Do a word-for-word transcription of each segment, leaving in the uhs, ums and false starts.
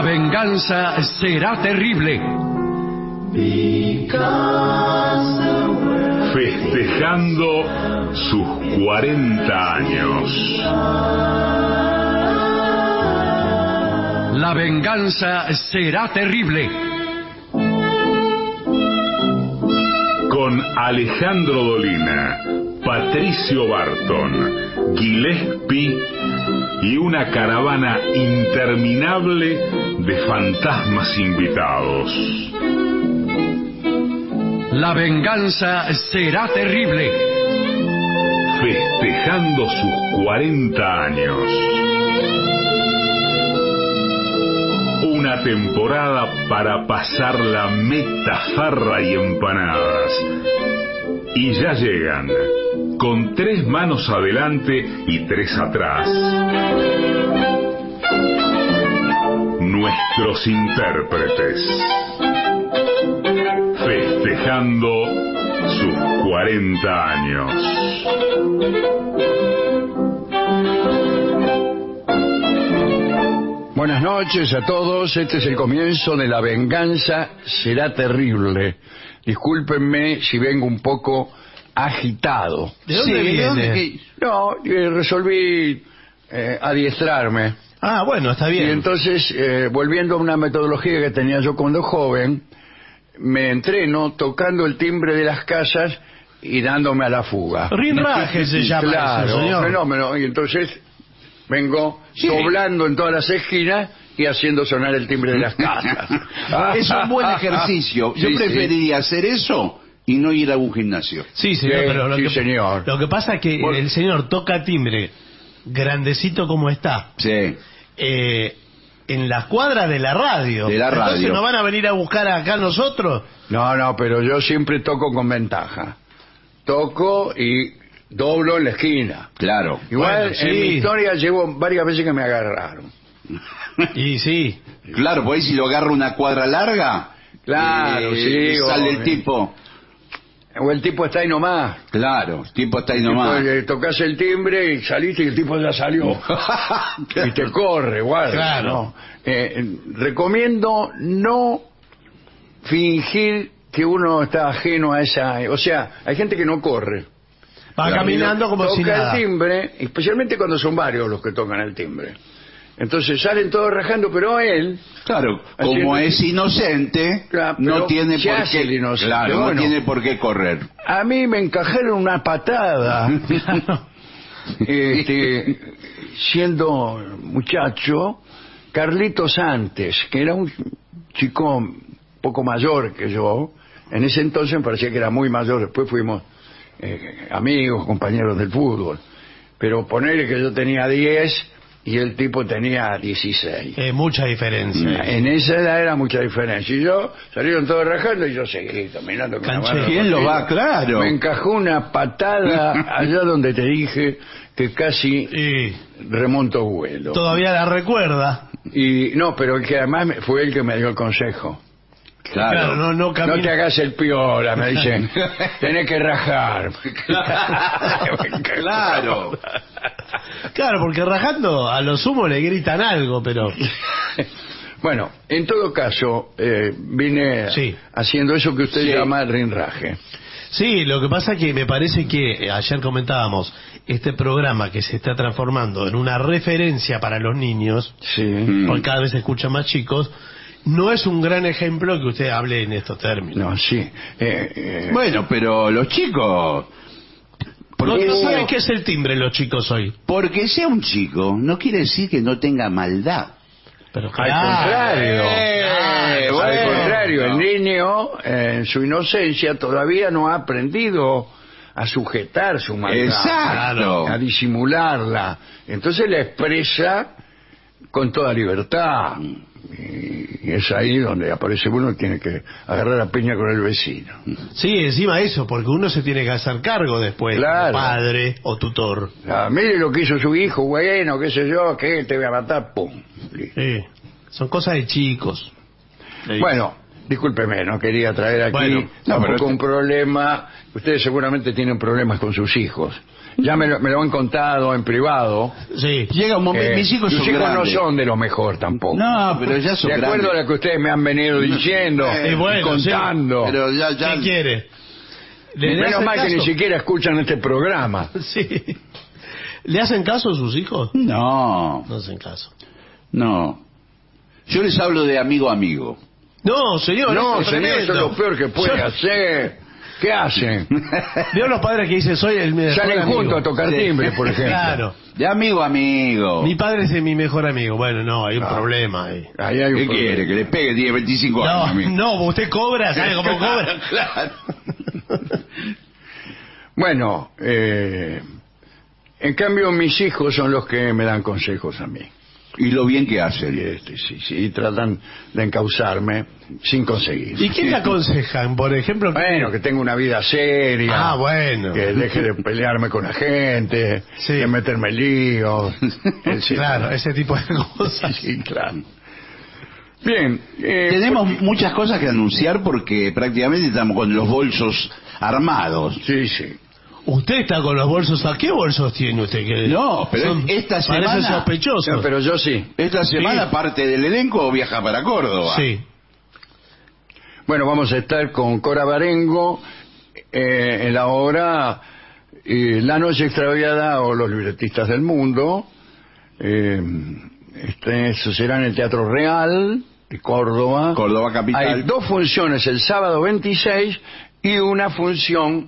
Venganza será terrible. Festejando sus cuarenta años. La venganza será terrible. Con Alejandro Dolina, Patricio Barton, Gillespie y una caravana interminable de fantasmas invitados. La venganza será terrible. Festejando sus cuarenta años. Una temporada para pasar la metafarra y empanadas. Y ya llegan, con tres manos adelante y tres atrás, nuestros intérpretes. Festejando sus cuarenta años. Buenas noches a todos, este es el comienzo de La Venganza Será Terrible. Discúlpenme si vengo un poco agitado. ¿De dónde Sí, viene? ¿dónde? No, eh, resolví eh, adiestrarme. Ah, bueno, está bien. Y entonces, eh, volviendo a una metodología que tenía yo cuando joven, me entreno tocando el timbre de las casas y dándome a la fuga. Rinraje se llama claro, eso, señor. fenómeno. Y entonces vengo Sí. doblando en todas las esquinas y haciendo sonar el timbre de las casas. Es un buen ejercicio. Yo Sí, preferiría hacer eso y no ir a un gimnasio. Sí, señor, Sí, pero lo, sí, que, señor. lo que pasa es que Por- el señor toca timbre, grandecito como está, Sí. eh, en las cuadras de la radio. De la Entonces radio. nos van a venir a buscar acá nosotros. No, no, pero yo siempre toco con ventaja. Toco y doblo en la esquina. Claro. Igual Bueno, sí. en mi historia llevo varias veces que me agarraron. Y sí, Claro, pues ahí si lo agarra una cuadra larga, Claro, eh, sí, sale obvio. el tipo. O el tipo está ahí nomás. Claro, el tipo está ahí nomás. Tipo, le tocas el timbre y saliste y el tipo ya salió. Y te corre, igual. Claro. ¿no? Eh, recomiendo no fingir que uno está ajeno a esa... O sea, hay gente que no corre. va Claro, caminando como toca si nada. el timbre, especialmente cuando son varios los que tocan el timbre. Entonces salen todos rajando, pero él... Claro, como Haciendo- es inocente, Claro, pero no tiene se por hace qué. el inocente, Claro, bueno. no tiene por qué correr. A mí me encajaron una patada, este, siendo muchacho, Carlitos Antes, que era un chico un poco mayor que yo. En ese entonces me parecía que era muy mayor, después fuimos eh, amigos, compañeros del fútbol. Pero ponerle que yo tenía diez y el tipo tenía dieciséis. Eh, mucha diferencia. En esa edad era mucha diferencia. Y yo, salieron todos rajando y yo seguí caminando con la Canche- mano ¿Quién lo partida. va? Claro. Me encajó una patada allá donde te dije que casi Y remonto vuelo. todavía la recuerda. Y no, pero el que además me- fue el que me dio el consejo. Claro. Claro, no, no No camina. te hagas el piola, me dicen. Tenés que rajar. Claro. Claro, porque rajando a lo sumo le gritan algo, pero Bueno, en todo caso, eh, vine Sí. haciendo eso que usted Sí. llama rinraje. sí, lo que pasa que me parece que eh, ayer comentábamos este programa que se está transformando en una referencia para los niños, Sí. Mm. porque cada vez se escuchan más chicos, no es un gran ejemplo que usted hable en estos términos. No, sí. Eh, eh, Bueno, pero los chicos, No, porque, no saben qué es el timbre los chicos hoy. porque sea un chico, no quiere decir que no tenga maldad. Pero Al claro. contrario, Eh, al bueno. contrario, el niño eh, en su inocencia todavía no ha aprendido a sujetar su maldad, Exacto. a disimularla. Entonces la expresa con toda libertad. Y es ahí donde aparece uno y tiene que agarrar la piña con el vecino. Sí, encima eso, porque uno se tiene que hacer cargo después, Claro. como padre o tutor. Ah, mire lo que hizo su hijo, bueno, qué sé yo, que te voy a matar, pum. Sí. Son cosas de chicos. Bueno, discúlpeme, no quería traer aquí Bueno, tampoco no, pero un problema. Ustedes seguramente tienen problemas con sus hijos. Ya me lo, me lo han contado en privado. Sí. Llega un momento, Eh, mis hijos sus son hijos no grandes. son de lo mejor tampoco. No, pero ya son De acuerdo grandes. a lo que ustedes me han venido diciendo, Eh, y bueno, contando. Pero ya, ya... ¿Qué quiere? ¿Le, le Menos hacen mal que caso? ni siquiera escuchan este programa. Sí. ¿Le hacen caso a sus hijos? No, No hacen caso. no. Yo les hablo de amigo a amigo. No, señor. No, eso es señor, eso es tremendo. lo peor que puede Yo- hacer. ¿Qué hacen? Veo los padres que dicen, soy el mejor Salen amigo. juntos a tocar Sí. timbre, por ejemplo. Claro. De amigo a amigo. Mi padre es mi mejor amigo. Bueno, no, hay un Ah. problema ahí. Ahí hay un ¿Qué problema. quiere? Que le pegue, tiene veinticinco años. No, a mí. no, usted cobra, ¿sabe cómo cobra? Claro. Bueno, eh, en cambio mis hijos son los que me dan consejos a mí. Y lo bien que Y, hacen. este, sí, sí, y tratan de encauzarme sin conseguir. ¿Y qué le aconsejan? Por ejemplo, Bueno, que tenga una vida seria. Ah, bueno. Que deje de pelearme con la gente, Sí. de meterme en líos. etcétera. claro, ese tipo de cosas. Sí, claro. Bien. eh, Tenemos muchas cosas que anunciar porque prácticamente estamos con los bolsos armados. Sí, sí. Usted está con los bolsos. ¿A qué bolsos tiene usted? Que No, pero son- esta parecen semana- sospechosos. No, pero yo sí. Esta semana Sí. parte del elenco viaja para Córdoba. Sí. Bueno, vamos a estar con Cora Barengo eh, en la obra eh, La Noche Extraviada o Los Libretistas del Mundo. Eh, este, eso será en el Teatro Real de Córdoba. Córdoba capital. Hay dos funciones el sábado veintiséis y una función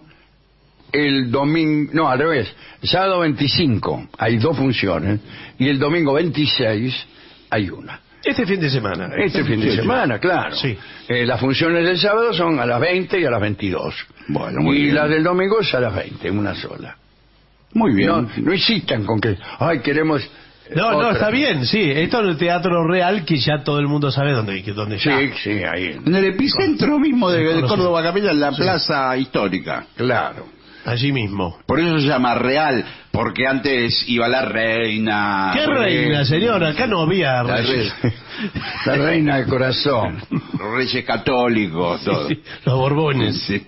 el domingo, no, al revés, el sábado veinticinco hay dos funciones y el domingo veintiséis hay una. Este fin de semana. Este fin de Sí, semana, claro. Sí. Eh, las funciones del sábado son a las veinte y a las veintidós. Bueno, muy y bien. las del domingo es a las veinte, una sola. Muy bien. No, no insistan con que, ay, queremos... eh, No, no, otra. está bien, sí. Esto es el Teatro Real que ya todo el mundo sabe dónde, que dónde Sí, está. sí, ahí. En el epicentro mismo de, de Conocido. Córdoba capital, en la plaza histórica. Claro. Allí mismo. Por eso se llama Real, porque antes iba la reina. ¿Qué Rey- reina, señor? Acá no había La reyes. rey- La reina del corazón. Reyes católicos, todo. Sí, los Borbones. Sí.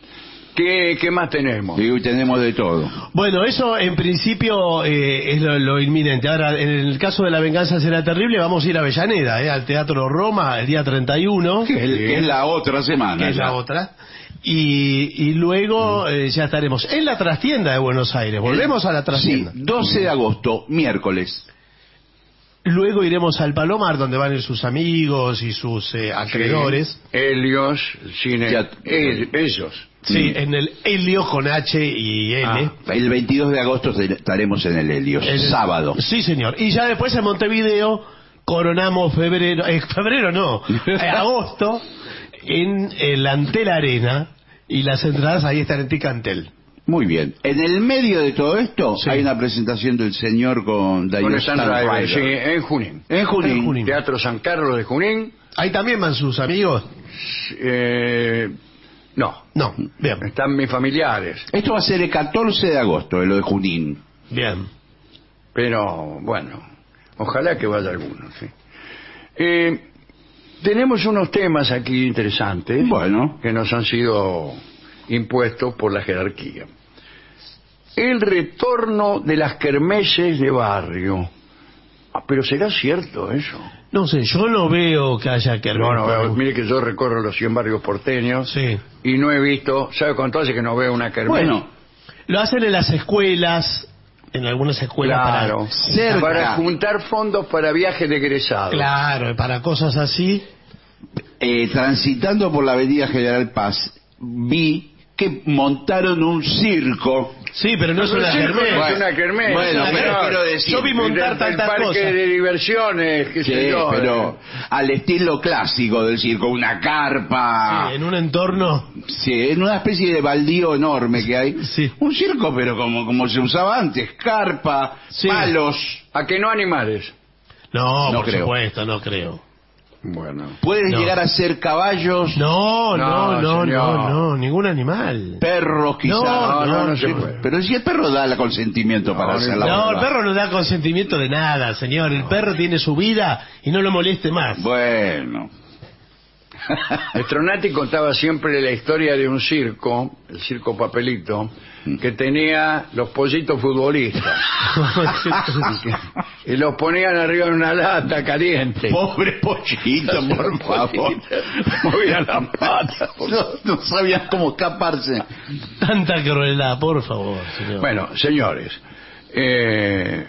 ¿Qué, qué más tenemos? Y hoy tenemos de todo. Bueno, eso en principio eh, es lo, lo inminente. Ahora, en el caso de La Venganza Será Terrible, vamos a ir a Avellaneda, eh, al Teatro Roma, el día treinta y uno, Que es, que es la otra semana. que es ya. la otra. Y, y luego eh, ya estaremos en la trastienda de Buenos Aires. Volvemos a la Sí, trastienda. doce de agosto, miércoles. Luego iremos al Palomar, donde van a ir sus amigos y sus eh, acreedores. Helios, cine... Ya- el- ellos. Sí, Mm. en el Helio con H y L. Ah. El veintidós de agosto estaremos en el Helios, El- sábado. Sí, señor. Y ya después en Montevideo coronamos febrero, eh, febrero no, eh, agosto, en el Antel Arena, y las entradas ahí están en Ticantel. Muy bien. En el medio de todo esto Sí. hay una presentación del señor con Con Diane Stan Rider, sí, en Junín. En Junín. En Junín. Teatro San Carlos de Junín. Ahí también van sus amigos. Eh, no, No, bien, están mis familiares. Esto va a ser el catorce de agosto, de lo de Junín. bien. Pero bueno, ojalá que vaya alguno. Sí. Eh, tenemos unos temas aquí interesantes. Bueno. Que nos han sido impuestos por la jerarquía. El retorno de las kermeses de barrio. Ah, pero ¿será cierto eso? No sé, yo no veo que haya que... No, no veo. Mire que yo recorro los cien barrios porteños Sí. y no he visto, ¿sabe cuánto hace que no veo una kermés? Bueno, Lo hacen en las escuelas, en algunas escuelas claro, para... cerca. para juntar fondos para viajes de egresados. Claro, para cosas así. eh, transitando por la avenida General Paz, vi que montaron un circo. Sí, pero no es una Sí, kermés. no es una kermés. Bueno, señor. pero quiero decir, Yo vi montar el, tantas parque cosas. de diversiones, qué Sí, sé yo, pero eh. al estilo clásico del circo, una carpa. Sí, en un entorno... Sí, en una especie de baldío enorme que hay. Sí. Un circo, pero como, como se usaba antes, carpa, Sí. palos. ¿A que no animales? No, No por creo. supuesto, no creo. Bueno. Pueden No. llegar a ser caballos, No, no, No, no, señor. no, no, ningún animal. perros quizás. No, no, no se Sí, puede. Pero si el perro da el consentimiento No, para no, hacer la No, el prueba. perro no da consentimiento de nada, señor. El perro tiene su vida y no lo moleste más. Bueno. Stronati contaba siempre la historia de un circo, el circo Papelito, que tenía los pollitos futbolistas. Y los ponían arriba en una lata caliente. Pobre pollito, por favor. Movían las patas. No, no sabían cómo escaparse. Tanta crueldad, por favor, señor. Bueno, señores, eh,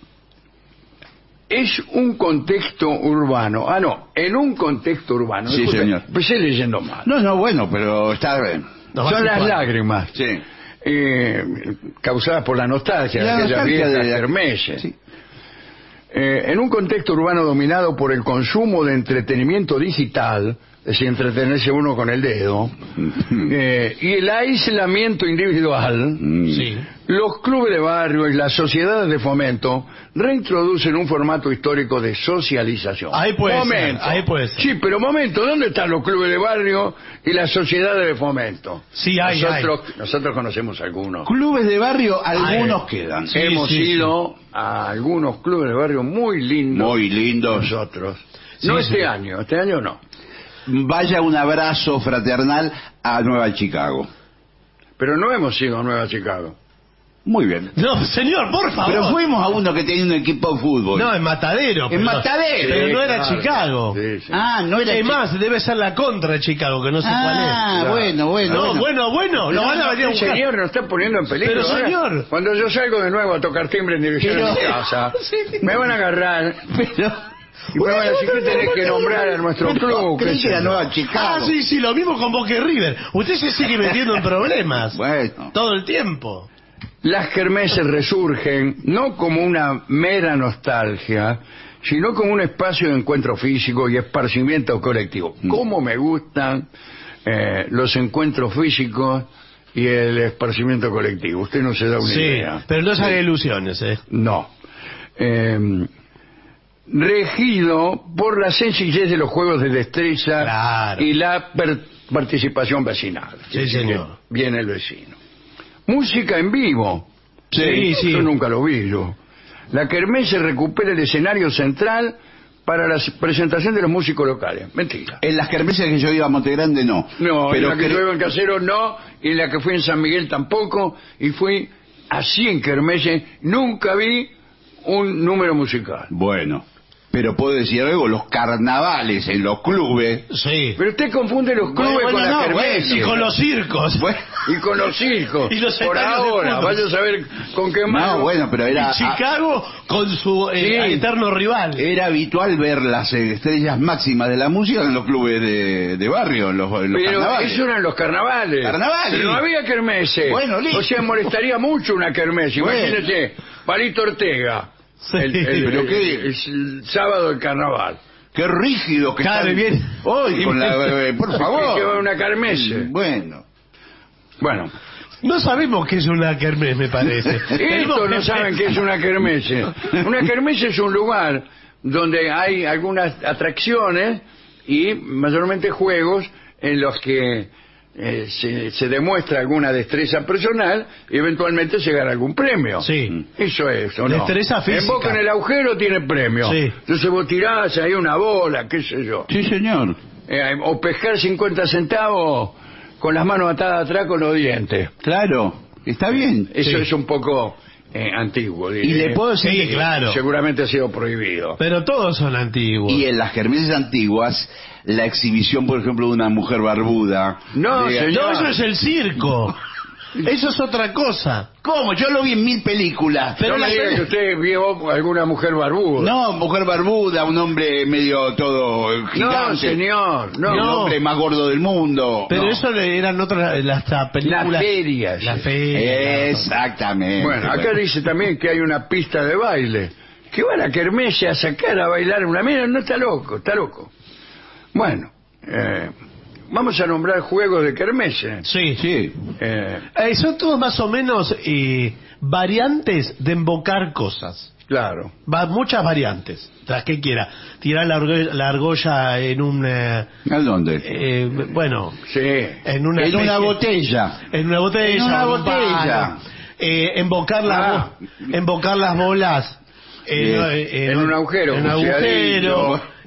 es un contexto urbano. Ah, no, en un contexto urbano. Sí, Disculpe, señor. empecé leyendo mal. No, no, bueno, pero está bien. Nos va Son a las chupar. lágrimas Sí. eh, causadas por la nostalgia La de aquellas nostalgia viejas de la- kermeses. Sí. Eh, en un contexto urbano dominado por el consumo de entretenimiento digital, es decir, entretenerse uno con el dedo, eh, y el aislamiento individual, Sí. los clubes de barrio y las sociedades de fomento reintroducen un formato histórico de socialización. Ahí puede ser, momento. ahí puede ser. Sí, pero momento, ¿dónde están los clubes de barrio y las sociedades de fomento? Sí, hay, nosotros, nosotros conocemos algunos. Clubes de barrio, algunos Ay. quedan. Sí, Hemos sí, ido a algunos clubes de barrio muy lindos. Muy lindos. Nosotros. Sí, no sí. este año, este año no. Vaya un abrazo fraternal a Nueva Chicago. Pero no hemos ido a Nueva Chicago. Muy bien. No, señor, por favor. Pero fuimos a uno que tenía un equipo de fútbol. No, en Matadero. En pero- Matadero. Pero Sí, no era claro. Chicago. Sí, sí. Ah, no era Es Chi- más, debe ser la contra de Chicago, que no sé Ah, cuál Claro. bueno, bueno. es. No, bueno, bueno, lo van a venir a El buscar. señor nos está poniendo en peligro. Pero, ahora. señor. Cuando yo salgo de nuevo a tocar timbre en dirección Pero- a mi casa, Sí. me van a agarrar Pero... y me van a decir que tenés que nombrar a nuestro club. qué Creí sé que era yo. Nueva Chicago. Ah, sí, sí, lo mismo con Boca y River. Usted se sigue metiendo en problemas. Bueno. Todo el tiempo. Las kermeses resurgen no como una mera nostalgia, sino como un espacio de encuentro físico y esparcimiento colectivo. ¿Cómo me gustan eh, los encuentros físicos y el esparcimiento colectivo? Usted no se da una Sí, idea. pero no se haga ilusiones, ¿eh? No. Eh, regido por la sencillez de los juegos de destreza Claro. y la per- participación vecinal. Sí, Es decir, señor. que viene el vecino. Música en vivo. Sí, sí. Yo nunca lo vi yo. La kermés recupera el escenario central para la presentación de los músicos locales. Mentira. En las kermeses que yo iba a Montegrande, no. No, pero en la que cre- yo iba en Casero no, y en la que fui en San Miguel tampoco, y fui así en kermeses, nunca vi un número musical. Bueno, pero puedo decir algo, los carnavales en los clubes... Sí. Pero usted confunde los clubes Bueno, con no, las kermeses. Y con los circos. Bueno, Y con los circos. Y los Por estadios de ahora, fútbol. vaya a saber con qué más. no, bueno, pero era... Y Chicago con su eh, Sí. eterno rival. Era habitual ver las eh, estrellas máximas de la música en los clubes de, de barrio, en los, en los Pero carnavales. eso eran los carnavales. Carnavales. Pero no había kermeses. Bueno, listo. O sea, molestaría mucho una kermés. Bueno. Imagínese, Palito Ortega. Sí. El, el- Pero el- qué- el- el sábado del carnaval. Qué rígido que Claro, están bien. hoy con la... eh, por favor. Que va una kermés. Bueno. Bueno, No sabemos qué es una kermés, me parece. estos no saben qué es una kermés. Una kermés es un lugar donde hay algunas atracciones y mayormente juegos en los que eh, se, se demuestra alguna destreza personal y eventualmente se gana algún premio. Sí. Eso es, ¿o no? Destreza física. En Boca en el agujero tiene premio. Sí. Entonces vos tirás ahí una bola, qué sé yo. Sí, señor. Eh, o pescar cincuenta centavos con las manos atadas atrás con los dientes. Claro, está bien. Eso Sí. es un poco eh, antiguo. Y diré. le puedo decir Sí, que- claro. Seguramente ha sido prohibido. Pero todos son antiguos. Y en las kermeses antiguas, la exhibición, por ejemplo, de una mujer barbuda. No, de- señor. No, eso es el circo. Eso es otra cosa. ¿Cómo? Yo lo vi en mil películas. Pero no me la- diga que usted vio alguna mujer barbuda. No, mujer barbuda, un hombre medio todo No, gigante. señor. No, El No. hombre más gordo del mundo. Pero No. eso le- eran otras las películas. Las ferias. Las ferias. Exactamente. Bueno, acá dice también que hay una pista de baile. Que va a la kermesse a sacar a bailar una mina. No, está loco, está loco. Bueno, eh, vamos a nombrar juegos de kermesse. Sí. Sí. Eh, Eh, son todos más o menos eh, variantes de embocar cosas. claro. Va, muchas variantes. Las que quiera. Tirar la, argo- la argolla en un... eh, ¿A dónde? eh, bueno, Sí. en una, en una especie- botella. En una botella. En una o en un botella. palo. Eh, embocar, las Ah. bo- embocar las bolas en, Eh, eh, en un agujero, en un buceadito. agujero.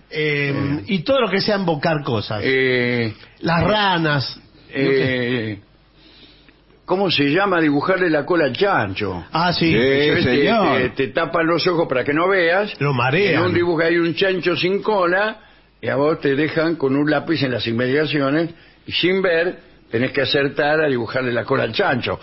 Eh, y todo lo que sea invocar cosas. Eh, Las ranas. eh, ¿Cómo se llama? Dibujarle la cola al chancho. Ah, sí. Sí. Te- señor. Te, te tapan los ojos para que no veas. Lo marean. En un dibujo hay un chancho sin cola y a vos te dejan con un lápiz en las inmediaciones y sin ver tenés que acertar a dibujarle la cola al chancho.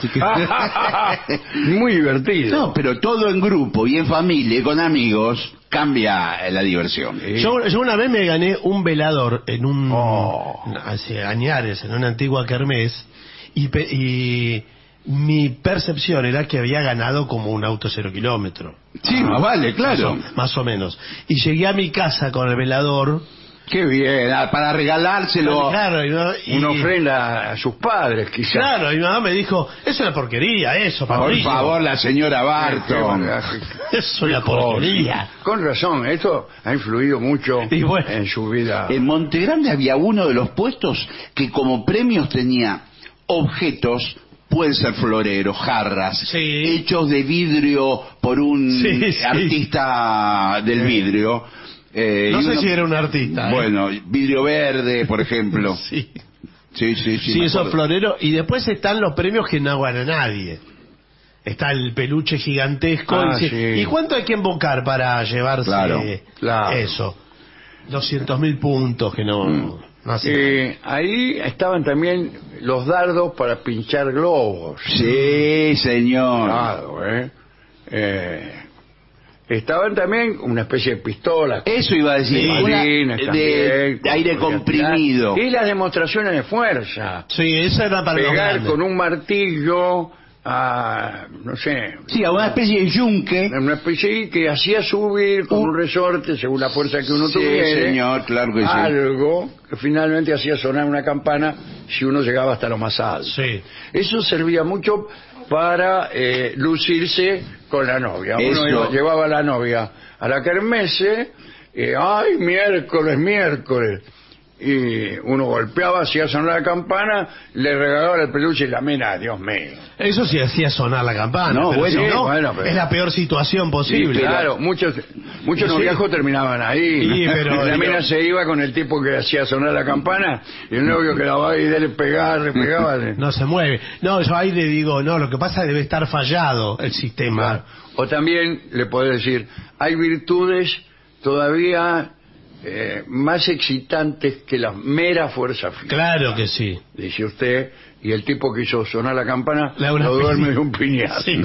Muy divertido. No, pero todo en grupo y en familia y con amigos cambia la diversión. Yo, yo una vez me gané un velador en un... Oh. hace añares, en una antigua kermés, y, pe- y mi percepción era que había ganado como un auto cero kilómetro. Sí, más vale, claro. Más o, más o menos. Y llegué a mi casa con el velador. Qué bien, ah, para regalárselo. Claro, y, no- y- Una ofrenda a sus padres, quizás. Claro, y mi mamá me dijo, es una porquería eso, Por Fabricio. favor, la señora Qué Barton. bagaje. Es una porquería. Con razón, esto ha influido mucho Y bueno. en su vida. En Montegrande había uno de los puestos que como premios tenía objetos, pueden ser floreros, jarras, Sí. hechos de vidrio por un Sí, sí. artista del vidrio. Eh, No y sé uno- si era un artista. ¿eh? Bueno, vidrio verde, por ejemplo. Sí, Sí, sí, sí. sí, me esos acuerdo. floreros. Y después están los premios que no gana nadie. Está el peluche gigantesco. Ah, y, dice, sí. ¿y cuánto hay que invocar para llevarse Claro, claro. eso? doscientos mil puntos que no, Mm. no hace nada. Eh, ahí estaban también los dardos para pinchar globos. Sí, señor. Claro, ¿eh? Eh, estaban también una especie de pistolas. Eso iba a decir. Sí, una balines de, también, de aire podía comprimido. tirar. Y las demostraciones de fuerza. Sí, eso era para los Pegar grandes. con un martillo a, no sé, Sí, a una especie de yunque. una especie que hacía subir con Uh. un resorte según la fuerza que uno Sí, tuviera. señor, claro que sí. Algo que finalmente hacía sonar una campana si uno llegaba hasta lo más alto. Sí. Eso servía mucho para eh, lucirse con la novia. Uno Eso. iba- llevaba a la novia a la kermesse, eh, ¡ay, miércoles, miércoles! Y uno golpeaba, hacía sonar la campana, le regalaba el peluche y la mina, Dios mío. Eso sí hacía sonar la campana. No, pero bueno, si no, bueno, pero- es la peor situación posible. Sí, claro, muchos muchos Sí. noviazgos terminaban ahí. Sí, pero- Y la mina se iba con el tipo que hacía sonar la campana y el novio que la va y le pegaba, le pegaba. le- No se mueve. No, yo ahí le digo, no, lo que pasa es que debe estar fallado el sistema. Claro. O también le podés decir, hay virtudes todavía eh, más excitantes que la mera fuerza física. Claro que sí. Dice usted, y el tipo que hizo sonar la campana Le da una lo duerme piña. de un piñazo. Sí.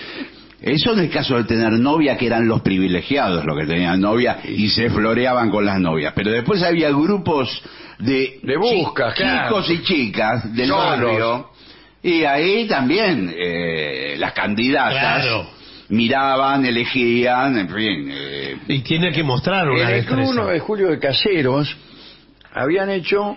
Eso en el caso de tener novia, que eran los privilegiados los que tenían novia y se floreaban con las novias. Pero después había grupos de, De buscas, chi- claro. chicos y chicas del Solos. barrio. Y ahí también eh, las candidatas Claro. miraban, elegían, en fin. eh, Y tiene que mostrar En una el Club destreza. uno de julio de Caseros habían hecho,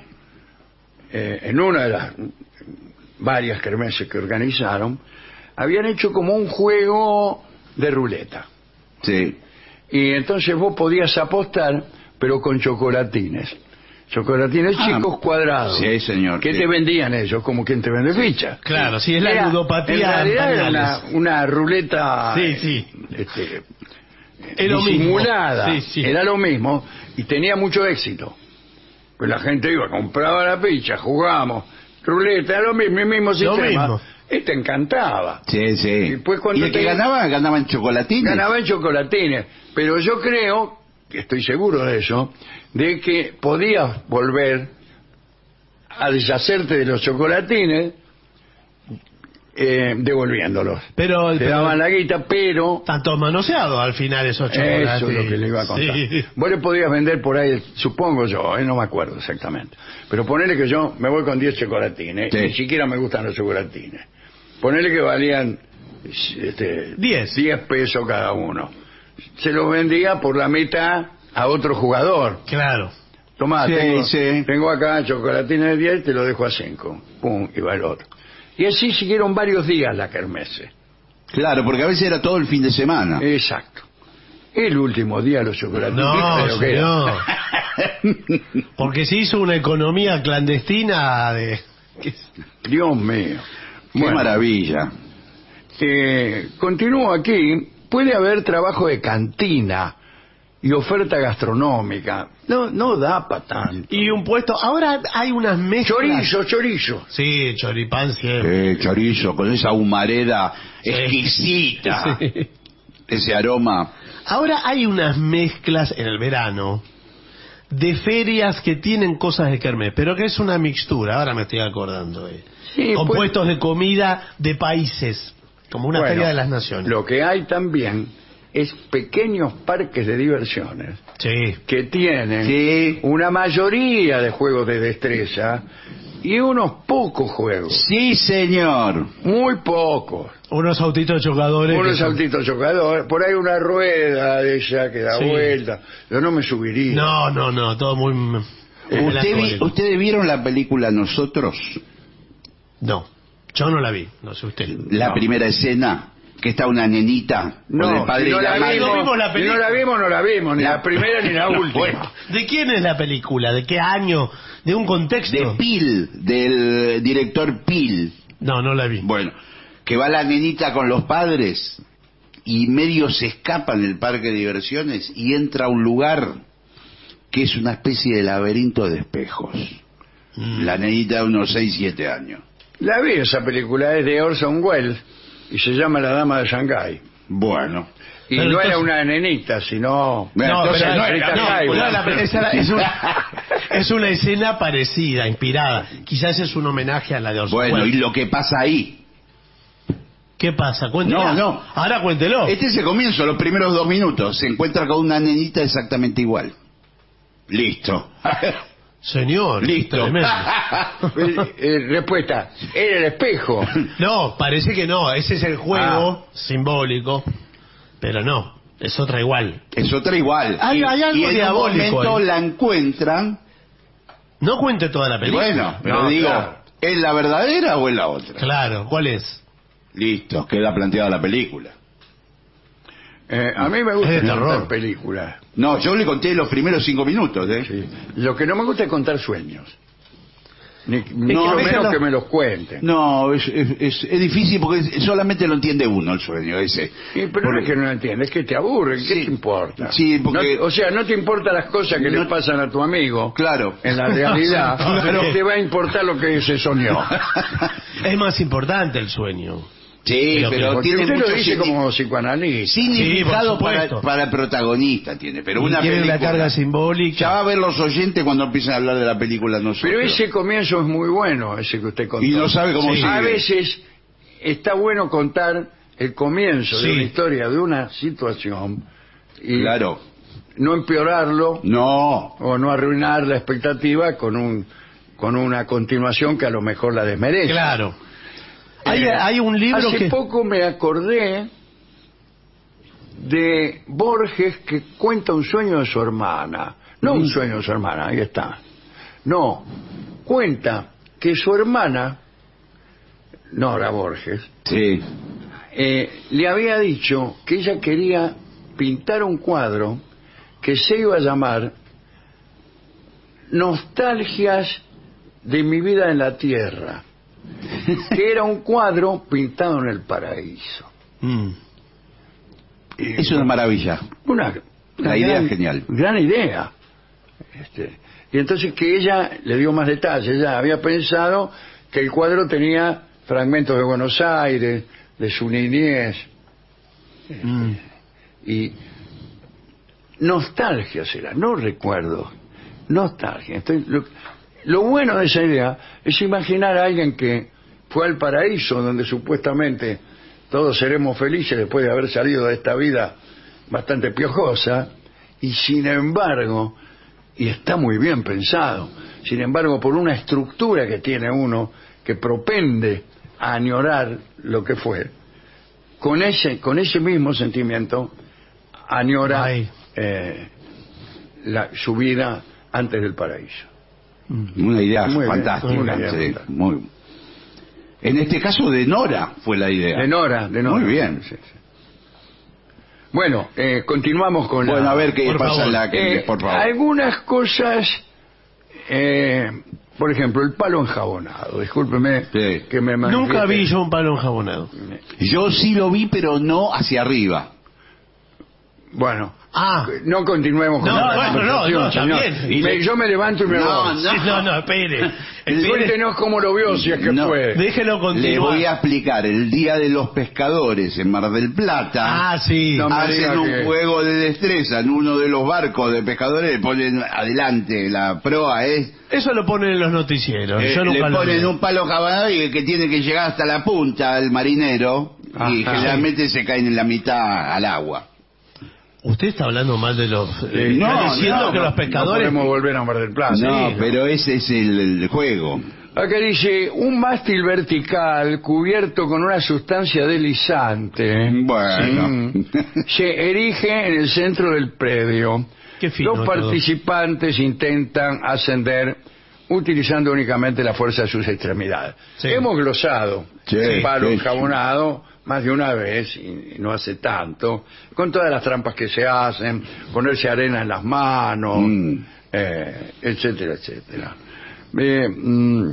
eh, en una de las varias kermeses que organizaron, habían hecho como un juego de ruleta. sí. Y entonces vos podías apostar, pero con chocolatines. Chocolatines Ah, chicos cuadrados. sí, señor, ¿Qué sí. te vendían ellos? Como quien te vende ficha. Claro, sí, es la Era- ludopatía En realidad en era una, pañales. una ruleta Sí, sí. este, Es lo mismo. disimulada. Sí, sí. Era lo mismo y tenía mucho éxito. Pues la gente iba, compraba la ficha, jugábamos. Ruleta, era lo mismo, el mismo sistema. mismo. Y te encantaba. Sí, sí. Y después cuando el que te- ganaba, ganaba en chocolatines. Ganaba en chocolatines. Pero yo creo, que estoy seguro de eso, de que podías volver a deshacerte de los chocolatines eh, devolviéndolos. Pero, Te pero daban la guita, pero están todos manoseados al final esos chocolates. eso es lo que le iba a contar. Sí. Vos le podías vender por ahí, supongo yo, eh, no me acuerdo exactamente. Pero ponele que yo me voy con diez chocolatines, Sí. ni siquiera me gustan los chocolatines. Ponele que valían este, Diez. diez pesos cada uno. Se los vendía por la mitad a otro jugador. Claro. Tomá, Sí, tengo, sí. tengo acá chocolatines de diez, te lo dejo a cinco. Pum, y va el otro. Y así siguieron varios días la kermesse. Claro, porque a veces era todo el fin de semana. Exacto. El último día los chocolatines. No, pero que era. señor. Porque se hizo una economía clandestina de... Dios mío. Qué Bueno, maravilla. eh, continúo aquí. Puede haber trabajo de cantina y oferta gastronómica. No, no da para tanto. Y un puesto, ahora hay unas mezclas. Chorizo, chorizo. Sí, choripán siempre. Eh, chorizo, con esa humareda exquisita. Sí. Ese aroma. Ahora hay unas mezclas en el verano de ferias que tienen cosas de kermés, pero que es una mixtura, ahora me estoy acordando. Eh. Sí, Compuestos pues, de comida de países, como una bueno, feria de las naciones. Lo que hay también es pequeños parques de diversiones Sí. que tienen Sí. una mayoría de juegos de destreza y unos pocos juegos, Sí, señor. muy pocos. Unos autitos chocadores. Unos que son- autitos chocadores, por ahí una rueda de esa que da Sí. vuelta. Yo no me subiría. No, no, no, todo muy... ¿Usted vi- melancólico. ¿Ustedes vieron la película Nosotros? No, yo no la vi, no sé usted. La No. primera escena, que está una nenita No, con el padre si no y la la madre. vimos, No vimos la si no película. la vimos, no la vimos, ni La- la primera ni la última. Bueno, ¿De quién es la película? ¿De qué año? ¿De un contexto? de Pil, del director Pil. No, no la vi. Bueno, que va la nenita con los padres y medio se escapa en el parque de diversiones y entra a un lugar que es una especie de laberinto de espejos. Mm. La nenita de unos seis siete años. La vi, esa película es de Orson Welles y se llama La Dama de Shanghái. Bueno. Y Pero no entonces- era una nenita, sino... Bueno, No, entonces pero no no, era- no, Skyler. no, la- esa era- es, una, es una escena parecida, inspirada. Quizás es un homenaje a la de Orson Bueno, Welles. y lo que pasa ahí. ¿Qué pasa? Cuéntelo. No, no. Ahora cuéntelo. Este es el comienzo, los primeros dos minutos. Se encuentra con una nenita exactamente igual. Listo. Señor. Listo. tremendo. Eh, eh, respuesta, era el espejo. No, parece que no. Ese es el juego Ah. simbólico. Pero no, es otra igual. Es otra igual. Hay- y, hay algo y en un diabólico momento ahí. la encuentran. No cuente toda la Y película. bueno, pero No, digo, claro. ¿es la verdadera o es la otra? Claro, ¿cuál es? Listo, queda planteada la película. Eh, a mí me gusta Es de contar terror. películas. No, yo le conté los primeros cinco minutos, ¿eh? Sí. Lo que no me gusta es contar sueños. Ni, ni No, mucho a veces menos no- que me los cuenten. No, es, es, es- es difícil porque solamente lo entiende uno el sueño ese. Sí, pero no es que no lo entiendes, es que te aburre, ¿qué Sí. te importa? Sí, porque- No- o sea, no te importan las cosas que No- le pasan a tu amigo. Claro. En la realidad, Claro. pero te va a importar lo que se soñó. Es más importante el sueño. Sí, Pero pero Porque tiene usted mucho lo dice signi- como psicoanalista. significado Sí, por para, supuesto. para el protagonista tiene, pero Y una tiene película una carga simbólica. ya va a ver los oyentes cuando empiecen a hablar de la película nosotros. Pero ese comienzo es muy bueno, ese que usted contó. Y no sabe cómo Sí. sigue. A veces está bueno contar el comienzo Sí. de una historia, de una situación, y Claro. no empeorarlo No. o no arruinar la expectativa con un con una continuación que a lo mejor la desmerece. Claro. Hay, Eh, hay un libro hace que... poco me acordé de Borges que cuenta un sueño de su hermana. No un sueño de su hermana, ahí está. No, cuenta que su hermana, Nora Borges, Sí. eh, le había dicho que ella quería pintar un cuadro que se iba a llamar Nostalgias de mi vida en la tierra, que era un cuadro pintado en el paraíso. Mm. Es una maravilla. Una, una La idea gran- es genial. Gran idea. Este, y entonces que ella le dio más detalles. Ella había pensado que el cuadro tenía fragmentos de Buenos Aires, de su niñez, Mm. y nostalgia será, no recuerdo, nostalgia. Estoy- lo, lo bueno de esa idea es imaginar a alguien que fue al paraíso, donde supuestamente todos seremos felices después de haber salido de esta vida bastante piojosa, y sin embargo, y está muy bien pensado, sin embargo, por una estructura que tiene uno que propende a añorar lo que fue, con ese, con ese mismo sentimiento añora Ay. eh, la, su vida antes del paraíso. Una idea Muy bien, fantástica. una idea sí, fantástica. muy- En este caso de Nora fue la idea. De Nora, de Nora. Muy bien. Sí, sí. Bueno, eh, continuamos con la... Bueno, a ver qué Por pasa favor. en la que, Eh, por favor. algunas cosas, eh, por ejemplo, el palo enjabonado. Discúlpeme Sí. que me Nunca manifieste. vi yo un palo enjabonado. Yo sí lo vi, pero no hacia arriba. Bueno, Ah, No continuemos con No, la bueno, conversación, no, no, señor. también. Y me- yo me levanto y me No, voy. no. sí, no, no, espere. espere. Cuéntenos cómo lo vio, si es que No. puede. Déjelo Le continuar. voy a explicar. El Día de los Pescadores en Mar del Plata. Ah, sí. No me Hacen diga un que- juego de destreza en uno de los barcos de pescadores, le ponen adelante la proa, es Eso lo ponen en los noticieros. eh, Yo nunca le lo ponen veo. un palo caballo que tiene que llegar hasta la punta al marinero y Ajá. generalmente se caen en la mitad al agua. Usted está hablando mal de los... eh, no, está diciendo no, que los No pescadores... podemos volver a Mar del Plata. no, Sí, pero ese es el, el juego. Acá dice, un mástil vertical cubierto con una sustancia deslizante. Bueno. Sí. Se erige en el centro del predio. Qué fino Los todo. participantes intentan ascender utilizando únicamente la fuerza de sus extremidades. Sí. Hemos glosado Sí, el palo sí, enjabonado más de una vez, y no hace tanto, con todas las trampas que se hacen, ponerse arena en las manos, Mm. eh, etcétera, etcétera. Eh, mm,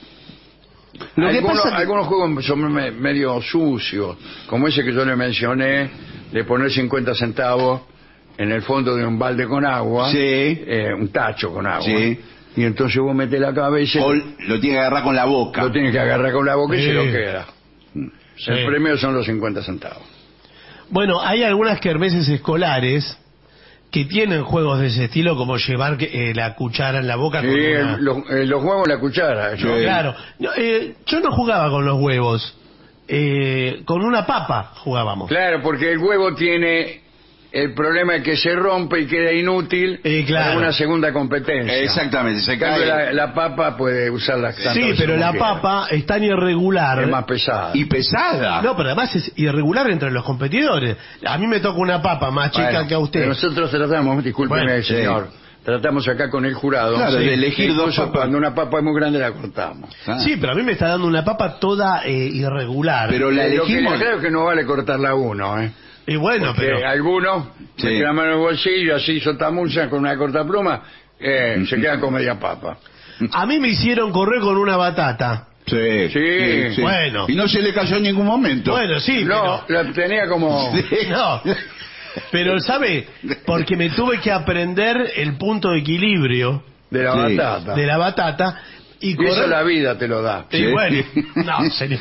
Lo que algunos, pasa que- algunos juegos son me- medio sucios, como ese que yo le mencioné, de poner cincuenta centavos en el fondo de un balde con agua, Sí. eh, un tacho con agua, Sí. y entonces vos metés la cabeza, O lo tiene que agarrar con la boca. lo tienes que agarrar con la boca y Sí. se lo queda. Sí. El premio son los cincuenta centavos. Bueno, hay algunas kermeses escolares que tienen juegos de ese estilo, como llevar eh, la cuchara en la boca. Sí, con una- los, eh, los huevos en la cuchara. eso. Sí. Claro. No, eh, yo no jugaba con los huevos. Eh, con una papa jugábamos. Claro, porque el huevo tiene el problema es que se rompe y queda inútil Eh, claro. para una segunda competencia. Exactamente, se En cambio, cae. la, la papa puede usarla tantas Sí, veces pero como la quiera. papa es tan irregular. es más pesada. Y pesada. No, pero además es irregular entre los competidores. A mí me toca una papa más chica Bueno, que a usted. pero nosotros tratamos, discúlpeme, Bueno, señor, tratamos acá con el jurado. Claro, de elegir dos Incluso papas. cuando una papa es muy grande la cortamos. Ah. Sí, pero a mí me está dando una papa toda eh, irregular. Pero la Eh, lo que elegimos. creo que no vale cortarla a uno, ¿eh? Y bueno, Porque pero... algunos Sí. meten la mano en el bolsillo, así sotamucha con una cortapluma, eh, se quedan con media papa. A mí me hicieron correr con una batata. Sí, Sí. Bueno. Y no se le cayó en ningún momento. Bueno, sí, No, la tenía como... pero... No. Pero, ¿sabe? Porque me tuve que aprender el punto de equilibrio de la Sí. batata. de la batata y Y eso correr... la vida te lo da. Y Sí. bueno, no, señor.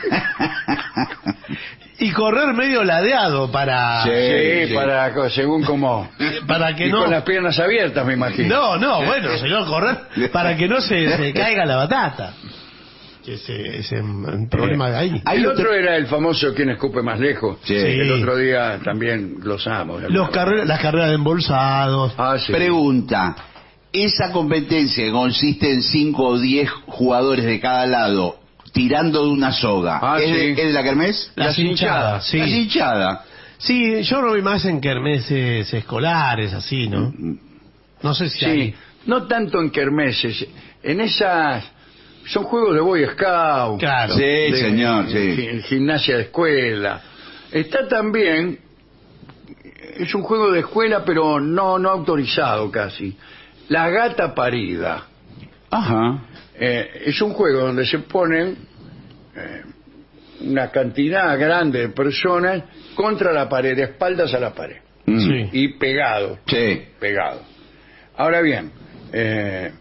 Y correr medio ladeado para... Sí. Sí, sí. para según como... Para que y no... con las piernas abiertas, me imagino. No, no, bueno, señor, correr para que no se, se caiga la batata. Ese es un problema de ahí. Hay el otro- otro era el famoso quien escupe más lejos. Sí. El otro día también glosamos. Los carre- las carreras de embolsados. Ah, sí. Pregunta. Esa competencia que consiste en cinco o diez jugadores de cada lado tirando de una soga. Ah, ¿Es, sí. de, es de la kermés? Las hinchadas, sí. La hinchada. Sí, yo lo vi más en kermeses escolares, así, ¿no? No sé si Sí, hay... no tanto en kermeses. En esas... Son juegos de Boy Scout. Claro. Sí, de- señor, sí. gi- Gimnasia de escuela. Está también... Es un juego de escuela, pero no, no autorizado casi. La gata parida. Ajá. Eh, es un juego donde se ponen eh, una cantidad grande de personas contra la pared, de espaldas a la pared. Mm. Sí. Y pegados. Sí. Pegado. Ahora bien, eh,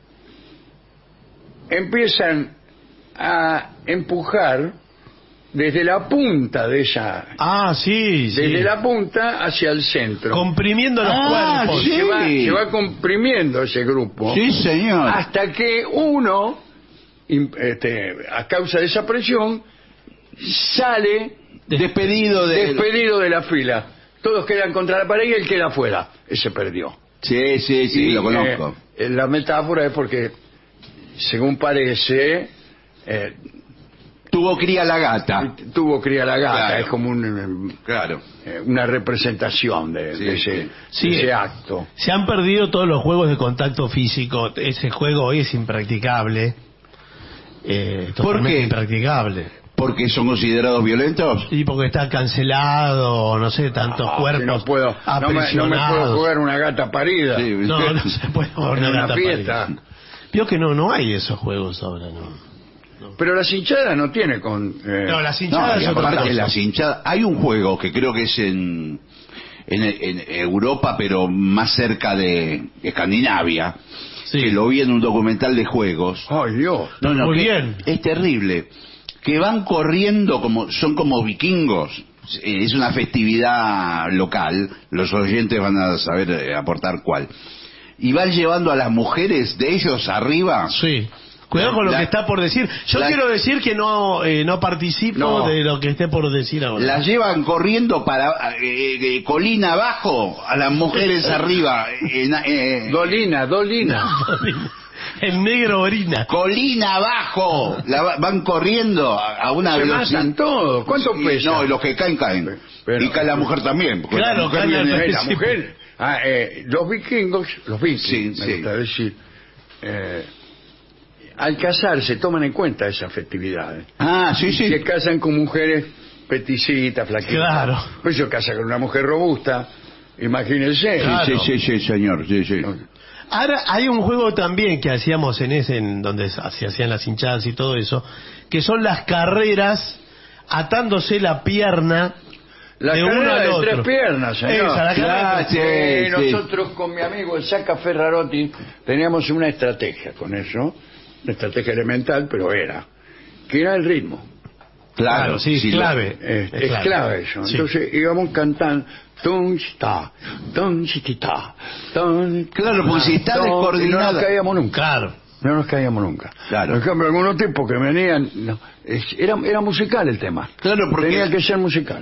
empiezan a empujar desde la punta de esa, Ah, sí, sí. desde la punta hacia el centro. Comprimiendo los Ah, cuerpos. sí. Se va, se va comprimiendo ese grupo Sí, señor. hasta que uno, im- este, a causa de esa presión, sale Despedido de... despedido de la fila. Todos quedan contra la pared y él queda afuera. Ese perdió. Sí, sí, sí, Y, lo conozco. eh, la metáfora es porque, según parece, eh, Tuvo cría la gata. tuvo cría la gata. Claro. Es como un, Claro. eh, una representación de, Sí, de ese, sí. Sí. de ese acto. Se han perdido todos los juegos de contacto físico. Ese juego hoy es impracticable. Eh, ¿Por totalmente qué? impracticable. ¿Porque son considerados violentos? Y porque está cancelado, no sé, tantos Ah, cuerpos que no puedo, no me, no me puedo aprisionados. jugar una gata parida. Sí. No, no se puede jugar En una una gata fiesta. parida. Vio que no, no hay esos juegos ahora, no. Pero las hinchadas no tiene con... eh, No, las No, hinchadas y es otra aparte cosa. las hinchadas... Hay un juego que creo que es en... en, en Europa, pero más cerca de Escandinavia, Sí. que lo vi en un documental de juegos. ¡Ay, Dios! No, no, Muy que bien. es terrible. Que van corriendo como son como vikingos. Eh, Es una festividad local. Los oyentes van a saber eh, aportar cuál. Y van llevando a las mujeres de ellos arriba. Sí. Cuidado con lo La- que está por decir. Yo la- quiero decir que no eh, no participo No. de lo que esté por decir ahora. Las llevan corriendo para eh, eh, colina abajo, a las mujeres arriba. eh, eh, Dolina, Dolina. El negro orina. colina abajo. La va- van corriendo a, a una Se velocidad. matan todos. ¿Cuánto Y- pesa? No, y los que caen, caen. Pero- y cae la mujer también. porque Claro, la mujer cae la- viene- Eh, la Sí. mujer. Ah, eh, los vikingos, los vikingos, Sí, me sí. gusta decir, eh, al casarse toman en cuenta esas festividades. Ah, sí, sí. Se casan con mujeres peticitas, flaquitas. Claro. Pues se casa con una mujer robusta, imagínense. Claro. Sí, sí, sí, señor. Sí, sí. Ahora hay un juego también que hacíamos en ese, en donde se hacían las hinchadas y todo eso, que son las carreras atándose la pierna La de uno carrera al de otro. tres piernas, señor. Esa, la carrera de Claro, Eh, sí, sí. nosotros con mi amigo el Saca Ferrarotti teníamos una estrategia con eso, una estrategia elemental, pero era, que era el ritmo. Claro, sí, sí, clave. Eh, es clave eso. Sí. Entonces íbamos cantando. Tun, ta, tun, ta, tun, Claro, porque si está tun, y descoordinada. no nos caíamos nunca. Claro. No nos caíamos nunca. Claro. Por ejemplo, algunos tipos que venían. No, es- era, era musical el tema. Claro, porque Tenía que ser musical.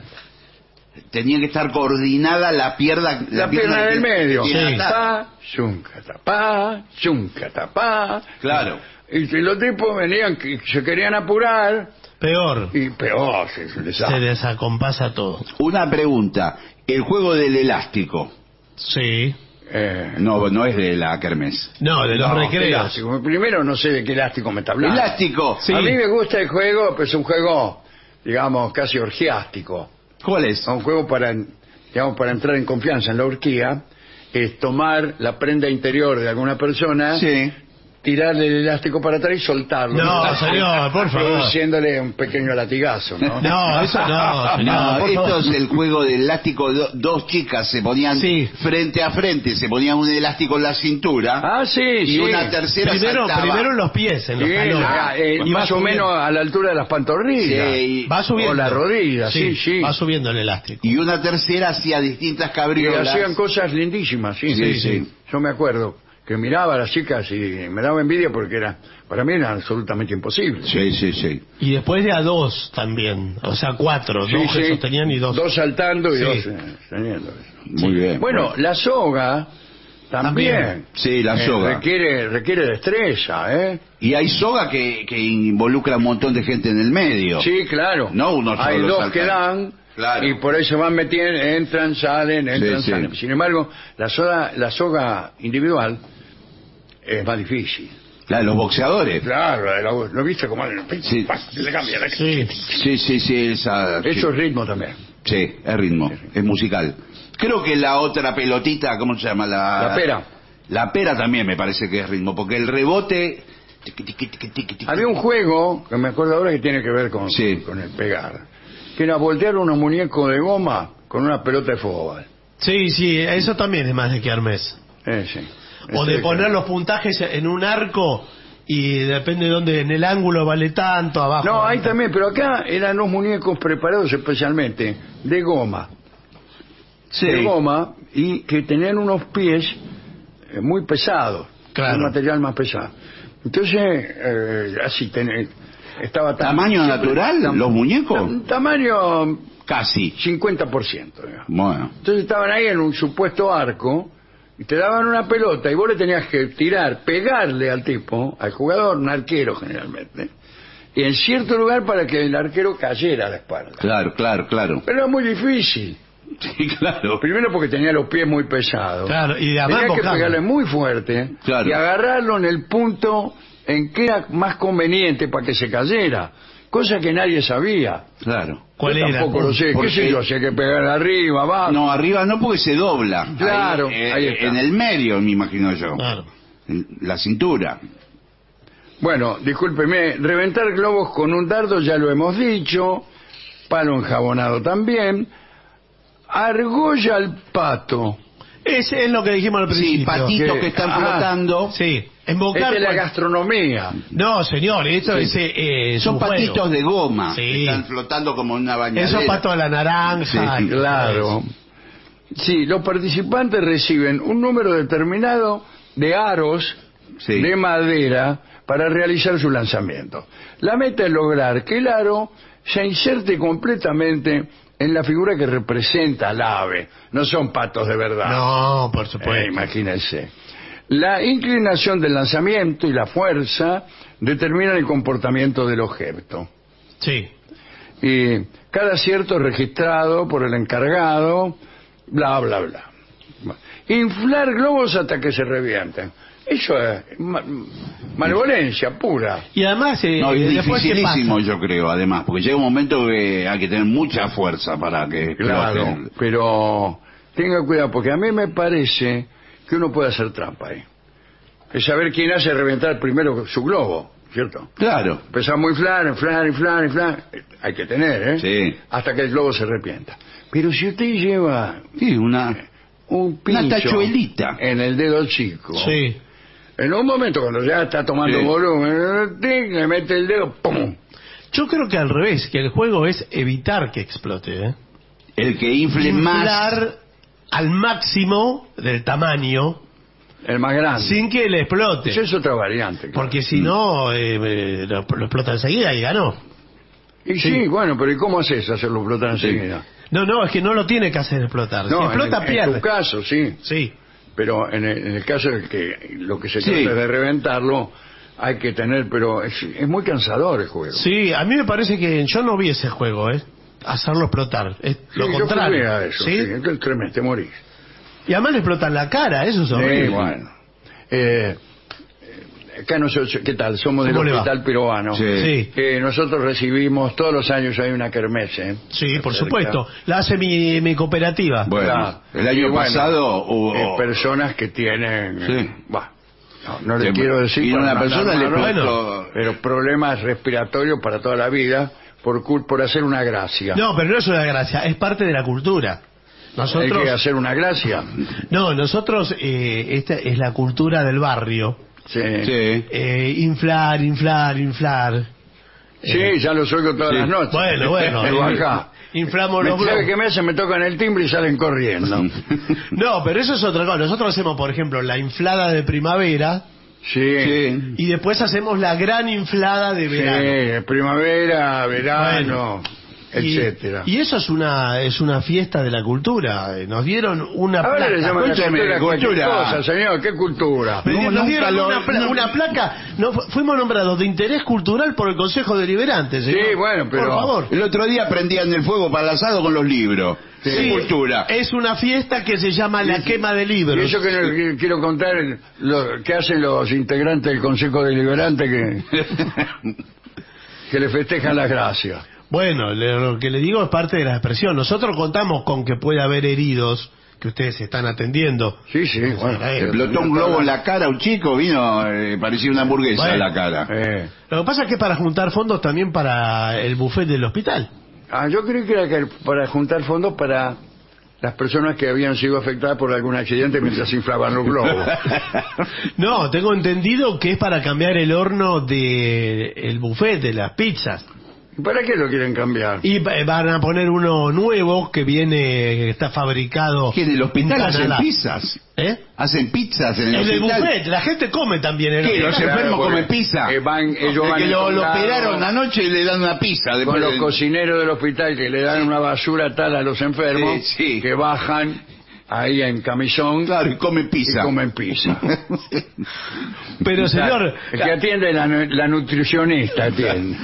tenía que estar coordinada la pierna. La, pierna que- del medio. que tiene Sí. atada. Pa, chunca, pa, chunca, pa. Claro. Y si los tipos venían que se querían apurar, Peor. y peor, se, se les Se da. desacompasa todo. Una pregunta. El juego del elástico. Sí. Eh, No, no es de la kermés. No, de los no, qué recreos. elástico. Primero no sé de qué elástico me está hablando. Elástico. Sí. A mí me gusta el juego, pero es un juego, digamos, casi orgiástico. ¿Cuál es? Es un juego para, digamos, para entrar en confianza en la orgía, es tomar la prenda interior de alguna persona, Sí. tirarle el elástico para atrás y soltarlo. No, señor, por favor. Produciéndole un pequeño latigazo, ¿no? No, eso no, señor. No, por esto favor. es el juego del elástico. Do- dos chicas se ponían Sí. frente a frente, se ponían un elástico en la cintura Ah, sí, y sí. una tercera Primero, saltaba. primero en los pies, en los Sí, talones. ah, eh, Y va más o subiendo. menos a la altura de las pantorrillas. Sí, Va subiendo. O la rodilla, sí, sí. Va subiendo el elástico. y una tercera hacía distintas Y cabriolas. hacían cosas lindísimas, sí, Sí, sí, sí. sí. Yo me acuerdo que miraba a las chicas y me daba envidia porque era, para mí era absolutamente imposible. Sí, sí, sí. Y después de a dos también. O sea, cuatro. Sí, dos que sí. sostenían y dos. Dos saltando y Sí. dos eh, teniendo eso. Muy bien. Bueno, la soga también, También. Sí, la eh, soga. requiere requiere destreza, ¿eh? Y hay soga que, que involucra un montón de gente en el medio. Sí, claro. No uno Hay solo dos salta. que dan Claro. y por ahí se van metiendo, entran, salen, entran, Sí, sí. salen. Sin embargo, la soga, la soga individual es más difícil. La de los boxeadores. Claro, la de la- lo viste como Sí. le cambia, le- Sí. Sí, sí, sí. Esa, sí. Eso es ritmo también. Sí, es ritmo, es musical. Creo que la otra pelotita, ¿cómo se llama? La, La pera. La pera también me parece que es ritmo, porque el rebote... tiqui, tiqui, tiqui, tiqui, tiqui. Había un juego que me acuerdo ahora que tiene que ver con, Sí. con el pegar, que era voltear unos muñecos de goma con una pelota de fútbol. Sí, sí, eso también es más de que armes. Eh, sí. O Ese de que- poner los puntajes en un arco y depende de dónde, en el ángulo vale tanto, abajo. No, vale hay tanto. también, pero acá eran los muñecos preparados especialmente de goma. Sí. De goma y que tenían unos pies eh, muy pesados. Claro. Un material más pesado. Entonces, eh, así, ten- estaba tan- ¿Tamaño siempre- natural, tam- los muñecos? tam- tamaño Casi. cincuenta por ciento. digamos. Bueno. Entonces estaban ahí en un supuesto arco y te daban una pelota y vos le tenías que tirar, pegarle al tipo, al jugador, un arquero generalmente, y en cierto lugar para que el arquero cayera a la espalda. Claro, claro, claro. Pero era muy difícil. Sí, claro. Primero porque tenía los pies muy pesados. Claro, y además Tenía que bocado. pegarle muy fuerte Claro. y agarrarlo en el punto en que era más conveniente para que se cayera. Cosa que nadie sabía. Claro. ¿Cuál Yo era? tampoco lo sé. ¿Qué Porque- sé yo? Si hay que pegar arriba, abajo. No, arriba no porque se dobla. Claro, Ahí, eh, ahí está. En el medio, me imagino yo. Claro. En la cintura. Bueno, discúlpeme, reventar globos con un dardo ya lo hemos dicho, palo enjabonado también. argolla al pato. Es, es lo que dijimos al principio. Sí, patitos Que- que están ah, flotando. Sí, Esta embocar. es la cual- gastronomía. No, señor, esto es, eh, es Son un juego. patitos de goma. Sí. Que están flotando como en una bañadera. Esos patos a la naranja. Sí, y- Claro. Sí, los participantes reciben un número determinado de aros Sí. de madera para realizar su lanzamiento. La meta es lograr que el aro se inserte completamente en la figura que representa al ave. No son patos de verdad. No, por Eh, supuesto. imagínense. La inclinación del lanzamiento y la fuerza determinan el comportamiento del objeto. Sí. Y cada acierto es registrado por el encargado, bla, bla, bla. Inflar globos hasta que se revienten. Eso es ma- malevolencia pura. Y además, eh, No, es después, ¿qué dificilísimo, pasa? yo creo, además, porque llega un momento que hay que tener mucha fuerza para que Claro, exploten. pero tenga cuidado, porque a mí me parece que uno puede hacer trampa ahí. Es saber quién hace reventar primero su globo, ¿cierto? Claro. Empezamos a inflar, inflar, inflar, inflar. Hay que tener, ¿eh? Sí. Hasta que el globo se arrepienta. Pero si usted lleva Sí, una... un pincho Una tachuelita. en el dedo chico, Sí. en un momento cuando ya está tomando Sí. volumen, tic, le mete el dedo, ¡pum! Yo creo que al revés, que el juego es evitar que explote. ¿eh? El que infle más... Inflar al máximo del tamaño El más grande. sin que le explote. Esa es otra variante. claro. Porque si no, eh, eh, lo, lo explota enseguida y ganó. Y sí, bueno, pero ¿y cómo haces hacerlo explotar enseguida? No, no, es que no lo tiene que hacer explotar. No, si explota, en, el- en pierde. tu caso, sí. Sí. Pero en el, en el caso de que lo que se Sí. trata es de reventarlo, hay que tener, pero es, es muy cansador el juego. Sí, a mí me parece que yo no vi ese juego, ¿eh? Hacerlo explotar. Es Sí, lo yo contrario. jugué a eso, ¿Sí? sí, entonces tremendo, te morís. Y además le explotan la cara, eso es horrible. Sí, bueno. Eh, eh, acá nosotros, ¿qué tal? Somos del ¿Cómo le va? Hospital Peruano. Sí. Sí. Eh, nosotros recibimos, todos los años hay una kermés, ¿eh? Sí, por Cerca. supuesto. La hace mi, mi cooperativa. Bueno, Claro. el año Y bueno, pasado hubo... eh, personas que tienen... eh, Sí. bah, no, no le Sí, quiero decir... y para una no persona hablar le malo, explotó- pero problemas respiratorios para toda la vida por, cul- por hacer una gracia. No, pero no es una gracia, es parte de la cultura. Hay Nosotros, que hacer una gracia. no, nosotros, eh, esta es la cultura del barrio. Sí, Sí. Eh, inflar, inflar, inflar. Sí, ya los oigo todas Sí. las noches. Bueno, bueno. Pero acá. Inflamos Me los sabe globos. que me hacen, me tocan el timbre y salen corriendo. No, pero eso es otra cosa. Nosotros hacemos, por ejemplo, la inflada de primavera Sí, Sí. y después hacemos la gran inflada de verano. sí, primavera, verano, Y- etcétera. Y, eso es una es una fiesta de la cultura. Eh, Nos dieron una Ahora le placa. llaman la Cuénteme, cultura cualquier cultura. cosa, señor, ¿qué cultura? Me- No, nos nunca dieron lo- una, pla- no- una placa. No, fu- fuimos nombrados de interés cultural por el Consejo Deliberante, señor. Sí, bueno, pero- Por favor. El otro día prendían el fuego para el asado con los libros. Sí. Sí. Cultura. Es una fiesta que se llama la quema de Y libros. eso que no- que quiero contar, lo que hacen los integrantes del Consejo Deliberante que, que le festejan las gracias. Bueno, le- lo que le digo es parte de la expresión. Nosotros contamos con que puede haber heridos que ustedes están atendiendo. Sí, sí, bueno. eh, Explotó un globo en la cara, un chico vino, eh, parecía una hamburguesa Bueno. en la cara. Eh, Lo que pasa es que es para juntar fondos también para el buffet del hospital. ah, yo creí que era que para juntar fondos para las personas que habían sido afectadas por algún accidente mientras inflaban los globos. No, tengo entendido que es para cambiar el horno del el buffet de las pizzas. ¿Y para qué lo quieren cambiar? Y va- van a poner uno nuevo que viene, que está fabricado. ¿Qué, en el hospital en hacen Canadá. pizzas? ¿Eh? Hacen pizzas en el En el hospital. buffet, la gente come también en el ¿Qué, los hospital. enfermos porque, comen pizza? eh, van- ellos Es van que lo, lo encontrados operaron anoche y le dan una pizza. Con Después los de- cocineros del hospital que le dan una basura tal a los enfermos Sí, sí. que bajan ahí en camisón Claro, y comen y pizza. comen pizza. Pero señor, El que atiende la, nu- la nutricionista atiende.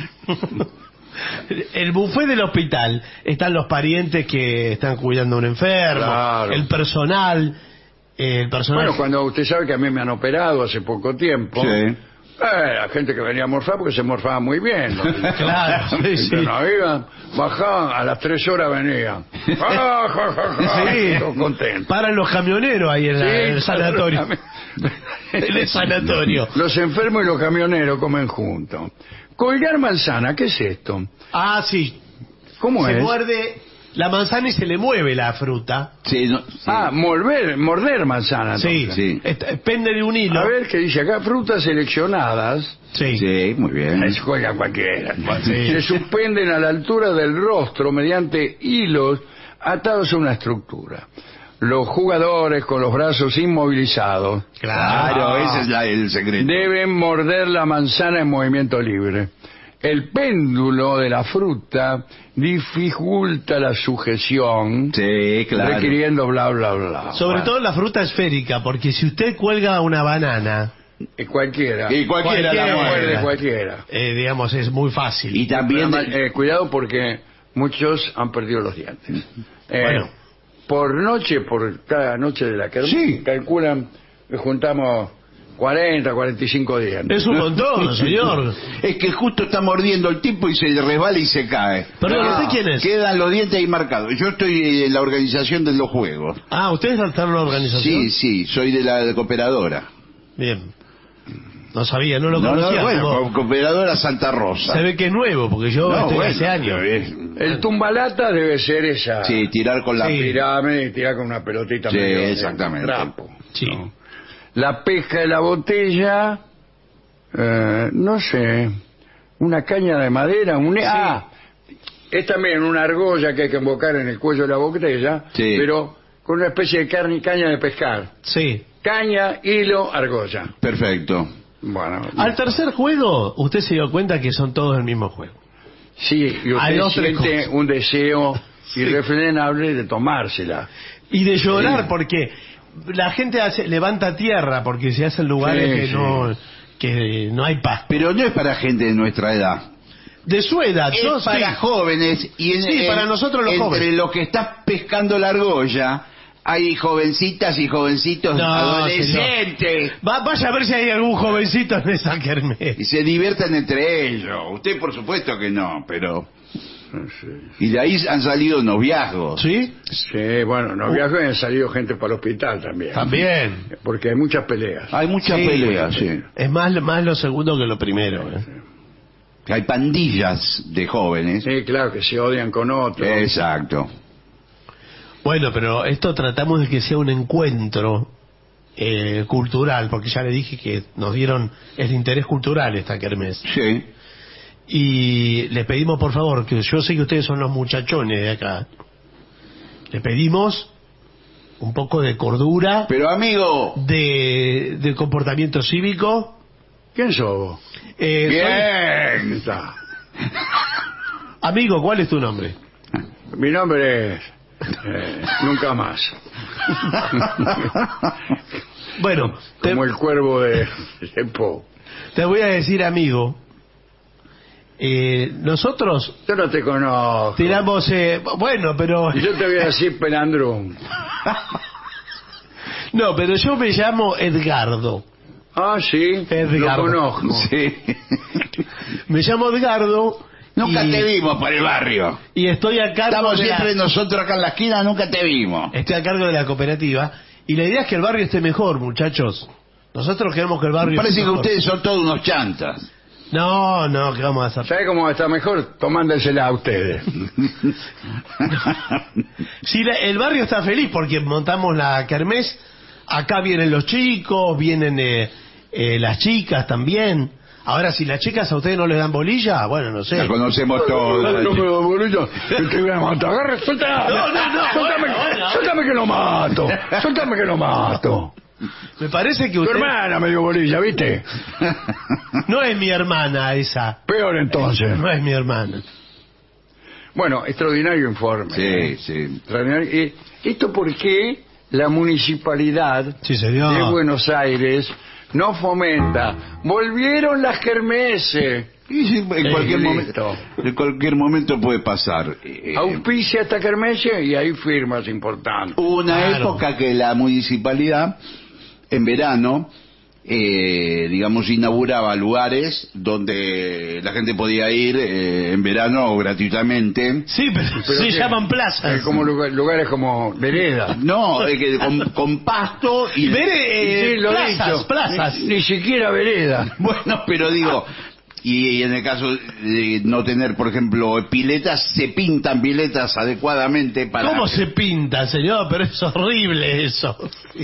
el buffet del hospital están los parientes que están cuidando a un enfermo, Claro. el personal, eh, el personal. Bueno, cuando usted sabe que a mí me han operado hace poco tiempo, Sí. eh, la gente que venía a morfar porque se morfaba muy bien. ¿no? Claro, sí, Y sí. que no iban, bajaban, a las tres horas venían. Ah, ja, ja, ja, Sí. todos contentos. Paran los camioneros ahí en, la- Sí, en el sanatorio. en En el sanatorio. Los enfermos y los camioneros comen juntos. Colgar manzana, ¿qué es esto? Ah, sí. ¿Cómo Se es? muerde la manzana y se le mueve la fruta. Sí, no, sí. Ah, morder, morder manzana. Sí, entonces. Sí. Est- pende de un hilo. A ver, ¿qué dice acá? Frutas seleccionadas. Sí. Sí, muy bien. Se juega cualquiera. Sí. Se suspenden a la altura del rostro mediante hilos atados a una estructura. Los jugadores con los brazos inmovilizados Claro, ese es la- el secreto. deben morder la manzana en movimiento libre. El péndulo de la fruta dificulta la sujeción, Sí, claro. requiriendo bla, bla, bla. Sobre Bueno, todo la fruta esférica, porque si usted cuelga una banana, eh, cualquiera. Y cualquiera la Cualquiera muerde. muerde cualquiera. eh, digamos, es muy fácil. Y también... Nada más, eh, cuidado porque muchos han perdido los dientes. Eh, Bueno. Por noche, por cada noche de la que Sí. calculan, que juntamos cuarenta, cuarenta y cinco dientes. Es un montón, señor. Es que justo está mordiendo el tipo y se resbala y se cae. Perdón, Ah, ¿usted quién es? Quedan los dientes ahí marcados. Yo estoy en la organización de los juegos. Ah, ¿ustedes están en una organización? Sí, sí, soy de la cooperadora. Bien. No sabía, no lo No, no, conocía. bueno, como- co- cooperadora Santa Rosa. Se ve que es nuevo, porque yo No, estoy bueno, hace años. es- El tumbalata debe ser esa Sí, tirar con la... Sí. pirámide y tirar con una pelotita Sí, medio de exactamente. trapo. Sí. ¿no? La pesca de la botella, eh, no sé, una caña de madera, un... Ah, es también una argolla que hay que embocar en el cuello de la botella, Sí. pero con una especie de carne y caña de pescar. Sí. Caña, hilo, argolla. Perfecto. Bueno, Al tercer juego, usted se dio cuenta que son todos el mismo juego. sí, y Hay usted dos, tres siente cosas. un deseo irrefrenable de tomársela. Y de llorar, Sí. porque la gente hace, levanta tierra, porque se hacen lugares Sí, que sí. no que no hay paz. Pero no es para gente de nuestra edad. De su edad, Es yo para sí. jóvenes. Y en- Sí, en- para nosotros los entre jóvenes. los que está pescando la argolla, hay jovencitas y jovencitos No, adolescentes. Va, vaya a ver si hay algún jovencito en esa kermés. Y se divierten entre ellos. Usted por supuesto que no, pero... Y de ahí han salido noviazgos. ¿Sí? Sí, bueno, no viajes han salido gente para el hospital también. También. Porque hay muchas peleas. Hay muchas Sí, peleas, sí. Es más, más lo segundo que lo primero. ¿eh? Hay pandillas de jóvenes. Sí, claro, que se odian con otros. Exacto. Bueno, pero esto tratamos de que sea un encuentro eh, cultural, porque ya le dije que nos dieron el interés cultural esta kermés. Sí. Y le pedimos, por favor, que yo sé que ustedes son los muchachones de acá. Le pedimos un poco de cordura, Pero amigo, de, de comportamiento cívico. ¿Quién sos vos? Eh, bien. Está. soy- Amigo, ¿cuál es tu nombre? Mi nombre es... eh, nunca más. Bueno, te, Como el cuervo de, de Poe. te voy a decir, amigo. Eh, nosotros Yo no te conozco. tiramos... eh, bueno, pero... Y yo te voy a decir Pelandrón. No, pero yo me llamo Edgardo. Ah, sí, Edgardo. lo conozco. Sí. Me llamo Edgardo. Nunca y, te vimos por el barrio. y estoy a cargo Estamos de la- siempre nosotros acá en la esquina, nunca te vimos. Estoy a cargo de la cooperativa. Y la idea es que el barrio esté mejor, muchachos. Nosotros queremos que el barrio Parece esté que mejor. ustedes son todos unos chantas. No, no, ¿qué vamos a hacer? ¿Sabe cómo está mejor? Tomándosela a ustedes. Si la- el barrio está feliz porque montamos la kermés, acá vienen los chicos, vienen eh, eh, las chicas también. Ahora, si las chicas a ustedes no les dan bolilla, bueno, no sé. La conocemos todos. No, pero, boludo, te voy a matar. Agarra, suelta. No, no, no, Suéltame, bueno, bueno. suéltame que lo mato. Suéltame que lo mato. Me parece que Tu usted... hermana me dio bolilla, ¿viste? No es mi hermana esa. Peor entonces. No es mi hermana. Bueno, extraordinario informe. Sí, sí. Extraordinario. ¿Y esto por qué la municipalidad Sí, señor. de Buenos Aires no fomenta? Volvieron las kermeses. Y sí, en, cualquier listo. momento, en cualquier momento puede pasar. Eh, Auspicia esta kermese y hay firmas importantes. Hubo una Claro. época que la municipalidad, en verano, eh, digamos, inauguraba lugares donde la gente podía ir eh, en verano gratuitamente. Sí, pero, Pero se ¿qué? llaman Eh, plazas. como lugar- lugares como vereda. No, eh, que con, con pasto y... Veré, eh, Sí, lo he plazas, dicho. plazas. Ni, ni siquiera vereda. Bueno, pero digo, Y, y en el caso de no tener, por ejemplo, piletas, se pintan piletas adecuadamente para... ¿Cómo se pinta, señor? Pero es horrible eso.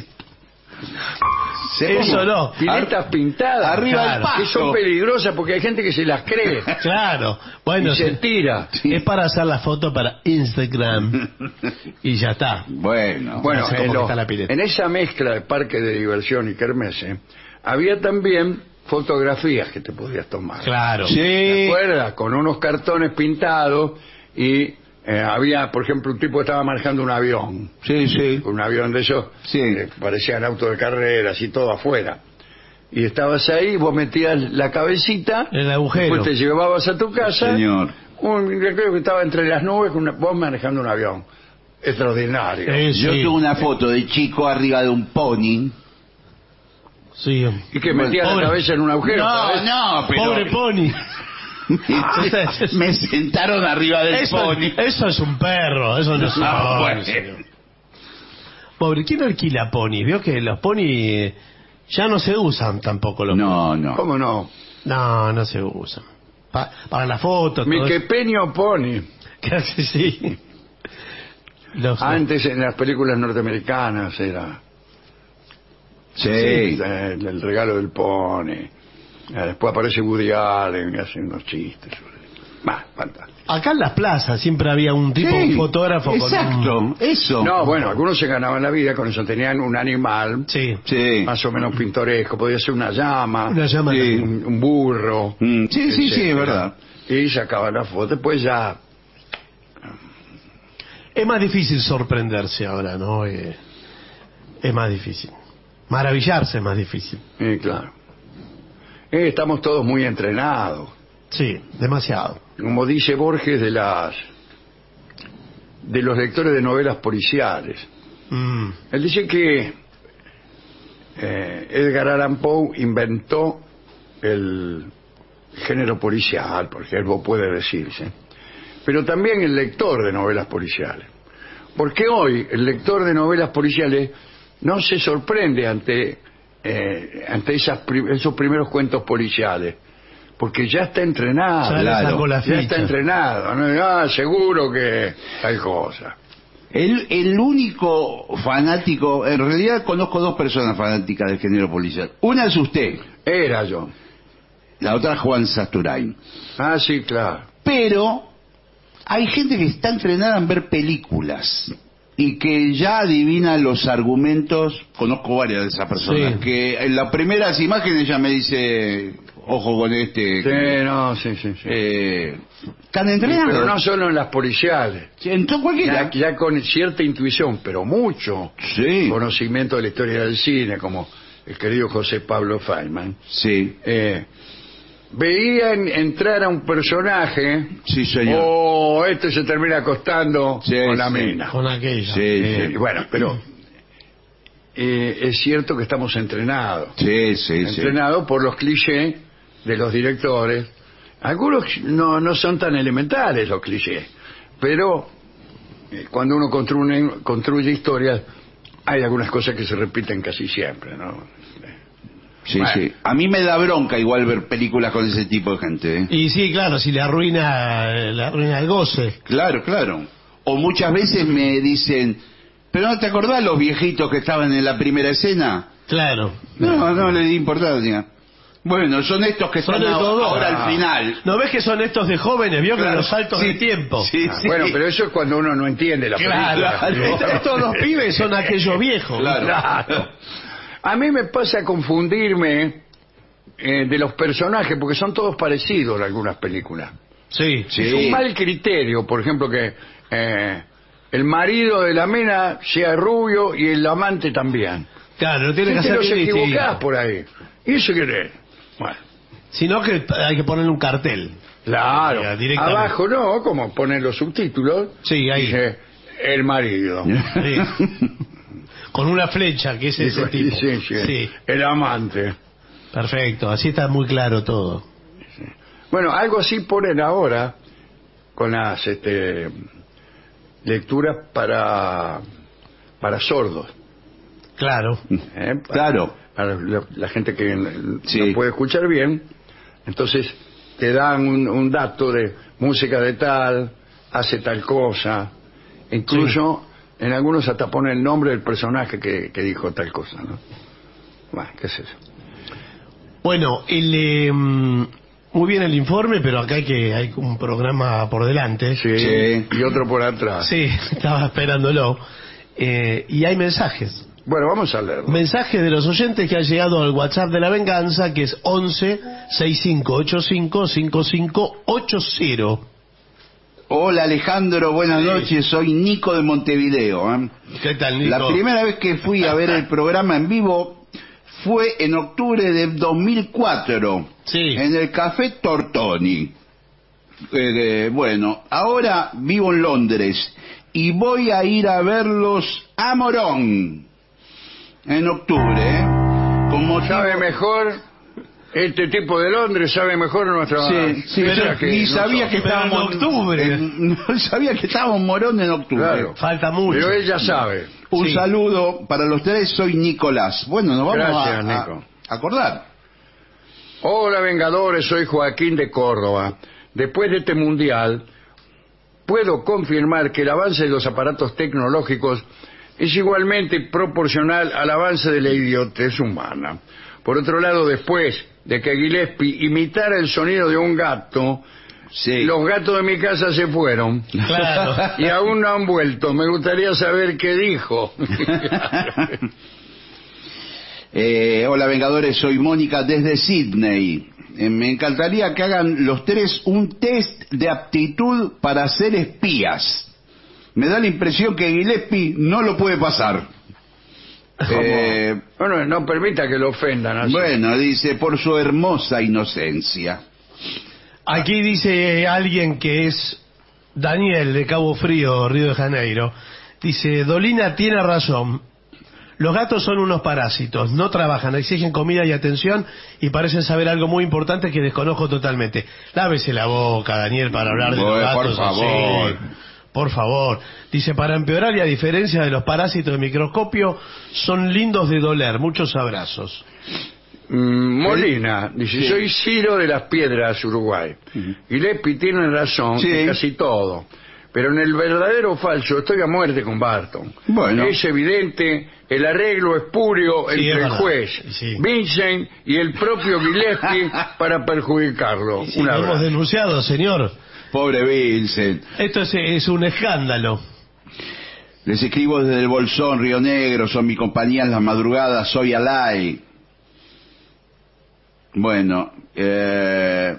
Se- Eso no. Piletas pintadas. Arriba del Que pasto. son peligrosas porque hay gente que se las cree. Claro. Bueno, y se se- tira. es para hacer la foto para Instagram. Y ya está. Bueno, Bueno, Así como en, que lo- está la pileta. en esa mezcla de parque de diversión y kermesse, había también fotografías que te podías tomar. Claro. sí. ¿Te acuerdas? Con unos cartones pintados y eh, había, por ejemplo, un tipo que estaba manejando un avión. Sí, sí. Un avión de esos Sí. que parecían autos de carreras y todo afuera. Y estabas ahí, vos metías la cabecita, En el agujero. después te llevabas a tu casa. Señor. Un, yo creo que estaba entre las nubes, con una- vos manejando un avión. Extraordinario. Eh, Yo sí. tuve una foto de chico arriba de un pony. Sí. Y que metías Pobre- la cabeza en un agujero. No, ¿sabes? no, pero... Pobre pony. Me sentaron arriba del Eso, pony. eso es un perro, eso no es un Ah, pony, bueno. señor. Pobre, ¿quién alquila ponis? Veo que los ponis ya no se usan tampoco los No, no. ¿Cómo no? No, no se usan. Pa- para la foto, Mi todo que eso. peño pone. Casi sí. Los- Antes en las películas norteamericanas era Sí. el, el regalo del pony. Eh, Después aparece Woody Allen y hace unos chistes. sobre- Bah, fantástico. Acá en las plazas siempre había un tipo, Sí, un fotógrafo exacto, con un... eso. No, bueno, algunos se ganaban la vida con eso. Tenían un animal Sí, Sí. más o menos pintoresco. Podía ser una llama, una llama. Sí. un, un burro. Mm, sí, sí, sí, es etcétera. verdad. Y sacaban la foto. Después ya... Es más difícil sorprenderse ahora, ¿no? Eh, es más difícil. Maravillarse es más difícil. eh, claro. Eh, estamos todos muy entrenados. Sí, demasiado. Como dice Borges, de las de los lectores de novelas policiales. Mm. Él dice que eh, Edgar Allan Poe inventó el género policial, por ejemplo, puede decirse, pero también el lector de novelas policiales. Porque hoy el lector de novelas policiales no se sorprende ante, eh, ante esas pri- esos primeros cuentos policiales, porque ya está entrenado. Ya le claro, sacó la Ya está ficha. entrenado, ¿no? Ah, seguro que tal cosa. El, el único fanático, en realidad conozco dos personas fanáticas del género policial. Una es usted, Era yo. la otra Juan Sasturain. Ah, sí, claro. Pero hay gente que está entrenada en ver películas y que ya adivina los argumentos. Conozco varias de esas personas. Sí. Que en las primeras imágenes ya me dice, ojo con este. que, Sí, no, sí, sí, sí. eh, están entrenados. Pero no solo en las policiales. En todo cualquiera. Ya, ya con cierta intuición, pero mucho Sí, conocimiento de la historia del cine, como el querido José Pablo Feynman, sí, eh, veían entrar a un personaje, sí, señor. o este se termina acostando Sí, con la sí. mina. Con aquella. Sí, Eh, sí. y bueno, pero eh, es cierto que estamos entrenados, Sí, sí, sí. entrenados por los clichés de los directores. Algunos no, no son tan elementales los clichés, pero eh, cuando uno construye, construye historias, hay algunas cosas que se repiten casi siempre, ¿no? Sí, Bueno. sí. A mí me da bronca igual ver películas con ese tipo de gente. ¿eh? Y sí, claro, si le arruina, le arruina el goce. Claro, claro. O muchas veces me dicen, ¿pero no te acordás los viejitos que estaban en la primera escena? Claro. No, no le di importancia. Bueno, son estos que Son están estos dos. ahora Ah. al final. ¿No ves que son estos de jóvenes? Vio que Claro, los saltos sí, de tiempo. sí, Ah, sí. Bueno, pero eso es cuando uno no entiende la Claro. película. Est- Estos dos pibes son aquellos viejos. Claro. Claro. A mí me pasa confundirme eh, de los personajes, porque son todos parecidos en algunas películas. Sí. Sí. Es un mal criterio, por ejemplo, que eh, el marido de la mina sea rubio y el amante también. Claro, no tiene que Sí, te ser los bien equivocás distinto. por ahí. ¿Y eso qué es? Bueno, Sino que hay que ponerle un cartel. claro. Ya, directamente. Abajo no, como ponen los subtítulos. Sí, ahí. Dice, el marido. Sí. Con una flecha, que es ese Sí, tipo. sí, sí. Sí. El amante. Perfecto, así está muy claro todo. Bueno, algo así ponen ahora con las este, lecturas para para sordos. Claro. ¿eh? Para- Claro. Para la, la gente que n- Sí. no puede escuchar bien. Entonces te dan un, un dato de música de tal, hace tal cosa, incluso sí. en algunos hasta pone el nombre del personaje que, que dijo tal cosa, ¿no? Bueno, ¿qué es eso? Bueno, el, eh, muy bien el informe, pero acá hay que hay un programa por delante. Sí, sí. Y otro por atrás. Sí, estaba esperándolo. Eh, y hay mensajes. Bueno, vamos a leerlo. Mensajes de los oyentes que han llegado al WhatsApp de La Venganza, que es once sesenta y cinco ochenta y cinco cincuenta y cinco ochenta. Hola Alejandro, buenas sí. noches, soy Nico de Montevideo. ¿eh? ¿Qué tal, Nico? La primera vez que fui a ver el programa en vivo fue en octubre de dos mil cuatro, sí. en el Café Tortoni. Eh, eh, bueno, ahora vivo en Londres y voy a ir a verlos a Morón en octubre. ¿eh? Como sabe mejor, este tipo de Londres sabe mejor nuestra... Sí, sí, pero que ni sabía nosotros. que estábamos en octubre. En, no sabía que estábamos en Morón en octubre. Claro. Falta mucho. Pero ella sabe. Un Sí. saludo para los tres, soy Nicolás. Bueno, nos vamos Gracias, a, Nico. a acordar. Hola Vengadores, soy Joaquín de Córdoba. Después de este mundial, puedo confirmar que el avance de los aparatos tecnológicos es igualmente proporcional al avance de la idiotez humana. Por otro lado, después de que Gillespie imitara el sonido de un gato, sí. los gatos de mi casa se fueron. Claro. Y aún no han vuelto. Me gustaría saber qué dijo. eh, hola Vengadores, soy Mónica desde Sydney. Eh, me encantaría que hagan los tres un test de aptitud para ser espías. Me da la impresión que Gillespie no lo puede pasar. Eh, bueno, no permita que lo ofendan así. Bueno, dice, por su hermosa inocencia. Aquí dice alguien que es Daniel de Cabo Frío, Río de Janeiro. Dice, Dolina tiene razón. Los gatos son unos parásitos, no trabajan, exigen comida y atención y parecen saber algo muy importante que desconozco totalmente. Lávese la boca, Daniel, para hablar de los gatos. Por favor. Así. Por favor. Dice, para empeorar y a diferencia de los parásitos de microscopio, son lindos de doler. Muchos abrazos. Mm, Molina, dice, sí. soy Ciro de las Piedras, Uruguay. Uh-huh. Gillespie tiene razón sí. en casi todo. Pero en el verdadero o falso estoy a muerte con Barton. Bueno. Es evidente, el arreglo espurio sí, entre es el juez, sí. Vincent y el propio Gillespie para perjudicarlo. Sí, Una lo hemos denunciado, señor. Pobre Vincent. Esto es, es un escándalo. Les escribo desde el Bolsón, Río Negro, son mi compañía en las madrugadas, soy Alay. Bueno, eh,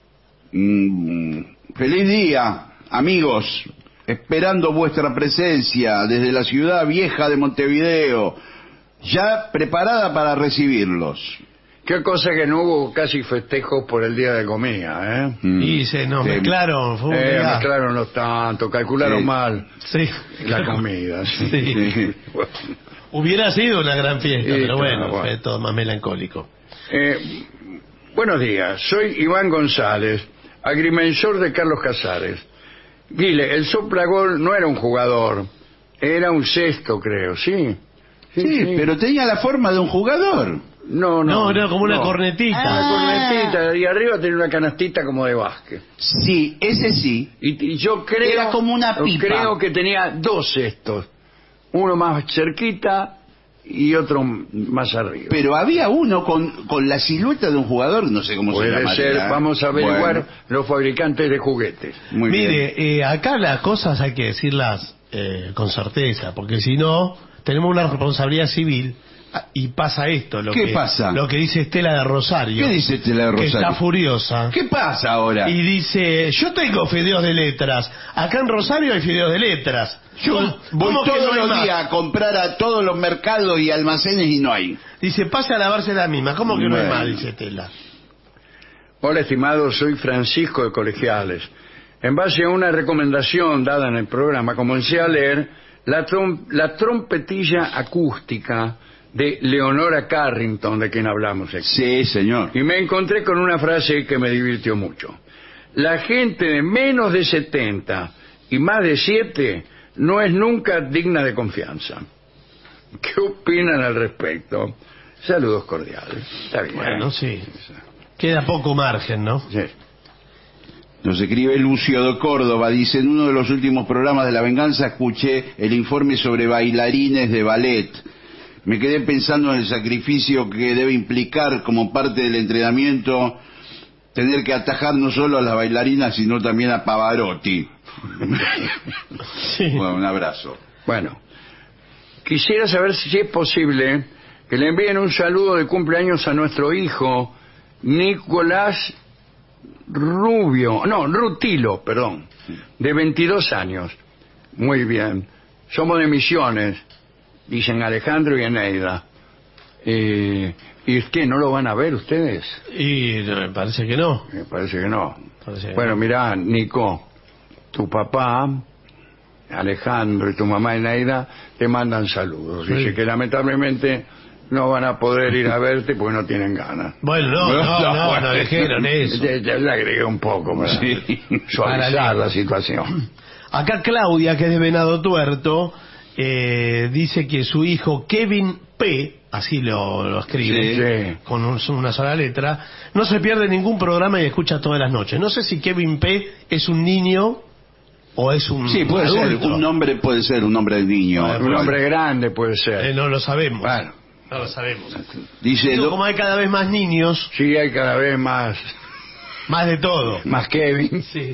mm, feliz día, amigos, esperando vuestra presencia desde la ciudad vieja de Montevideo, ya preparada para recibirlos. Qué cosa que no hubo casi festejos por el día de comida, ¿eh? Mm. Y se nos sí. mezclaron. Fue un eh, día. mezclaron los tanto, calcularon sí. mal sí. la comida. Sí. Sí. Sí. Hubiera sido una gran fiesta, Sí, pero bueno, claro, bueno. fue todo más melancólico. Eh, buenos días, soy Iván González, agrimensor de Carlos Casares. Guile, el soplagol no era un jugador, era un cesto, creo, ¿sí? Sí, sí, sí, pero tenía la forma de un jugador. No, no. No, era como una no. cornetita. Una Ah. cornetita, y arriba tenía una canastita como de básquet. Sí, ese sí. Y, y yo creo... Era como una pipa. Creo que tenía dos cestos. Uno más cerquita y otro más arriba. Pero había uno con, con la silueta de un jugador, no sé cómo se Puede llama. ser, vamos a averiguar Bueno, los fabricantes de juguetes. muy Mire, bien. eh, acá las cosas hay que decirlas eh, con certeza, porque si no, tenemos una responsabilidad civil ah, y pasa esto. Lo ¿Qué que, pasa? Lo que dice Estela de Rosario. ¿Qué dice Estela de Rosario? Que está furiosa. ¿Qué pasa ahora? Y dice, yo tengo fideos de letras. Acá en Rosario hay fideos de letras. Yo voy ¿Cómo que todos no hay los más? días a comprar a todos los mercados y almacenes y no hay. Dice, pase a lavarse la misma. ¿Cómo que no hay Bueno. más? Dice Estela. Hola, estimado, soy Francisco de Colegiales. En base a una recomendación dada en el programa, comencé a leer la, trom la trompetilla acústica de Leonora Carrington, de quien hablamos aquí. Sí, señor. Y me encontré con una frase que me divirtió mucho. La gente de menos de setenta y más de siete no es nunca digna de confianza. ¿Qué opinan al respecto? Saludos cordiales. Está bien. Bueno, sí. Queda poco margen, ¿no? Sí. Nos escribe Lucio de Córdoba, dice, en uno de los últimos programas de La Venganza escuché el informe sobre bailarines de ballet. Me quedé pensando en el sacrificio que debe implicar como parte del entrenamiento tener que atajar no solo a las bailarinas, sino también a Pavarotti. Sí. Bueno, un abrazo. Bueno, quisiera saber si es posible que le envíen un saludo de cumpleaños a nuestro hijo Nicolás Rubio, no, Rutilo, perdón, de veintidós años. Muy bien. Somos de Misiones, dicen Alejandro y Eneida. Eh, ¿Y es que no lo van a ver ustedes? Y no, me parece que no. Me parece que no. Parece que Bueno, no. mirá, Nico, tu papá, Alejandro y tu mamá Eneida te mandan saludos. Sí. Dice que lamentablemente no van a poder ir a verte porque no tienen ganas. Bueno, no, no, no, no, dijeron eso. Ya, ya le agregué un poco para Sí. suavizar Para la situación. Acá Claudia, que es de Venado Tuerto, eh, dice que su hijo Kevin P., así lo, lo escribe, Sí. con un- una sola letra, no se pierde ningún programa y escucha todas las noches. No sé si Kevin P. es un niño o es un Sí, puede ser, adulto. un nombre puede ser un nombre de niño. Ah, Un hombre grande puede ser. Eh, no lo sabemos. Bueno, No lo sabemos. Dice, Digo, lo- como hay cada vez más niños, sí hay cada vez más, más de todo. más Kevin. Sí.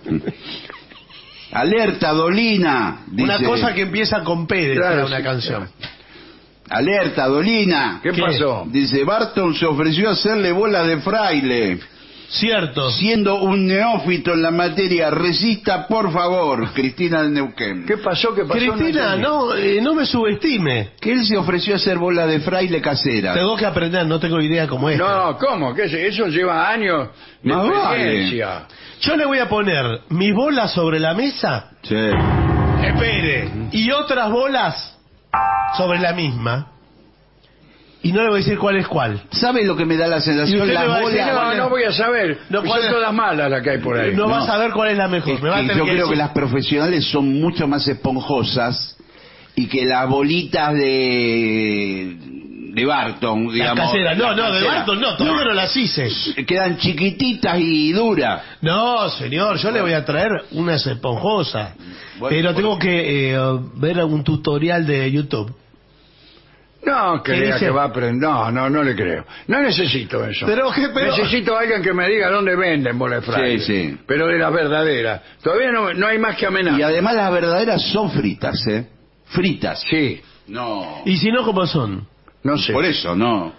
alerta, Dolina. Dice, Una cosa que empieza con P, decía Claro, una sí, canción. Alerta, Dolina. ¿Qué, ¿Qué? pasó? Dice, Barton se ofreció a hacerle bola de fraile. Cierto. Siendo un neófito en la materia, resista por favor, Cristina de Neuquén. ¿Qué pasó? ¿Qué pasó? Cristina, entendí. no, eh, no me subestime. Que él se ofreció a hacer bola de fraile casera. Tengo que aprender, no tengo idea cómo es. No, ¿cómo? ¿Qué es? Eso lleva años de Más vale. experiencia. Yo le voy a poner mis bolas sobre la mesa, Sí. espere, y otras bolas sobre la misma. Y no le voy a decir cuál es cuál. ¿Sabe lo que me da la Y sensación? usted Las me va a decir, bolas... No, no voy a saber. No, No, ¿cuál son es? todas malas las que hay por ahí. No, No. vas a ver cuál es la mejor. Es Me va a que tener yo que creo decir- que las profesionales son mucho más esponjosas y que las bolitas de de Barton, Las digamos, caseras. No, las no, de caseras, Barton no, todavía no las hice. quedan chiquititas y duras. No, señor, yo le voy a traer unas esponjosas. Bueno, pero bueno. tengo que eh, ver un tutorial de YouTube. No, ¿Qué crea dice? que va a aprender. No, no, no le creo. No necesito eso. Pero, ¿qué? Pero- Necesito a alguien que me diga dónde venden bola de fraile. Sí, sí. Pero de las verdaderas. Todavía no, no hay más que amenazar. Y además las verdaderas son fritas, ¿eh? Fritas. Sí, No. Y si no, ¿cómo son? no sé. Por eso, no.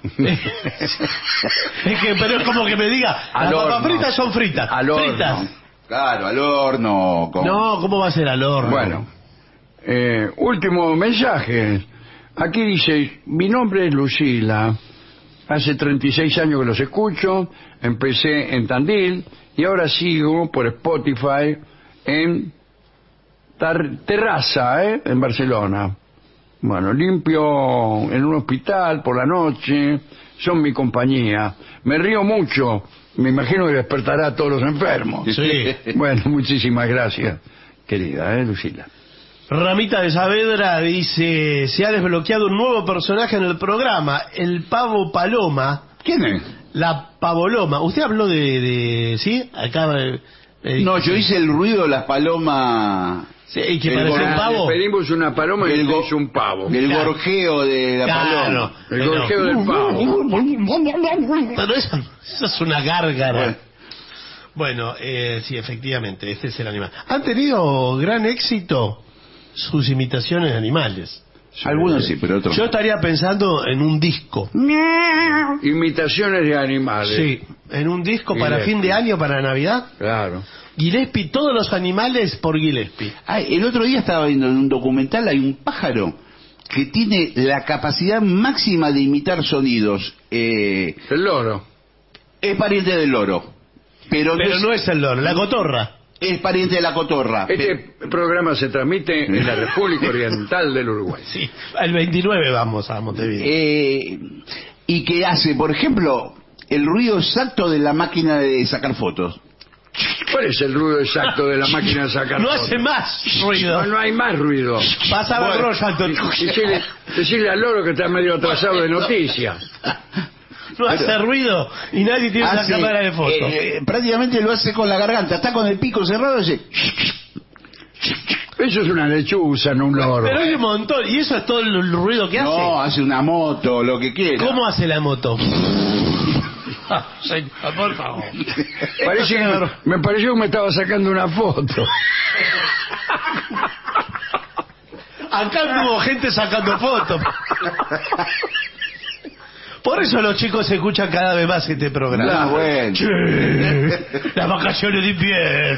Es que, pero es como que me diga, Al las papas horno. fritas son fritas. Al horno. Fritas. Claro, al horno. con- No, ¿cómo va a ser al horno? Bueno, eh, último mensaje. Aquí dice, mi nombre es Lucila. Hace treinta y seis años que los escucho. Empecé en Tandil y ahora sigo por Spotify en Tar- Terraza, ¿eh? En Barcelona. Bueno, limpio en un hospital por la noche. Son mi compañía. Me río mucho. Me imagino que despertará a todos los enfermos. Sí. Bueno, muchísimas gracias, querida, ¿eh, Lucila? Ramita de Saavedra dice, se ha desbloqueado un nuevo personaje en el programa, el Pavo Paloma, ¿Quién es? la Pavoloma. ¿Usted habló de, de ¿sí? Acá eh, eh, No, yo hice el ruido de las palomas. sí, y que el parece gor- un pavo. Le pedimos una paloma y El le go- hizo un pavo. El Claro. gorjeo de la Claro. paloma. El Pero- gorjeo del pavo. Pero eso, eso es una gárgara. Bueno. Bueno, eh, sí, efectivamente, este es el animal. Han tenido gran éxito sus imitaciones de animales. Algunos sí, pero otros Yo no. estaría pensando en un disco. Imitaciones de animales. Sí, en un disco para Gillespie. fin de año, para Navidad. Claro. Gillespie, todos los animales por Gillespie. Ay, el otro día estaba viendo en un documental, hay un pájaro que tiene la capacidad máxima de imitar sonidos. Eh, El loro. es pariente del loro, pero, Pero no, no es, es el loro, la cotorra. es pariente de la cotorra. Pe- Este programa se transmite en la República Oriental del Uruguay. Sí, el veintinueve vamos a Montevideo. eh, y que hace, por ejemplo, el ruido exacto de la máquina de sacar fotos. ¿Cuál es el ruido exacto de la máquina de sacar No fotos? hace más ruido. No, no hay más ruido. Pasaba Bueno, Rosalto. Decirle, decirle al loro que está medio atrasado de noticias. no hace Pero- ruido y nadie tiene una Hace, cámara de foto. eh, eh, prácticamente lo hace con la garganta, está con el pico cerrado y dice... Eso es una lechuza, no un loro. Pero hay un montón, y eso es todo el ruido que No, hace. hace una moto, lo que quiera. ¿Cómo hace la moto? Señor, por favor. Parece que- me pareció que me estaba sacando una foto. Acá no hubo gente sacando fotos. Por eso los chicos se escuchan cada vez más este programa. Ah, bueno. Che, las vacaciones de invierno.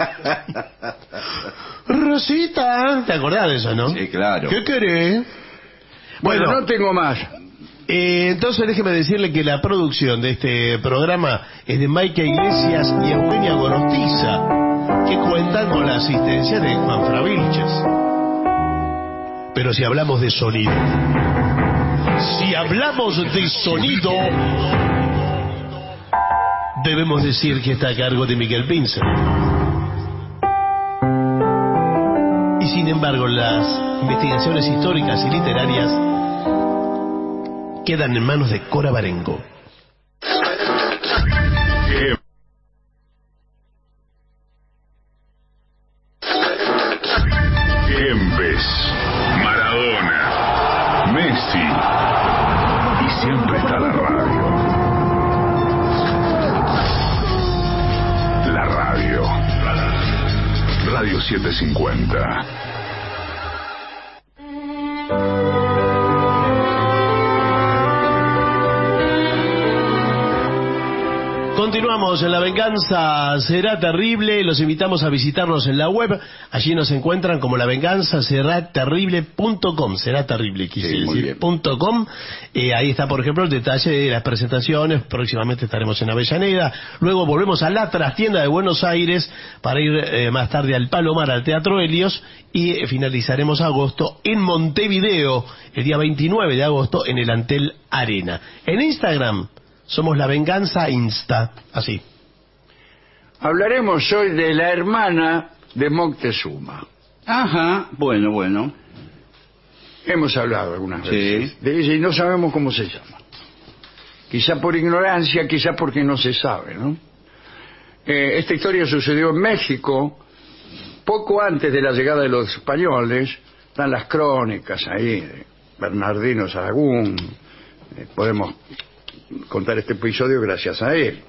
Rosita, ¿te acordás de eso, no? Sí, claro. ¿Qué querés? Bueno, Bueno, no tengo más. eh, entonces déjeme decirle que la producción de este programa es de Maika Iglesias y Eugenia Gorostiza, que cuentan con la asistencia de Juan Fravilches. Pero si hablamos de sonido, si hablamos de sonido, debemos decir que está a cargo de Miguel Pincer. Y sin embargo, las investigaciones históricas y literarias quedan en manos de Cora Barengo. Kempes, Maradona, Messi y siempre está la radio. La radio. Radio setecientos cincuenta. Continuamos en La Venganza Será Terrible. Los invitamos a visitarnos en la web. Allí nos encuentran como La Venganza Será Terrible punto com. Será terrible, quise Sí, muy decir, bien. punto com. Eh, ahí está, por ejemplo, el detalle de las presentaciones. Próximamente estaremos en Avellaneda. Luego volvemos a la trastienda de Buenos Aires para ir eh, más tarde al Palomar, al Teatro Helios. Y eh, finalizaremos agosto en Montevideo, el día veintinueve de agosto, en el Antel Arena. En Instagram somos La Venganza Insta, así. Hablaremos hoy de la hermana de Moctezuma. Ajá, bueno, bueno. Hemos hablado algunas Sí. veces de ella y no sabemos cómo se llama. Quizá por ignorancia, quizá porque no se sabe, ¿no? Eh, esta historia sucedió en México poco antes de la llegada de los españoles. Están las crónicas ahí de Bernardino Sahagún. Eh, podemos contar este episodio gracias a él.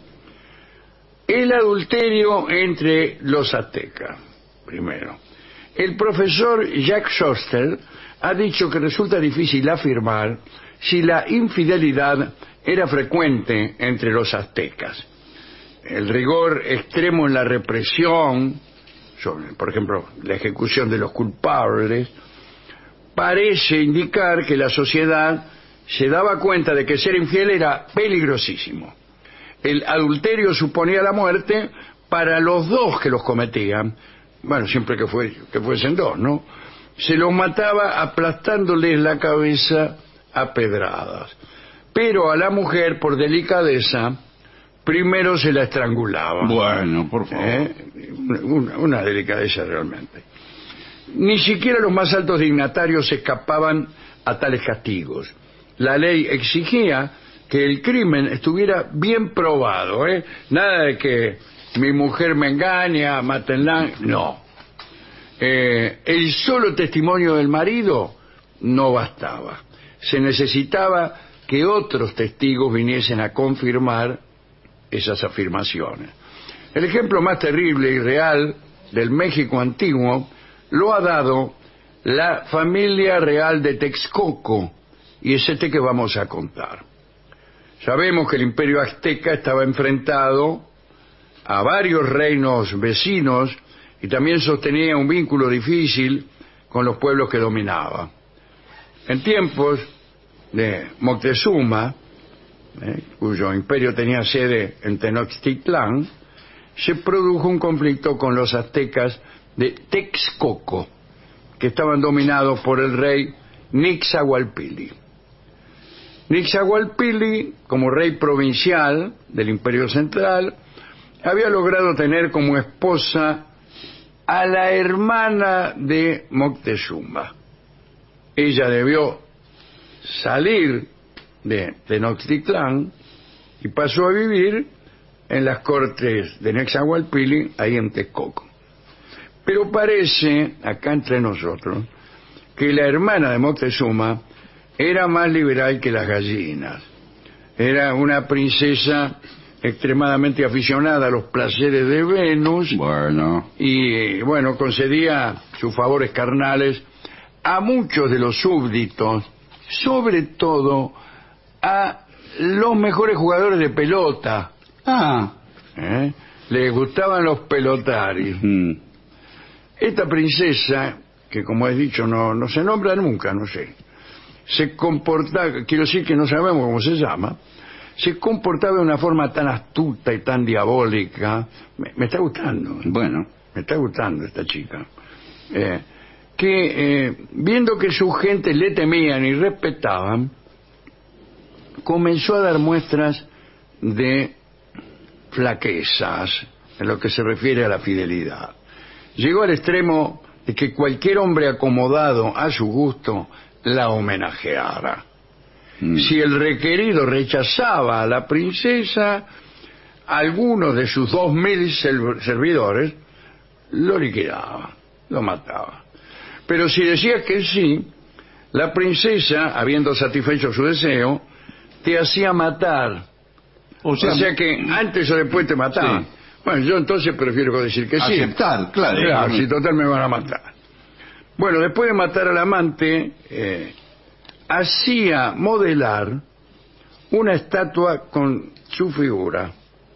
El adulterio entre los aztecas, primero. El profesor Jacques Soster ha dicho que resulta difícil afirmar si la infidelidad era frecuente entre los aztecas. El rigor extremo en la represión, sobre, por ejemplo, la ejecución de los culpables, parece indicar que la sociedad se daba cuenta de que ser infiel era peligrosísimo. El adulterio suponía la muerte para los dos que los cometían, bueno, siempre que, fue, que fuesen dos, ¿no? Se los mataba aplastándoles la cabeza a pedradas. Pero a la mujer, por delicadeza, primero se la estrangulaba. Bueno, por favor. ¿Eh? Una, una delicadeza realmente. Ni siquiera los más altos dignatarios escapaban a tales castigos. La ley exigía que el crimen estuviera bien probado, ¿eh? Nada de que mi mujer me engaña, mátenla, no. Eh, el solo testimonio del marido no bastaba. Se necesitaba que otros testigos viniesen a confirmar esas afirmaciones. El ejemplo más terrible y real del México antiguo lo ha dado la familia real de Texcoco, y es este que vamos a contar. Sabemos que el imperio azteca estaba enfrentado a varios reinos vecinos y también sostenía un vínculo difícil con los pueblos que dominaba. En tiempos de Moctezuma, eh, cuyo imperio tenía sede en Tenochtitlán, se produjo un conflicto con los aztecas de Texcoco, que estaban dominados por el rey Nixahualpili. Nixahualpili, como rey provincial del Imperio Central, había logrado tener como esposa a la hermana de Moctezuma. Ella debió salir de Tenochtitlán y pasó a vivir en las cortes de Nezahualpilli, ahí en Texcoco. Pero parece, acá entre nosotros, que la hermana de Moctezuma era más liberal que las gallinas. Era una princesa extremadamente aficionada a los placeres de Venus. Bueno. Y, bueno, concedía sus favores carnales a muchos de los súbditos, sobre todo a los mejores jugadores de pelota. Ah. ¿Eh? Les gustaban los pelotaris. Mm. Esta princesa, que como he dicho no, no se nombra nunca, no sé, se comportaba, quiero decir que no sabemos cómo se llama, se comportaba de una forma tan astuta y tan diabólica. Me, me está gustando. Bueno. Me está gustando esta chica. Eh, que eh, viendo que su gente le temían y respetaban, comenzó a dar muestras de flaquezas en lo que se refiere a la fidelidad. Llegó al extremo de que cualquier hombre acomodado a su gusto la homenajeara. Mm. Si el requerido rechazaba a la princesa, algunos de sus dos mil servidores lo liquidaba, lo mataba. Pero si decía que sí, la princesa, habiendo satisfecho su deseo, te hacía matar. O sea, o sea que antes o después te mataban. Sí. Bueno, yo entonces prefiero decir que sí. Aceptar, claro. Claro, si total me van a matar. Bueno, después de matar al amante, eh, hacía modelar una estatua con su figura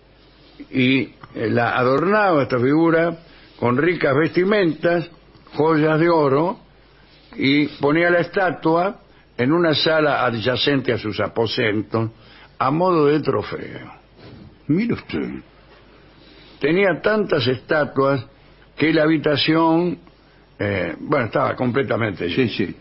y eh, la adornaba esta figura con ricas vestimentas, joyas de oro, y ponía la estatua en una sala adyacente a sus aposentos a modo de trofeo. Mire usted. Tenía tantas estatuas que la habitación, eh, bueno, estaba completamente llena. Sí, sí.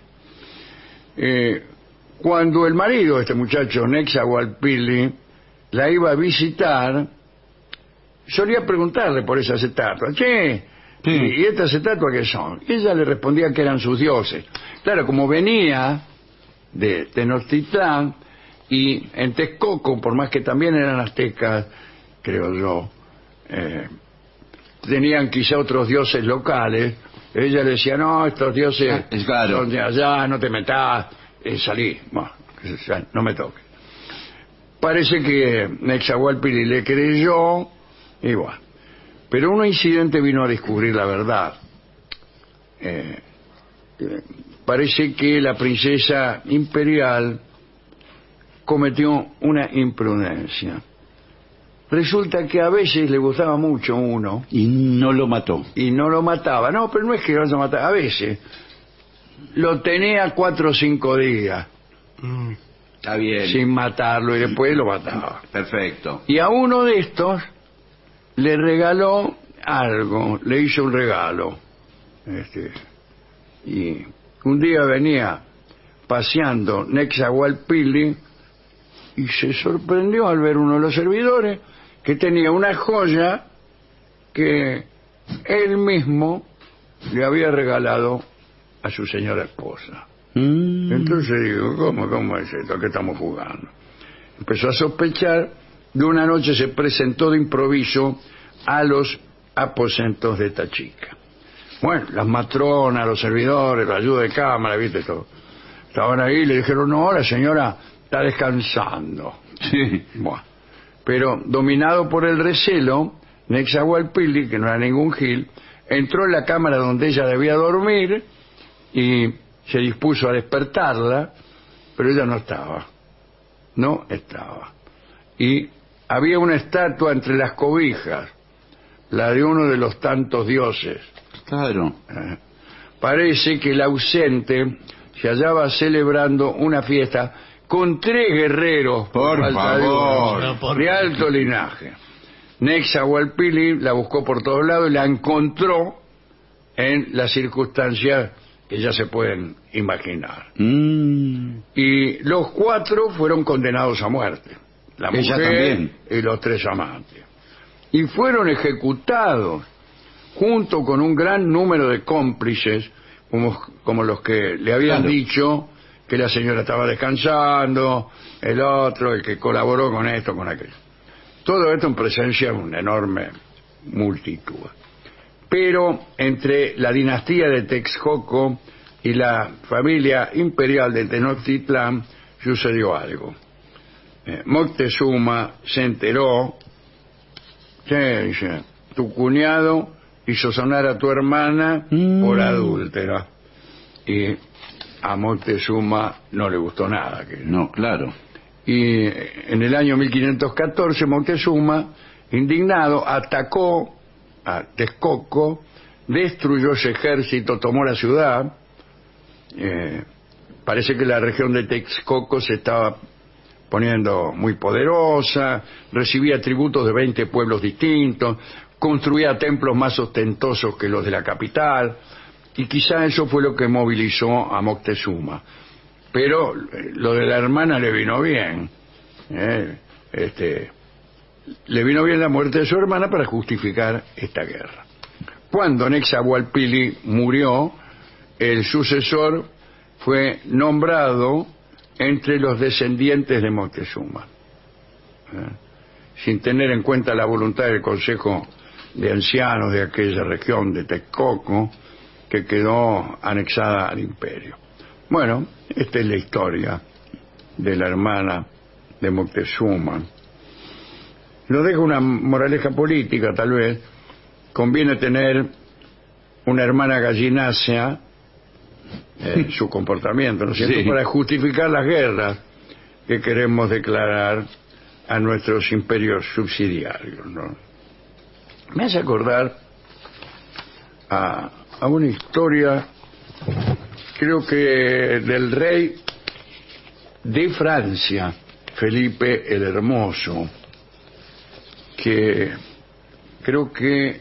Eh, cuando el marido de este muchacho, Nezahualpilli, la iba a visitar, solía preguntarle por esas estatuas. Che, sí. ¿y, ¿y estas estatuas qué son? Y ella le respondía que eran sus dioses. Claro, como venía de Tenochtitlán, y en Texcoco, por más que también eran aztecas, creo yo, eh, tenían quizá otros dioses locales, ella le decía, no, estos dioses es claro. son de allá, no te metas, eh, salí, bueno, no me toques. Parece que Nezahualpilli le creyó, y bueno, pero un incidente vino a descubrir la verdad. Eh, eh, parece que la princesa imperial cometió una imprudencia. Resulta que a veces le gustaba mucho uno y no lo mató. Y no lo mataba. No, pero no es que lo haya matado. A veces lo tenía cuatro o cinco días. Mm, está bien. Sin matarlo y después lo mataba. Perfecto. Y a uno de estos le regaló algo, le hizo un regalo. Este, y un día venía paseando Nezahualpilli y se sorprendió al ver uno de los servidores que tenía una joya que él mismo le había regalado a su señora esposa. Mm. Entonces digo, ¿cómo, cómo es esto? ¿Qué estamos jugando? Empezó a sospechar y una noche se presentó de improviso a los aposentos de esta chica. Bueno, las matronas, los servidores, la ayuda de cámara, viste todo. Estaban ahí y le dijeron, no, la señora está descansando. Sí. Bueno, pero dominado por el recelo, Nezahualpilli, que no era ningún gil, entró en la cámara donde ella debía dormir y se dispuso a despertarla, pero ella no estaba. No estaba. Y había una estatua entre las cobijas, la de uno de los tantos dioses. Claro. Eh, parece que el ausente se hallaba celebrando una fiesta con tres guerreros por, por favor de, por de alto linaje. Nezahualpilli la buscó por todos lados y la encontró en las circunstancias que ya se pueden imaginar. Mm. Y los cuatro fueron condenados a muerte, la Ella mujer también. Y los tres amantes, y fueron ejecutados junto con un gran número de cómplices como, como los que le habían claro. dicho que la señora estaba descansando, el otro, el que colaboró con esto, con aquello. Todo esto en presencia de una enorme multitud. Pero entre la dinastía de Texcoco y la familia imperial de Tenochtitlán sucedió algo. Eh, Moctezuma se enteró, sí, dice, tu cuñado hizo sonar a tu hermana mm. por adúltera. Y a Moctezuma no le gustó nada. Que... No, claro. Y en el año mil quinientos catorce Moctezuma, indignado, atacó a Texcoco, destruyó ese ejército, tomó la ciudad. Eh, parece que la región de Texcoco se estaba poniendo muy poderosa, recibía tributos de veinte pueblos distintos, construía templos más ostentosos que los de la capital, y quizá eso fue lo que movilizó a Moctezuma. Pero lo de la hermana le vino bien. ¿eh? Este, le vino bien la muerte de su hermana para justificar esta guerra. Cuando Netzahualpilli murió, el sucesor fue nombrado entre los descendientes de Moctezuma, ¿eh? sin tener en cuenta la voluntad del Consejo de Ancianos de aquella región de Texcoco, que quedó anexada al imperio. Bueno, esta es la historia de la hermana de Moctezuma. Nos deja una moraleja política, tal vez. Conviene tener una hermana gallinácea en su comportamiento, ¿no es cierto?, sí. para justificar las guerras que queremos declarar a nuestros imperios subsidiarios, ¿no? Me hace acordar a, a una historia, creo que del rey de Francia, Felipe el Hermoso, que creo que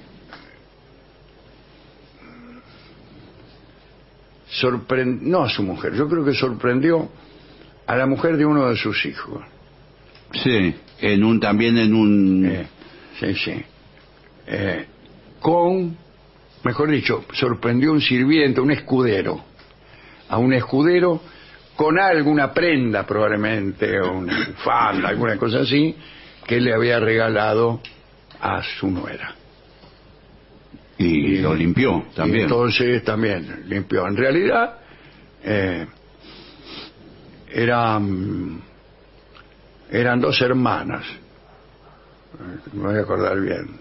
sorprendió, no a su mujer, yo creo que sorprendió a la mujer de uno de sus hijos. Sí, en un también en un... Eh, sí, sí. Eh, con, mejor dicho, sorprendió un sirviente, un escudero, a un escudero con alguna prenda probablemente, o una bufanda, alguna cosa así, que le había regalado a su nuera. Y, y lo limpió también. Y entonces también limpió. En realidad, eh, eran, eran dos hermanas, me voy a acordar bien.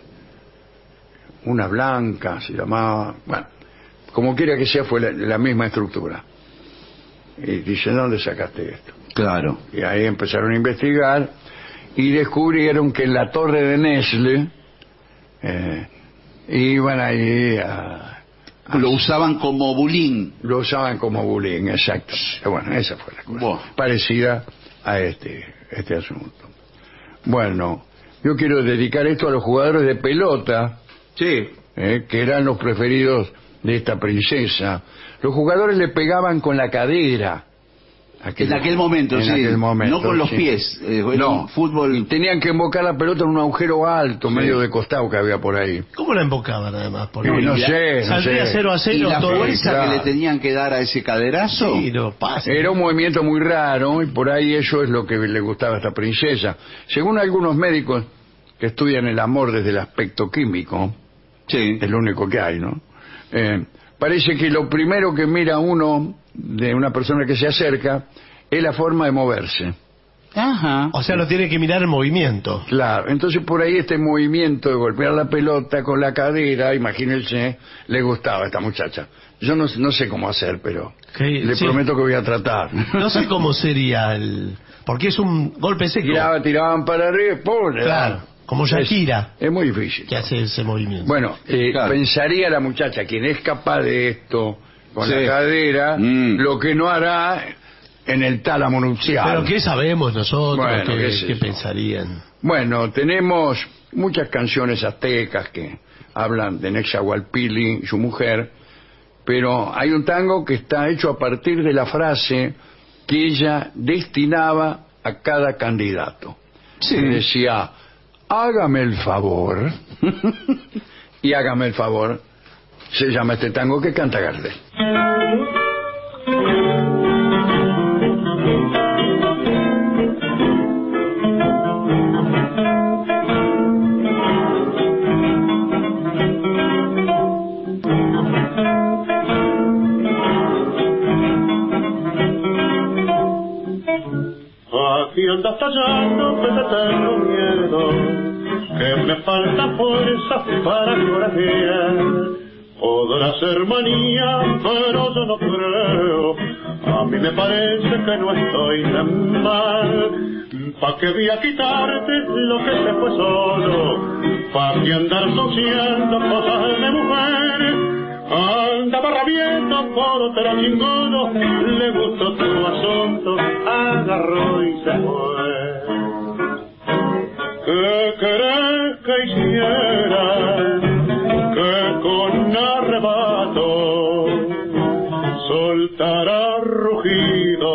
Una blanca se llamaba, bueno, como quiera que sea, fue la, la misma estructura. Y dice, ¿dónde sacaste esto? Claro. Y ahí empezaron a investigar y descubrieron que en la torre de Nesle eh, iban ahí a, a... Lo usaban como bulín. Lo usaban como bullying, exacto. Bueno, esa fue la cosa. Bueno. Parecida a este, este asunto. Bueno, yo quiero dedicar esto a los jugadores de pelota, Sí. eh, que eran los preferidos de esta princesa. Los jugadores le pegaban con la cadera. Aquel, en aquel momento, en sí. aquel momento, no con los sí. pies. Eh, no, fútbol. Tenían que embocar la pelota en un agujero alto, Sí. medio de costado que había por ahí. ¿Cómo la embocaban además? Por No, ahí? no sé, no Saldría sé. cero a Y cero la todo. fuerza Claro. que le tenían que dar a ese caderazo. Sí, no pasa. Era un movimiento muy raro y por ahí eso es lo que le gustaba a esta princesa. Según algunos médicos que estudian el amor desde el aspecto químico, Sí. es lo único que hay, ¿no? Eh, parece que lo primero que mira uno de una persona que se acerca es la forma de moverse. Ajá. O sea, lo tiene que mirar en movimiento. Claro, entonces por ahí este movimiento de golpear la pelota con la cadera, imagínense, le gustaba a esta muchacha. Yo no, no sé cómo hacer, pero ¿Qué? le Sí. prometo que voy a tratar. No sé cómo sería el... Porque es un golpe seco. Tiraba, tiraban para arriba, ¡pum! le daban. Claro, como Shakira, Es muy difícil. que hace ese movimiento. Bueno, eh, Claro. pensaría la muchacha, quien es capaz de esto con Sí. la cadera, Mm. lo que no hará en el tálamo nupcial. Pero ¿qué sabemos nosotros? Bueno, ¿Qué, qué es qué eso. pensarían? Bueno, tenemos muchas canciones aztecas que hablan de Netzahualpilli y su mujer, pero hay un tango que está hecho a partir de la frase que ella destinaba a cada candidato. Sí. Le decía, hágame el favor, y hágame el favor, se llama este tango que canta Gardel. callando que te tengo miedo, que me falta fuerza para corajear. Podrá ser manía, pero yo no creo. A mí me parece que no estoy tan mal. ¿Pa' qué voy a quitarte lo que se fue solo? ¿Pa' qué andar asociando cosas de mujer? Andaba rabiendo por otro chingolo, le gustó tu asunto, agarró y se fue. ¿Qué querés que hiciera? Que con arrebato soltara rugido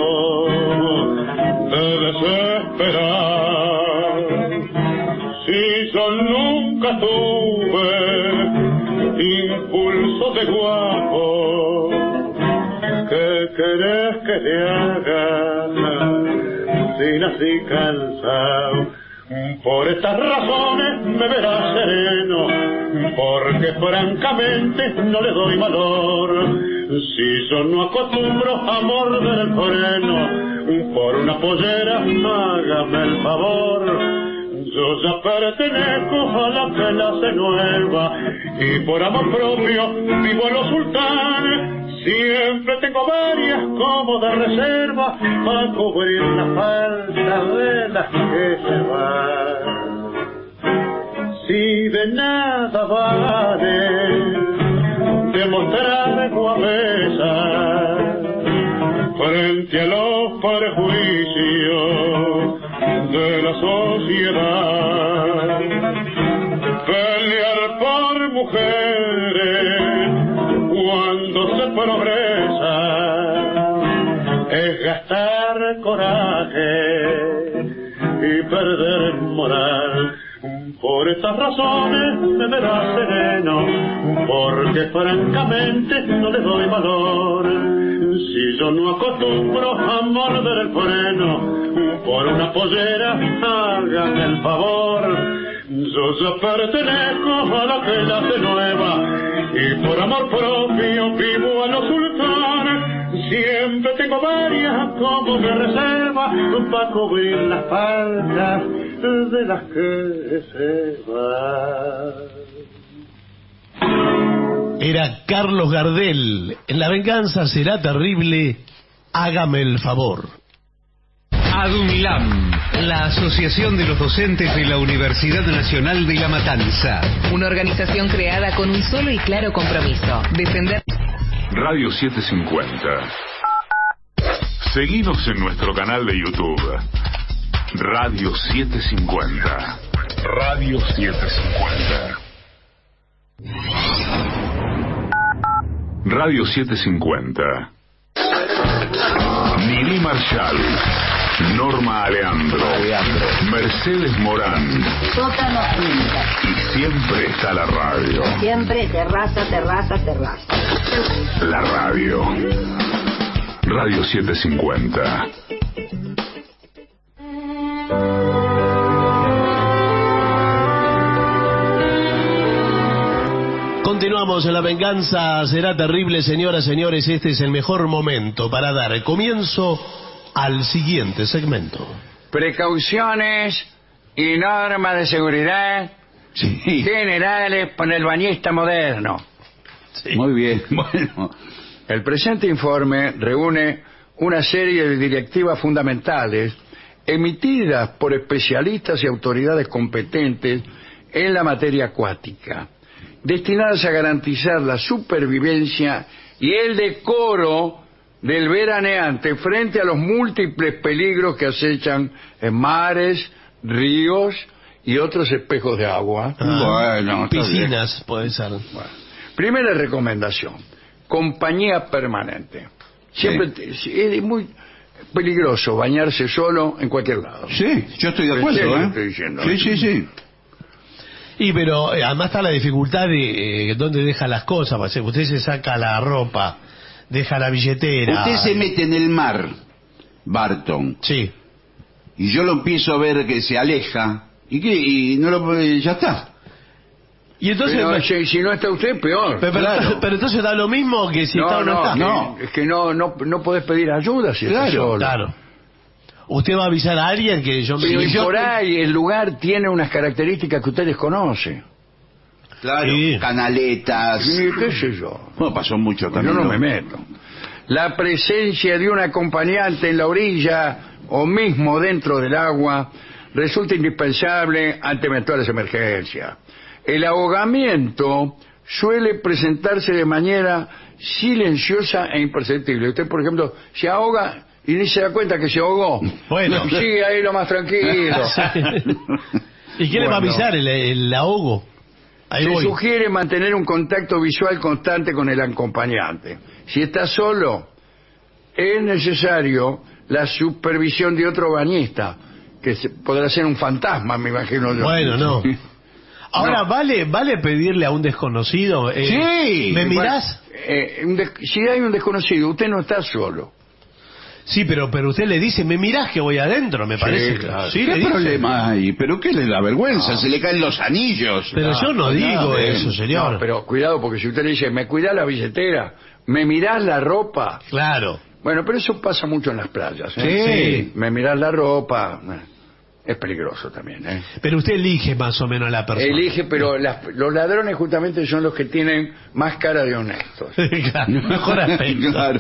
de desesperar. Si yo nunca tuve impulso de guapo, ¿qué querés que te haga si nací cansado? Por estas razones me verás sereno, porque francamente no le doy valor. Si yo no acostumbro a morder el freno, por una pollera hágame el favor. Yo ya pertenezco a la que nace nueva, y por amor propio vivo a los sultanes. Siempre tengo varias como de reserva para cubrir la falta de las que se van. Si de nada vale demostrar guapesa frente a los prejuicios de la sociedad, pelear por mujeres cuando se progresa es gastar coraje y perder moral. Por estas razones me verás sereno, porque francamente no le doy valor. Si yo no acostumbro a morder el freno, por una pollera hagan el favor. Yo ya pertenezco a la que nace nueva, y por amor propio vivo a los sultanes. Siempre tengo varias como de reserva para cubrir las faltas de las que se van. Era Carlos Gardel. En La venganza será terrible, hágame el favor. ADUNLAM, la Asociación de los Docentes de la Universidad Nacional de La Matanza. Una organización creada con un solo y claro compromiso: defender. Radio setecientos cincuenta. Seguinos en nuestro canal de YouTube. Radio setecientos cincuenta. Radio setecientos cincuenta. Radio setecientos cincuenta. Nini Marshall, Norma Aleandro, Mercedes Morán. Sótano Química. Y siempre está la radio. Siempre terraza, terraza, terraza. La radio. Radio setecientos cincuenta. Continuamos en La venganza será terrible, señoras, señores. Este es el mejor momento para dar comienzo al siguiente segmento. Precauciones y normas de seguridad Sí. generales para el bañista moderno. Sí. Muy bien, bueno. El presente informe reúne una serie de directivas fundamentales emitidas por especialistas y autoridades competentes en la materia acuática, destinadas a garantizar la supervivencia y el decoro del veraneante frente a los múltiples peligros que acechan en mares, ríos y otros espejos de agua. Ah, Bueno, está piscinas, bien. puede ser. Bueno, primera recomendación: compañía permanente. Siempre te- es muy peligroso bañarse solo en cualquier lado. Sí, yo estoy de ¿En acuerdo, serio ¿eh? estoy diciendo? Sí, sí, sí. Y pero eh, además está la dificultad de eh, dónde deja las cosas. Pues, usted se saca la ropa, deja la billetera. Usted se mete en el mar, Barton, Sí. y yo lo empiezo a ver que se aleja, y que y no lo ya está. Y entonces... Pero, me- si, si no está usted, peor. pero, pero- claro. pero entonces da lo mismo que si está o no, no, está. no, es que no, no, no podés pedir ayuda si estás Claro, solo. Claro. usted va a avisar a alguien que yo me... Pero y yo- por ahí el lugar tiene unas características que usted desconoce. Claro, Sí. canaletas. Sí, qué sé yo. Bueno, pasó mucho Yo también. no ¿no? me meto. La presencia de un acompañante en la orilla o mismo dentro del agua resulta indispensable ante eventuales emergencias. El ahogamiento suele presentarse de manera silenciosa e imperceptible. Usted, por ejemplo, se ahoga y ni se da cuenta que se ahogó. Bueno. Y sigue ahí lo más tranquilo. ¿Y qué le va a Bueno. avisar el, el ahogo? Ahí Se voy. sugiere mantener un contacto visual constante con el acompañante. Si está solo, es necesario la supervisión de otro bañista, que se- podrá ser un fantasma, me imagino yo. Bueno, no. Ahora, No. ¿vale vale pedirle a un desconocido? eh, Sí. ¿Me Bueno, mirás? eh, un des- si hay un desconocido, usted no está solo. Sí, pero pero usted le dice, ¿me mirás que voy adentro? Me parece. que- claro. Sí, ¿Qué le dice. problema hay? ¿Pero qué le da vergüenza? No. Se le caen los anillos. Pero yo no pues digo nada, eso, eh. señor. No, pero cuidado, porque si usted le dice, me cuida la billetera, me mirás la ropa. Claro. Bueno, pero eso pasa mucho en las playas. ¿eh? Sí. Me mirás la ropa. eh, Es peligroso también. ¿eh? Pero usted elige más o menos a la persona. Elige, pero las- los ladrones justamente son los que tienen más cara de honestos. Claro, mejor aspecto. Claro.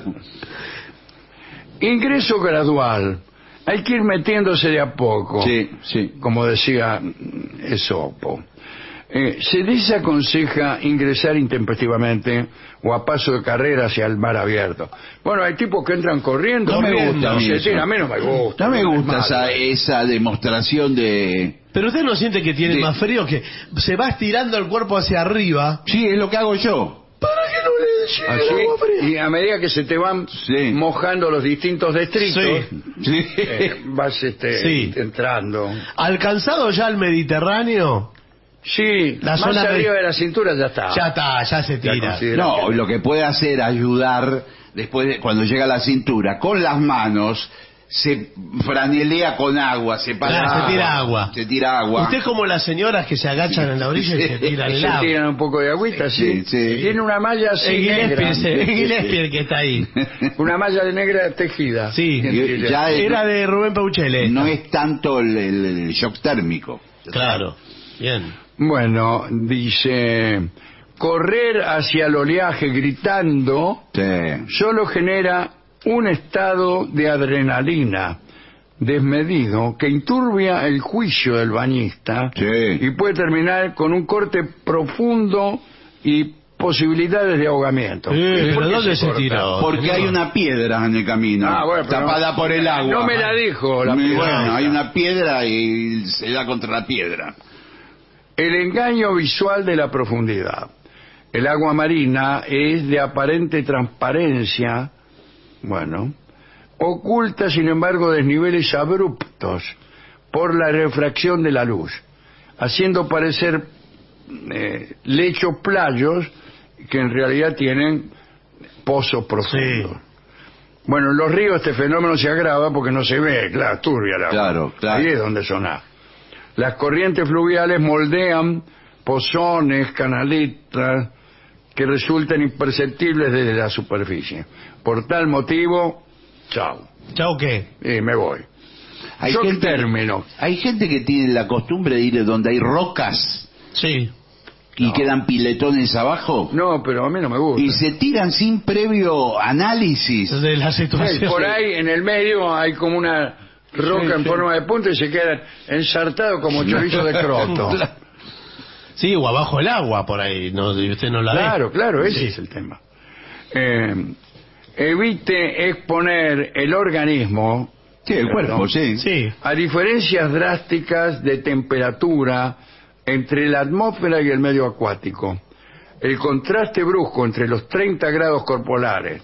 Ingreso gradual. Hay que ir metiéndose de a poco. Sí, sí. Como decía mm, Esopo. Eh, se desaconseja ingresar intempestivamente o a paso de carrera hacia el mar abierto. Bueno, hay tipos que entran corriendo. No me corriendo, gusta a mí se eso. tiran, a mí no me gusta. No me es gusta malo. esa, esa demostración de... Pero usted no siente que tiene Sí. más frío, que se va estirando el cuerpo hacia arriba. Sí, es lo que hago yo. ¿Para que no le llegue Así, el agua fría? y a medida que se te van Sí. mojando los distintos distritos, Sí. Sí. eh, vas este, Sí. entrando. ¿Alcanzado ya el Mediterráneo? Sí, La más zona arriba de- de la cintura ya está. Ya está, ya se Ya tira. considera No, que- lo que puede hacer ayudar después de, cuando llega a la cintura, con las manos se franelea con agua, se para Claro, se tira agua. se tira agua. Usted es como las señoras que se agachan en la orilla y se tiran el se agua. tiran un poco de agüita, sí. Sí, sí. Tiene una malla así Es Gillespie, negra. ese, es Gillespie el que está ahí. Una malla de negra tejida. Sí, Gillespie. ya es- Era de Rubén Pauchele. No es tanto el, el- el shock térmico. Claro, bien. Bueno, dice, correr hacia el oleaje gritando Sí. solo genera un estado de adrenalina desmedido que enturbia el juicio del bañista Sí. y puede terminar con un corte profundo y posibilidades de ahogamiento. Sí, ¿Y pero por qué ¿dónde se corta? tiró? Porque hay una piedra en el camino, Ah, bueno, pero tapada no- por el agua. no me la dijo la Y piedra Bueno, esa. hay una piedra y se da contra la piedra. El engaño visual de la profundidad. El agua marina es de aparente transparencia, bueno, oculta sin embargo desniveles abruptos por la refracción de la luz, haciendo parecer eh, lechos playos que en realidad tienen pozos profundos. Sí. Bueno, en los ríos este fenómeno se agrava porque no se ve, claro, turbia el agua. Claro, claro. Ahí es donde soná. Las corrientes fluviales moldean pozones, canaletas, que resultan imperceptibles desde la superficie. Por tal motivo, chao, ¿Chao qué? y me voy. Hay Shock gente, término. hay gente que tiene la costumbre de ir donde hay rocas Sí. y quedan piletones abajo No, pero a mí no me gusta. y se tiran sin previo análisis. De la Sí, situación. por ahí en el medio hay como una roca Sí, en sí. forma de punta y se quedan ensartados como chorizo de croto. Sí, o abajo el agua por ahí, no, y usted no la ve. Claro, claro, ese Sí. es el tema. Eh, evite exponer el organismo, Sí, el cuerpo, sí. Sí. a diferencias drásticas de temperatura entre la atmósfera y el medio acuático. El contraste brusco entre los treinta grados corporales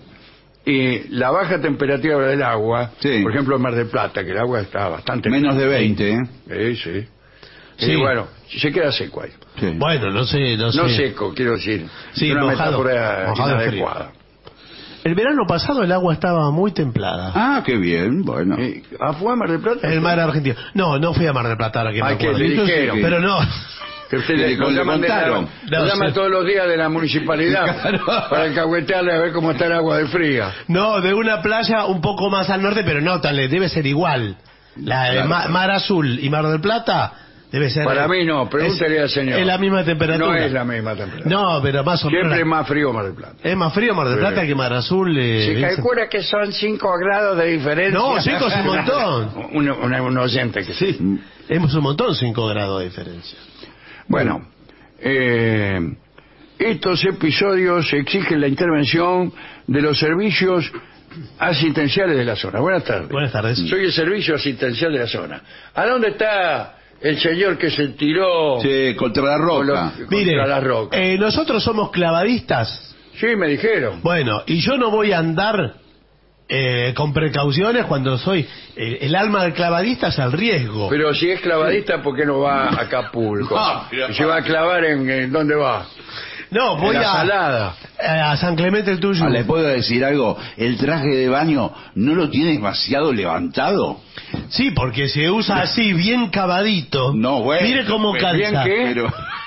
y la baja temperatura del agua, Sí. por ejemplo en Mar del Plata, que el agua está bastante... Menos de veinte, ¿eh? Sí, sí. Sí. Y bueno, se queda seco ahí. Sí. Bueno, no sé, no sé. No seco, quiero decir. Sí, una mojado. metáfora Mojado de inadecuada. El verano pasado el agua estaba muy templada. Ah, qué bien, bueno. Eh, ¿Ah, fue a Mar del Plata? El mar argentino. No, no fui a Mar del Plata, ahora que me Ay, que acuerdo. le dijeron. Pero no. Que usted Le- le, lo le llaman, de la- contaron. lo No, llaman sí. todos los días de la municipalidad Claro. para alcahuetearle a ver cómo está el agua de fría. No, de una playa un poco más al norte, pero no, tal, debe ser igual. La de Claro. Ma- Mar Azul y Mar del Plata debe ser... Para mí no, pregúntele es, al señor. Es la misma temperatura. No es la misma temperatura. No, pero más o menos... Siempre es más frío Mar del Plata. Es más frío Mar del Plata Sí. que Mar Azul. Eh, Se Vincent. calcula que son cinco grados de diferencia. No, cinco es un montón. Un, un, un oyente que sí. Es un montón cinco grados de diferencia. Bueno, eh, estos episodios exigen la intervención de los servicios asistenciales de la zona. Buenas tardes. Buenas tardes. Soy el servicio asistencial de la zona. ¿A dónde está el señor que se tiró Sí, contra la con los- roca. contra Mire, la roca? eh, nosotros somos clavadistas. Sí, me dijeron. Bueno, y yo no voy a andar eh, con precauciones cuando soy... eh, el alma del clavadista es el riesgo. Pero si es clavadista, ¿por qué no va a Acapulco? No, pero- ¿Se va a clavar en, en dónde va? no, voy en la a, Salada. a San Clemente el Tuyo. Ah, ¿le puedo decir algo? El traje de baño no lo tiene demasiado levantado. Sí, porque se usa así, bien cavadito. No, bueno, Mire cómo pues, calza. ¿bien qué? Pero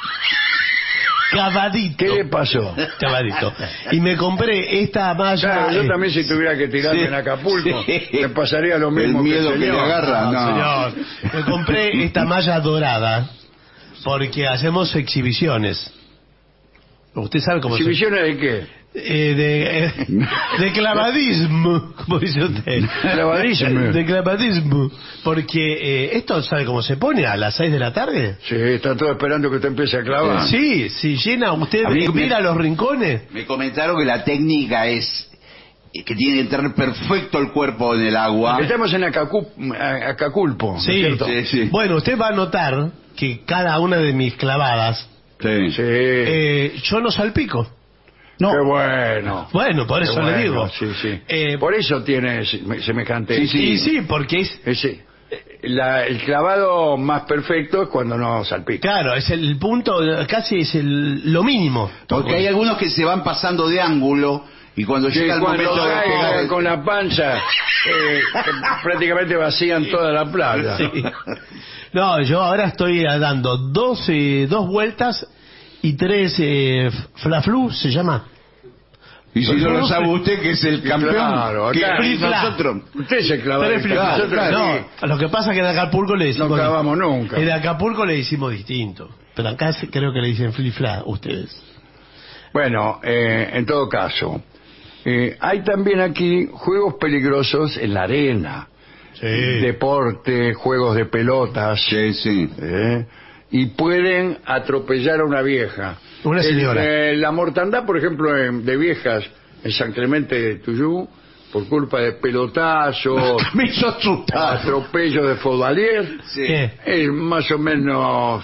Cavadito. ¿Qué le pasó? Cavadito. Y me compré esta malla... Claro, yo eh, también si tuviera que tirarme Sí, en Acapulco, sí. me pasaría lo mismo El miedo el que le señor. agarra. No, No. señor. Me compré esta malla dorada porque hacemos exhibiciones. Usted sabe cómo se... ¿Exhibiciones de qué? Eh, de, eh, de clavadismo, como dice usted. Clavadismo. De clavadismo. Porque eh, esto, ¿sabe cómo se pone? ¿A las seis de la tarde? Sí, está todo esperando que usted empiece a clavar. Sí, si llena usted, A mí me- mira los rincones. me comentaron que la técnica es que tiene que entrar perfecto el cuerpo en el agua. Estamos en Acacu- a- Acapulco, ¿no es Sí, cierto? Sí, sí. Bueno, usted va a notar que cada una de mis clavadas, Sí. Sí. eh, yo no salpico. No. Qué bueno. Bueno, por Qué eso le bueno, digo. Sí, sí. Eh, Por eso tiene seme- semejante... Sí, sí. Y sí, porque es... Ese, eh, la- el clavado más perfecto es cuando no salpica. Claro, es el punto, casi es el, lo mínimo. Porque hay algunos que se van pasando de ángulo y cuando Sí, llega el cuando momento de cae pegar... con la pancha, eh, prácticamente vacían toda la playa. Sí. No, yo ahora estoy dando dos, eh, dos vueltas y tres eh, flaflu, ¿se llama? Y si no lo sabe usted que es el campeón, Claro, que acá y Fla. nosotros... Usted se clava Tres de flip- nosotros no, aquí lo que pasa es que en Acapulco le decimos... no clavamos nunca. En Acapulco le decimos distinto. Pero acá se- creo que le dicen flifla ustedes. Bueno, eh, en todo caso, eh, hay también aquí juegos peligrosos en la arena. Deporte, juegos de pelotas. Sí, sí. ¿eh? Y pueden atropellar a una vieja. Una señora. El, eh, la mortandad, por ejemplo, en- de viejas en San Clemente de Tuyú, por culpa de pelotazos, Me hizo asustar. atropellos de Fodalier, Sí. ¿Qué? es más o menos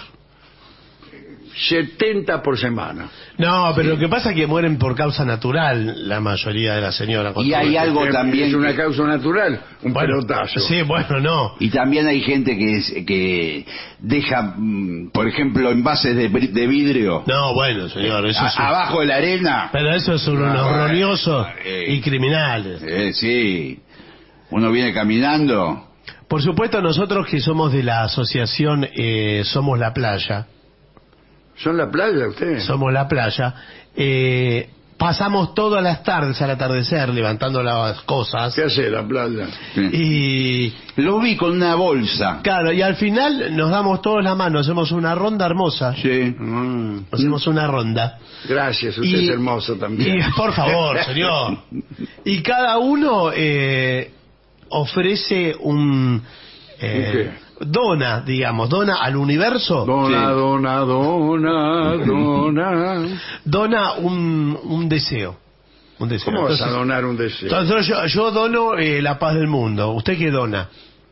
setenta por semana. No, pero lo que pasa es que mueren por causa natural la mayoría de las señoras. Y hay algo Eh, también Es una que- causa natural, un Bueno, pelotazo. Sí, bueno, no. Y también hay gente que es, que deja, mm, por ejemplo, envases de, bri- de vidrio No, bueno, señor, eso a- es... un- abajo de la arena. Pero eso es unos Ah, bueno. roñosos Eh. y criminales. Eh, sí. Uno viene caminando. Por supuesto, nosotros que somos de la asociación eh, Somos la Playa, ¿Son la playa ustedes? Somos la Playa, eh, pasamos todas las tardes al atardecer levantando las cosas ¿Qué hace la playa? Sí. y, Lo vi con una bolsa. claro, y al final nos damos todos la mano, hacemos una ronda hermosa, Sí. Mm, hacemos una ronda. gracias, usted Y- es hermoso también. Y, por favor, señor. Y cada uno eh, ofrece un... eh, dona, digamos, dona al universo, Dona, Sí. dona, dona, dona. dona un, un deseo. Un deseo. ¿Cómo vas a Entonces- donar un deseo? entonces yo, yo dono eh, la paz del mundo. ¿Usted qué dona?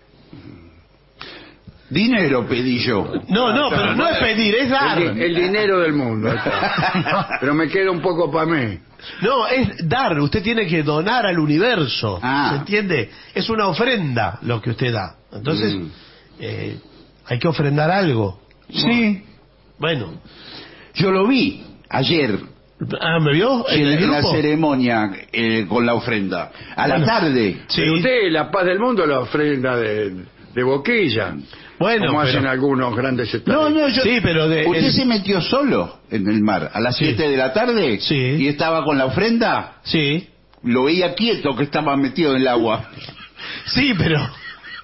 Dinero pedí yo. No, no, pero no es pedir, es dar. El, di- el dinero del mundo. ahí está. Pero me queda un poco para mí. No, es dar. Usted tiene que donar al universo. Ah. ¿Se entiende? Es una ofrenda lo que usted da. Entonces, Mm. eh, hay que ofrendar algo. Sí. Bueno. Yo lo vi ayer Ah, ¿me vio? en, ¿En el en la grupo? ceremonia eh, con la ofrenda. A la Bueno. tarde. Sí. Pero usted, la paz del mundo, la ofrenda de, de boquilla. Bueno, como hacen pero- algunos grandes estados. No, no, yo... Sí, pero de- Usted el- se metió solo en el mar a las Sí. siete de la tarde Sí. y estaba con la ofrenda. Sí. Lo veía quieto que estaba metido en el agua. Sí, pero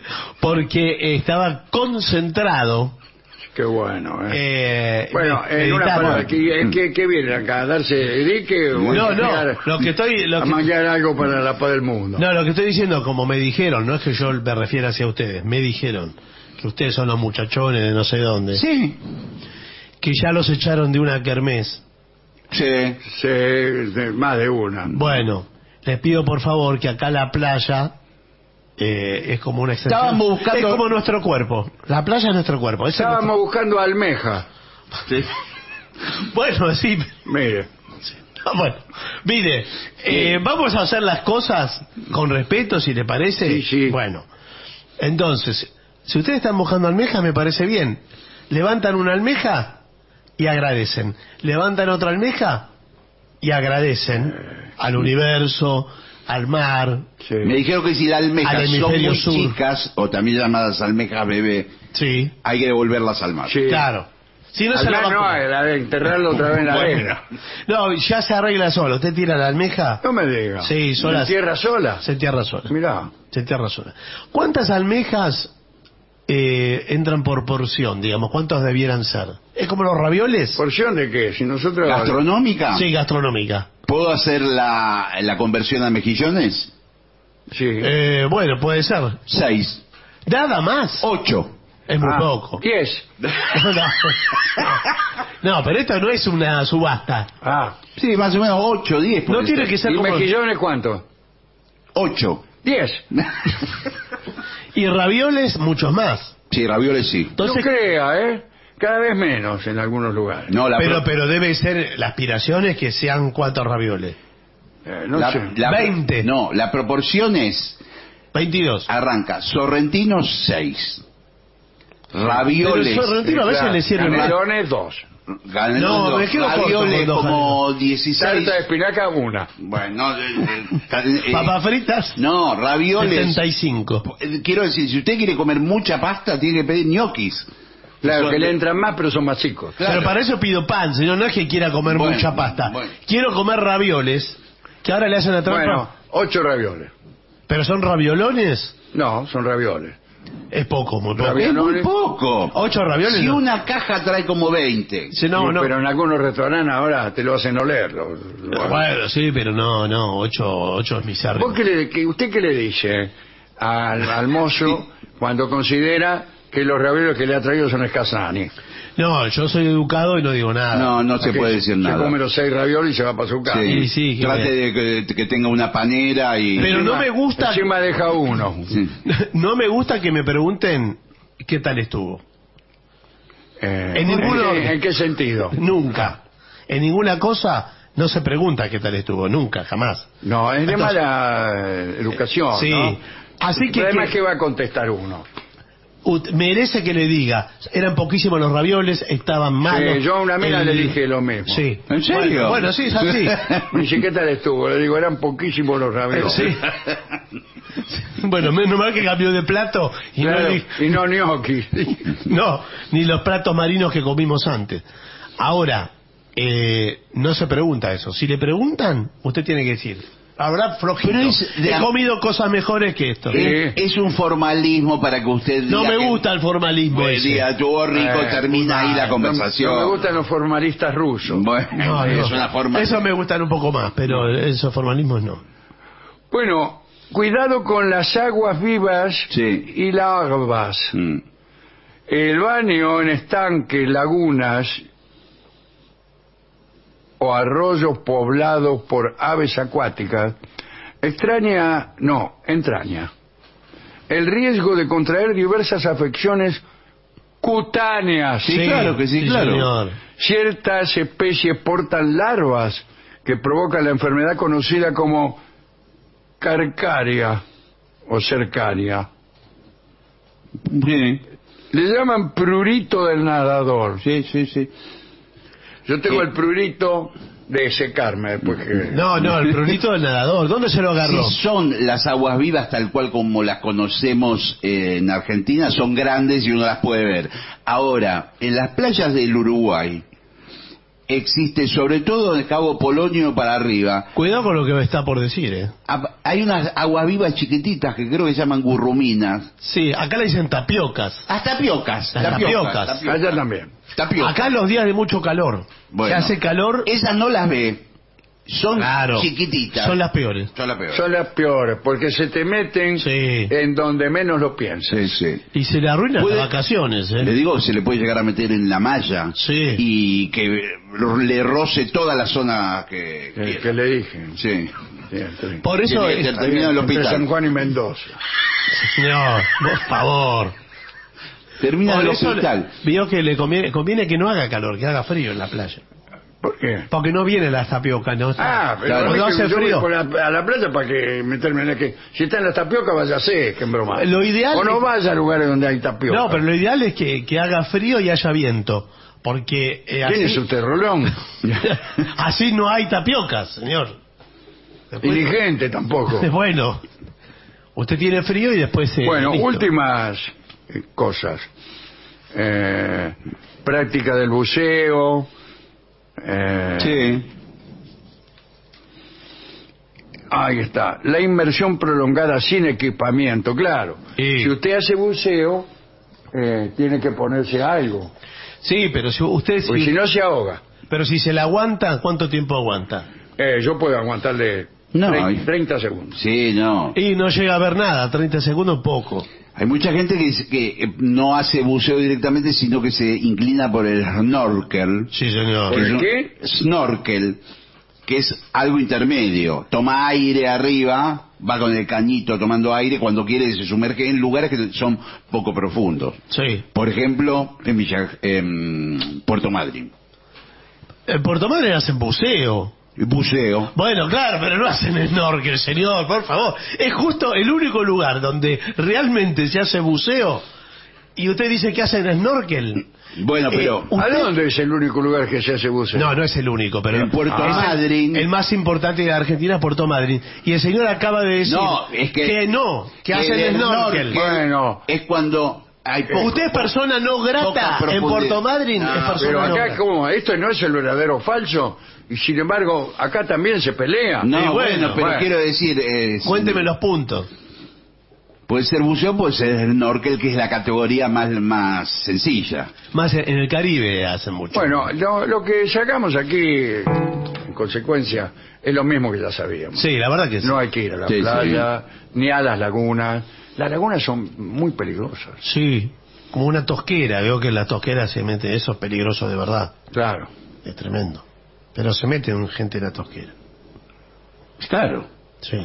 porque estaba concentrado. Qué bueno, ¿eh? eh bueno, en una palabra, ¿qué, qué, ¿qué vienen acá? ¿A darse dique o no, a no, mangar, lo que estoy... Lo a que, mangar algo para la paz del mundo? No, lo que estoy diciendo, como me dijeron, no es que yo me refiera hacia ustedes, me dijeron que ustedes son los muchachones de no sé dónde. Sí. Que ya los echaron de una kermés. Sí. Sí, de, más de una. Bueno, les pido por favor que acá la playa... Eh, es como una extensión. Estábamos buscando... Es como nuestro cuerpo. La playa es nuestro cuerpo. Ese Estábamos nuestro... buscando almeja. Sí. Bueno, sí. Mire. No, bueno, mire, eh, vamos a hacer las cosas con respeto, si le parece. Sí, sí. Bueno, entonces, si ustedes están buscando almeja, me parece bien. Levantan una almeja y agradecen. Levantan otra almeja y agradecen al universo, al mar. Sí. Me dijeron que si las Al almejas son hemisferio muy sur. chicas, o también llamadas almejas bebé, Sí, hay que devolverlas al mar. Sí. claro. Si no se la Almeja va a no, comer. la de enterrarlo otra vez en la Bueno. arena. No, ya se arregla solo. Usted tira la almeja, No me diga. Sí, sola. ¿En tierra sola? se entierra sola. Mirá. Se entierra sola. ¿Cuántas almejas eh, entran por porción, digamos? ¿Cuántos debieran ser? ¿Es como los ravioles? ¿Porción de qué? Si nosotros... ¿Gastronómica? Sí, gastronómica. ¿Puedo hacer la, la conversión a mejillones? Sí. Eh, bueno, puede ser. Seis. Nada más. Ocho. Es muy Ah, poco. diez. No. No, pero esto no es una subasta. Ah. Sí, más o menos ocho, diez. No puede tiene ser. que ser ¿Y como... mejillones cuánto? Ocho. Diez. Y ravioles, muchos más. Sí, ravioles sí. No Entonces, crea, ¿eh? Cada vez menos en algunos lugares. No, la pero, pro- pero debe ser, la aspiración es que sean cuántos ravioles. Eh, no la- sé. la- veinte. No, la proporción es, veintidós. arranca, sorrentinos seis. Ravioles. Pero el sorrentino a veces Claro, le sirve más. canelones, dos. Ganan No, dos. me quedo corto Ravioles con dos como dieciséis. Tarta de espinaca, una. Bueno, no, eh, eh, ca- eh, Papas fritas, no, ravioles. setenta y cinco. Eh, Quiero decir, si usted quiere comer mucha pasta, tiene que pedir ñoquis. Claro, Son que le de- entran más, pero son más chicos. Claro. Pero para eso pido pan, si no, no es que quiera comer Bueno, mucha pasta. bueno. Quiero comer ravioles, que ahora le hacen la trampa. Bueno, ocho ravioles. Pero son raviolones, No, son ravioles. es poco, muy poco. Ravioles. Es muy poco. Ocho ravioles. Si no. una caja trae como veinte. Sí, no, Sí, no. Pero en algunos restaurantes ahora te lo hacen oler. lo- lo- Bueno, sí, pero no, no, ocho, ocho es misérrimo. ¿Vos qué le, que, ¿Usted qué le dice al, al mozo cuando considera que los ravioles que le ha traído son escasani? No, yo soy educado y no digo nada. No, no se Que puede decir se nada. come los seis ravioles y se va para su casa. Sí, sí, que Trate bien. de que, que tenga una panera y... Pero no me gusta, Encima deja uno. Sí. no me gusta que me pregunten qué tal estuvo. Eh, En ninguno- qué, ¿En qué sentido? Nunca. En ninguna cosa no se pregunta qué tal estuvo, nunca, jamás. No, es de Entonces- mala eh, educación, Sí. ¿no? Así que, Además, que- ¿qué va a contestar uno? ut- merece que le diga, eran poquísimos los ravioles, estaban malos. Sí, yo a una amiga el- le dije lo mismo. Sí. ¿En serio? Bueno, bueno, sí, es así. Me dice, ¿qué tal estuvo? Le digo, eran poquísimos los ravioles. Sí. Bueno, menos mal que cambió de plato y Claro, no, di- y no gnocchi. no, ni los platos marinos que comimos antes. Ahora, eh, no se pregunta eso. Si le preguntan, usted tiene que decir, habrá flojito. Pero es de- He comido cosas mejores que esto. Sí. Es, es un formalismo para que usted No diga me que- gusta el formalismo Buen ese. día, estuvo rico, Eh, termina ahí la No, conversación. no me gustan los formalistas rusos. Bueno, No, no. es una forma... Eso me gustan un poco más, pero esos formalismos no. Bueno, cuidado con las aguas vivas Sí. y larvas. Mm. El baño en estanques, lagunas o arroyos poblados por aves acuáticas extraña, no, entraña el riesgo de contraer diversas afecciones cutáneas. Sí, claro que sí, claro. señor. Ciertas especies portan larvas que provocan la enfermedad conocida como carcaria o cercaria. Sí, Le llaman prurito del nadador. sí, sí, sí. Yo tengo Sí. el prurito de secarme después que... No, no, el prurito del nadador. ¿Dónde se lo agarró? Si son las aguas vivas tal cual como las conocemos eh, en Argentina, son grandes y uno las puede ver. Ahora, en las playas del Uruguay existe, sobre todo en Cabo Polonio para arriba, Cuidado con lo que me está por decir, ¿eh? ap- hay unas aguavivas chiquititas que creo que se llaman gurruminas. Sí, acá le dicen tapiocas. Ah, tapiocas. Las tapiocas. tapiocas. Allá también. Tapiocas. Acá en los días de mucho calor. Bueno, se hace calor. Esas no las ve. Son Claro, chiquititas. son las peores. Son las peores. Son las peores, porque se te meten Sí. en donde menos lo piensas. Sí, sí. Y se le arruinan Puede- las vacaciones, ¿eh? Le digo, se le puede llegar a meter en la malla. Sí. Y que le roce toda la zona que... Que, quiera. que le dije. Sí. Sí, entre- Por eso Tiene que es- terminar en el entre hospital. San Juan y Mendoza. Señor, por favor. Termina en Por el eso hospital. vio que le conviene, conviene que no haga calor, que haga frío en la playa. ¿Por qué? Porque no viene las tapiocas, ¿no? Ah, pero Claro. no es Cuando que hace yo voy frío. con la- a la playa para que meterme en la que... Si está en las tapiocas, váyase, que en broma. Lo ideal O no es- vaya a lugares donde hay tapiocas. No, pero lo ideal es que, que haga frío y haya viento. Porque eh, ¿Quién es así, usted, Rolón? así no hay tapiocas, señor. Después- Diligente tampoco. Bueno, usted tiene frío y después... eh, Bueno, listo. últimas eh, cosas. Eh, práctica del buceo. Eh, Sí. Ahí está. La inmersión prolongada sin equipamiento, claro. Sí. Si usted hace buceo, eh, tiene que ponerse algo. Sí, pero si usted... Porque si- si no se ahoga. Pero si se la aguanta, ¿cuánto tiempo aguanta? Eh, yo puedo aguantarle No, trein- hay- treinta segundos. Sí, no. Y no llega a ver nada, treinta segundos poco. Hay mucha gente que, dice que eh, no hace buceo directamente, sino que se inclina por el snorkel. Sí, señor. ¿Por Que el es un- qué? Snorkel, que es algo intermedio. Toma aire arriba, va con el cañito tomando aire, cuando quiere se sumerge en lugares que son poco profundos. Sí. Por ejemplo, en, Villa, en Puerto Madryn. En Puerto Madryn hacen buceo. Buceo. Bueno, claro, pero no hacen snorkel, señor, por favor. Es justo el único lugar donde realmente se hace buceo y usted dice que hacen snorkel. Bueno, pero... Eh, ¿A usted- dónde es el único lugar que se hace buceo? No, no es el único, pero En Puerto es el- Madryn. El más importante de Argentina es Puerto Madryn. Y el señor acaba de decir No, es que- no, que, que hacen el snorkel. snorkel- Bueno, Es cuando hay poco- Usted es persona no poca grata en profundidad. Puerto Madryn, No, es persona pero no acá grata. como esto no es el verdadero falso y sin embargo acá también se pelea. No, Y bueno, bueno, pero bueno. quiero decir... eh, Cuénteme los puntos. Puede ser buceo, puede ser snorkel, que es la categoría más, más sencilla. Más en en el Caribe hacen mucho. Bueno, lo, lo que sacamos aquí en consecuencia es lo mismo que ya sabíamos. Sí, la verdad que sí. No hay que ir a la Sí, playa ni a las lagunas. Las lagunas son muy peligrosas. Sí, como una tosquera. Veo que en la tosquera se mete. Eso es peligroso de verdad. Claro. Es tremendo. Pero se meten gente en la tosquera. Claro. Sí.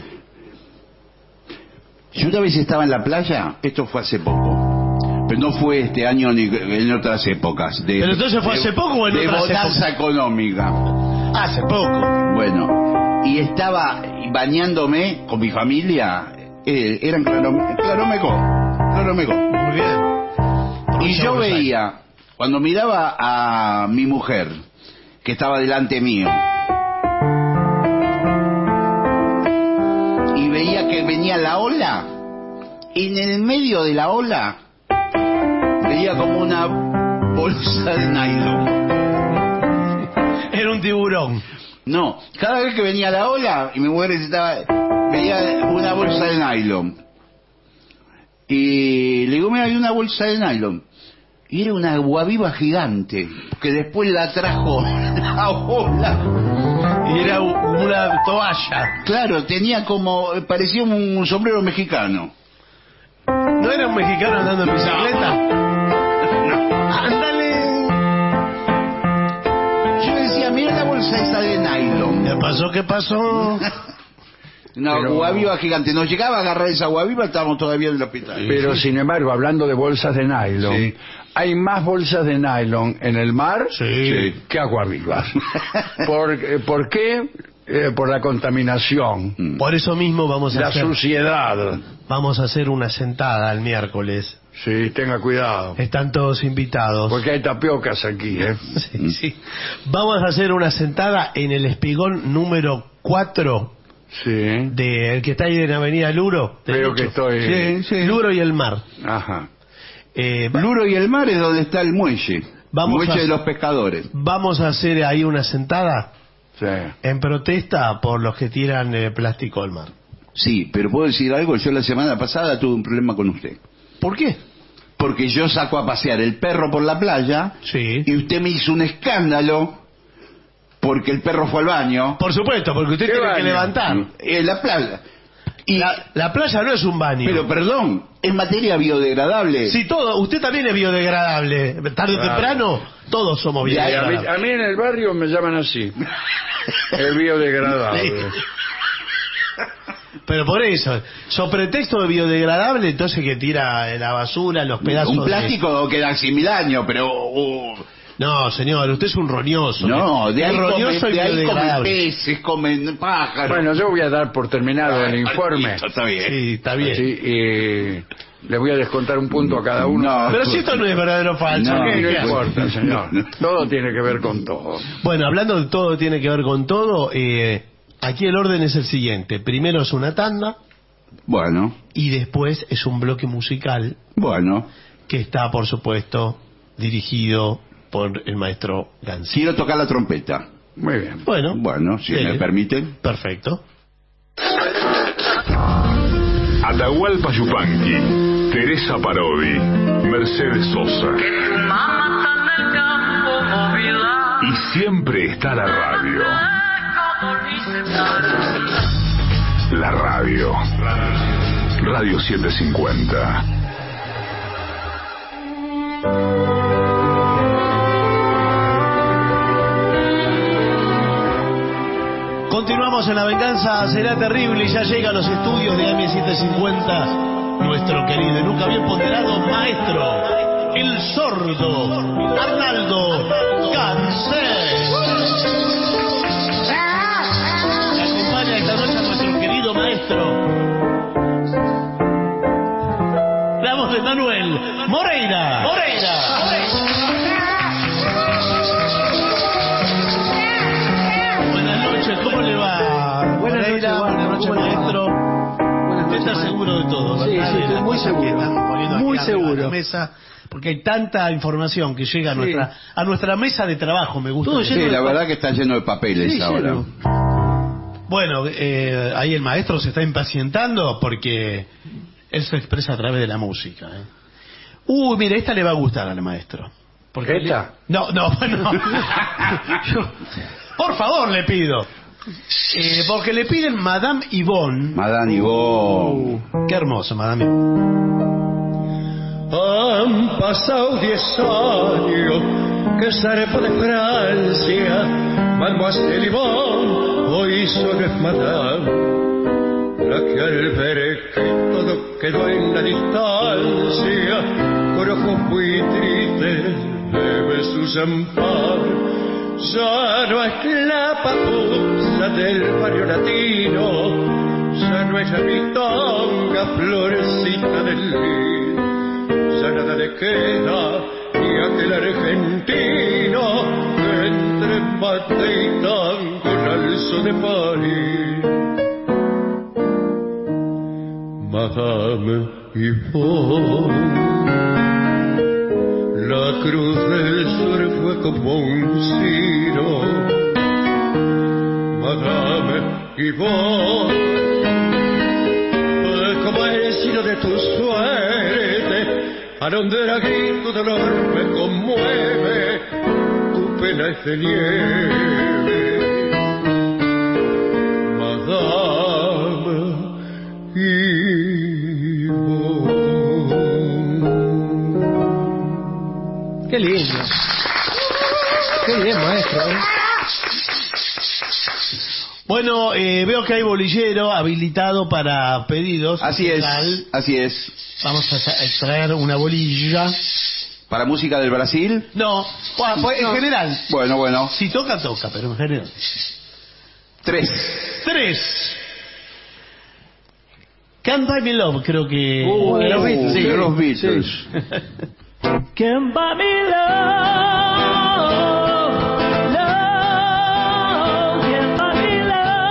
Yo una vez estaba en la playa, esto fue hace poco, pero no fue este año ni en otras épocas. De, ¿Pero entonces fue de- hace poco o en de otras bonanza épocas? económica. Hace poco. Bueno, y estaba bañándome con mi familia, eh, eran Clarome- Claromeco, Claromeco. Muy bien. Y Provincia yo de Buenos Aires. veía, cuando miraba a mi mujer, que estaba delante mío, y veía que venía la ola, y en el medio de la ola, veía como una bolsa de nylon. Era un tiburón. No, cada vez que venía la ola, y mi mujer estaba, veía una bolsa de nylon. Y le digo, mira, hay una bolsa de nylon. Y era una aguaviva gigante, que después la trajo la ola. Y era u- una toalla. Claro, tenía como, parecía un sombrero mexicano. ¿No era un mexicano andando en bicicleta? ¡Ándale! Yo decía, mira la bolsa esa de nylon. ¿Qué pasó? ¿Qué pasó? Una Pero- aguaviva gigante. Nos llegaba a agarrar esa aguaviva, estábamos todavía en el hospital. Pero sin embargo, hablando de bolsas de nylon, Sí. hay más bolsas de nylon en el mar Sí. que aguavivas. ¿Por, eh, ¿Por qué? Eh, por la contaminación, Mm. Por eso mismo vamos a la hacer, suciedad. vamos a hacer una sentada el miércoles. Sí, tenga cuidado. Están todos invitados. Porque hay tapiocas aquí, ¿eh? Sí, sí. Vamos a hacer una sentada en el espigón número cuatro Sí. de el que está ahí en Avenida Luro. Creo que derecho. estoy... Sí, sí. Luro y el mar. Ajá. Eh, va- Luro y el mar es donde está el muelle. Vamos muelle a- de los pescadores. vamos a hacer ahí una sentada Sí. en protesta por los que tiran eh, plástico al mar. Sí, pero puedo decir algo, yo la semana pasada tuve un problema con usted. ¿Por qué? Porque yo saco a pasear el perro por la playa, sí, y usted me hizo un escándalo porque el perro fue al baño. Por supuesto, porque usted tiene baño? que levantar. En la playa. Y la, la playa no es un baño. Pero perdón, es materia biodegradable. Sí, todo. Usted también es biodegradable. Tarde o Claro. temprano, todos somos Y a, mí, biodegradables. a mí en el barrio me llaman así. El biodegradable. Pero por eso, sobre pretexto de biodegradable, entonces que tira la basura, los pedazos Un plástico queda así mil años, pero... uh, de... No, señor, usted es un roñoso. no, de Es ahí, roñoso comen, y de ahí comen biodegradable. peces, comen pájaros. Bueno, yo voy a dar por terminado el Ah, informe. listo, está bien. Sí, está bien. Sí, y le voy a descontar un punto a cada uno. No. Pero si esto no es verdadero o falso, No, ¿qué- No qué hace? importa, señor. Todo tiene que ver con todo. Bueno, hablando de todo tiene que ver con todo, eh, aquí el orden es el siguiente. Primero es una tanda Bueno, y después es un bloque musical bueno. que está, por supuesto, dirigido por el maestro Gansi. Quiero tocar la trompeta. Muy bien. Bueno, Bueno, si dele. me permiten. Perfecto. Atahualpa Yupanqui, Teresa Parodi, Mercedes Sosa. Y siempre está la radio. La radio. Radio setecientos cincuenta. Continuamos en La Venganza Será Terrible y ya llega a los estudios de A M setecientos cincuenta nuestro querido y nunca bien ponderado maestro, el sordo Arnaldo Gansé. Me acompaña esta noche a nuestro querido maestro, la voz de Manuel Moreira. Moreira. Buenas noches, ¿cómo le va? Buenas Moreira? noches, Juan. Buenas noches, ¿Cómo le va? maestro. Buenas Usted noches, está maestro. seguro de todo, Sí, ¿verdad? sí, De estoy las muy cosas que seguro. estamos poniendo aquí Muy arriba de seguro. la mesa, porque hay tanta información que llega a Sí. nuestra a nuestra mesa de trabajo, me gusta. Todo decir. lleno Sí, de la pa- verdad que está lleno de papeles Sí, ahora. lleno. Bueno, eh, ahí el maestro se está impacientando porque él se expresa a través de la música. ¿eh? Uy, mire, esta le va a gustar al maestro. Porque ¿Esta? le- No, no, no. Yo- por favor, le pido. Eh, porque le piden Madame Yvonne. Madame Yvonne. Qué hermoso, Madame Yvonne. Han pasado diez años que zarpa de Francia, Mademoiselle Yvonne, hoy solo es Madame, la que al ver que todo quedó en la distancia, con ojos muy tristes bebe su champán. Ya no es la papusa del barrio latino, ya no es la mitonga florecita del lino, ya nada le queda ni aquel argentino que entre mate y tango en alzo de París. Madame Yvonne, la cruz del sur fue como un ciro. Madame Yvonne, fue como el ciro de tu suerte, a donde el grito dolor me conmueve, tu pena es de nieve. Madame Yvonne. Qué lindo. Qué bien, maestro. ¿eh? Bueno, eh, veo que hay bolillero habilitado para pedidos. Así es, Tal. así es. Vamos a sa- extraer una bolilla. ¿Para música del Brasil? No, bueno, pues, en general. Bueno, bueno. Si toca, toca, pero en general. Tres. Tres. Can't Buy Me Love, creo que... Uh, de los Beatles, Sí, sí. los Beatles. Can't buy me love, love, can't buy me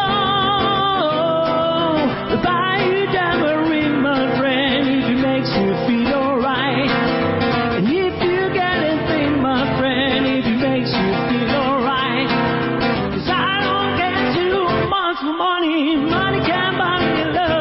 love. Buy you tambourine, my friend, if it makes you feel alright. And if you get anything, my friend, if it makes you feel alright. 'Cause I don't get too much money, money can't buy me love.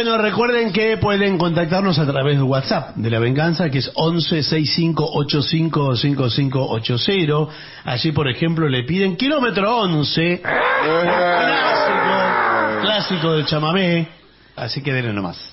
Bueno, recuerden que pueden contactarnos a través de WhatsApp de La Venganza, que es once sesenta y cinco ochenta y cinco cincuenta y cinco ochenta. Allí, por ejemplo, le piden Kilómetro once, clásico, clásico del chamamé. Así que denle nomás.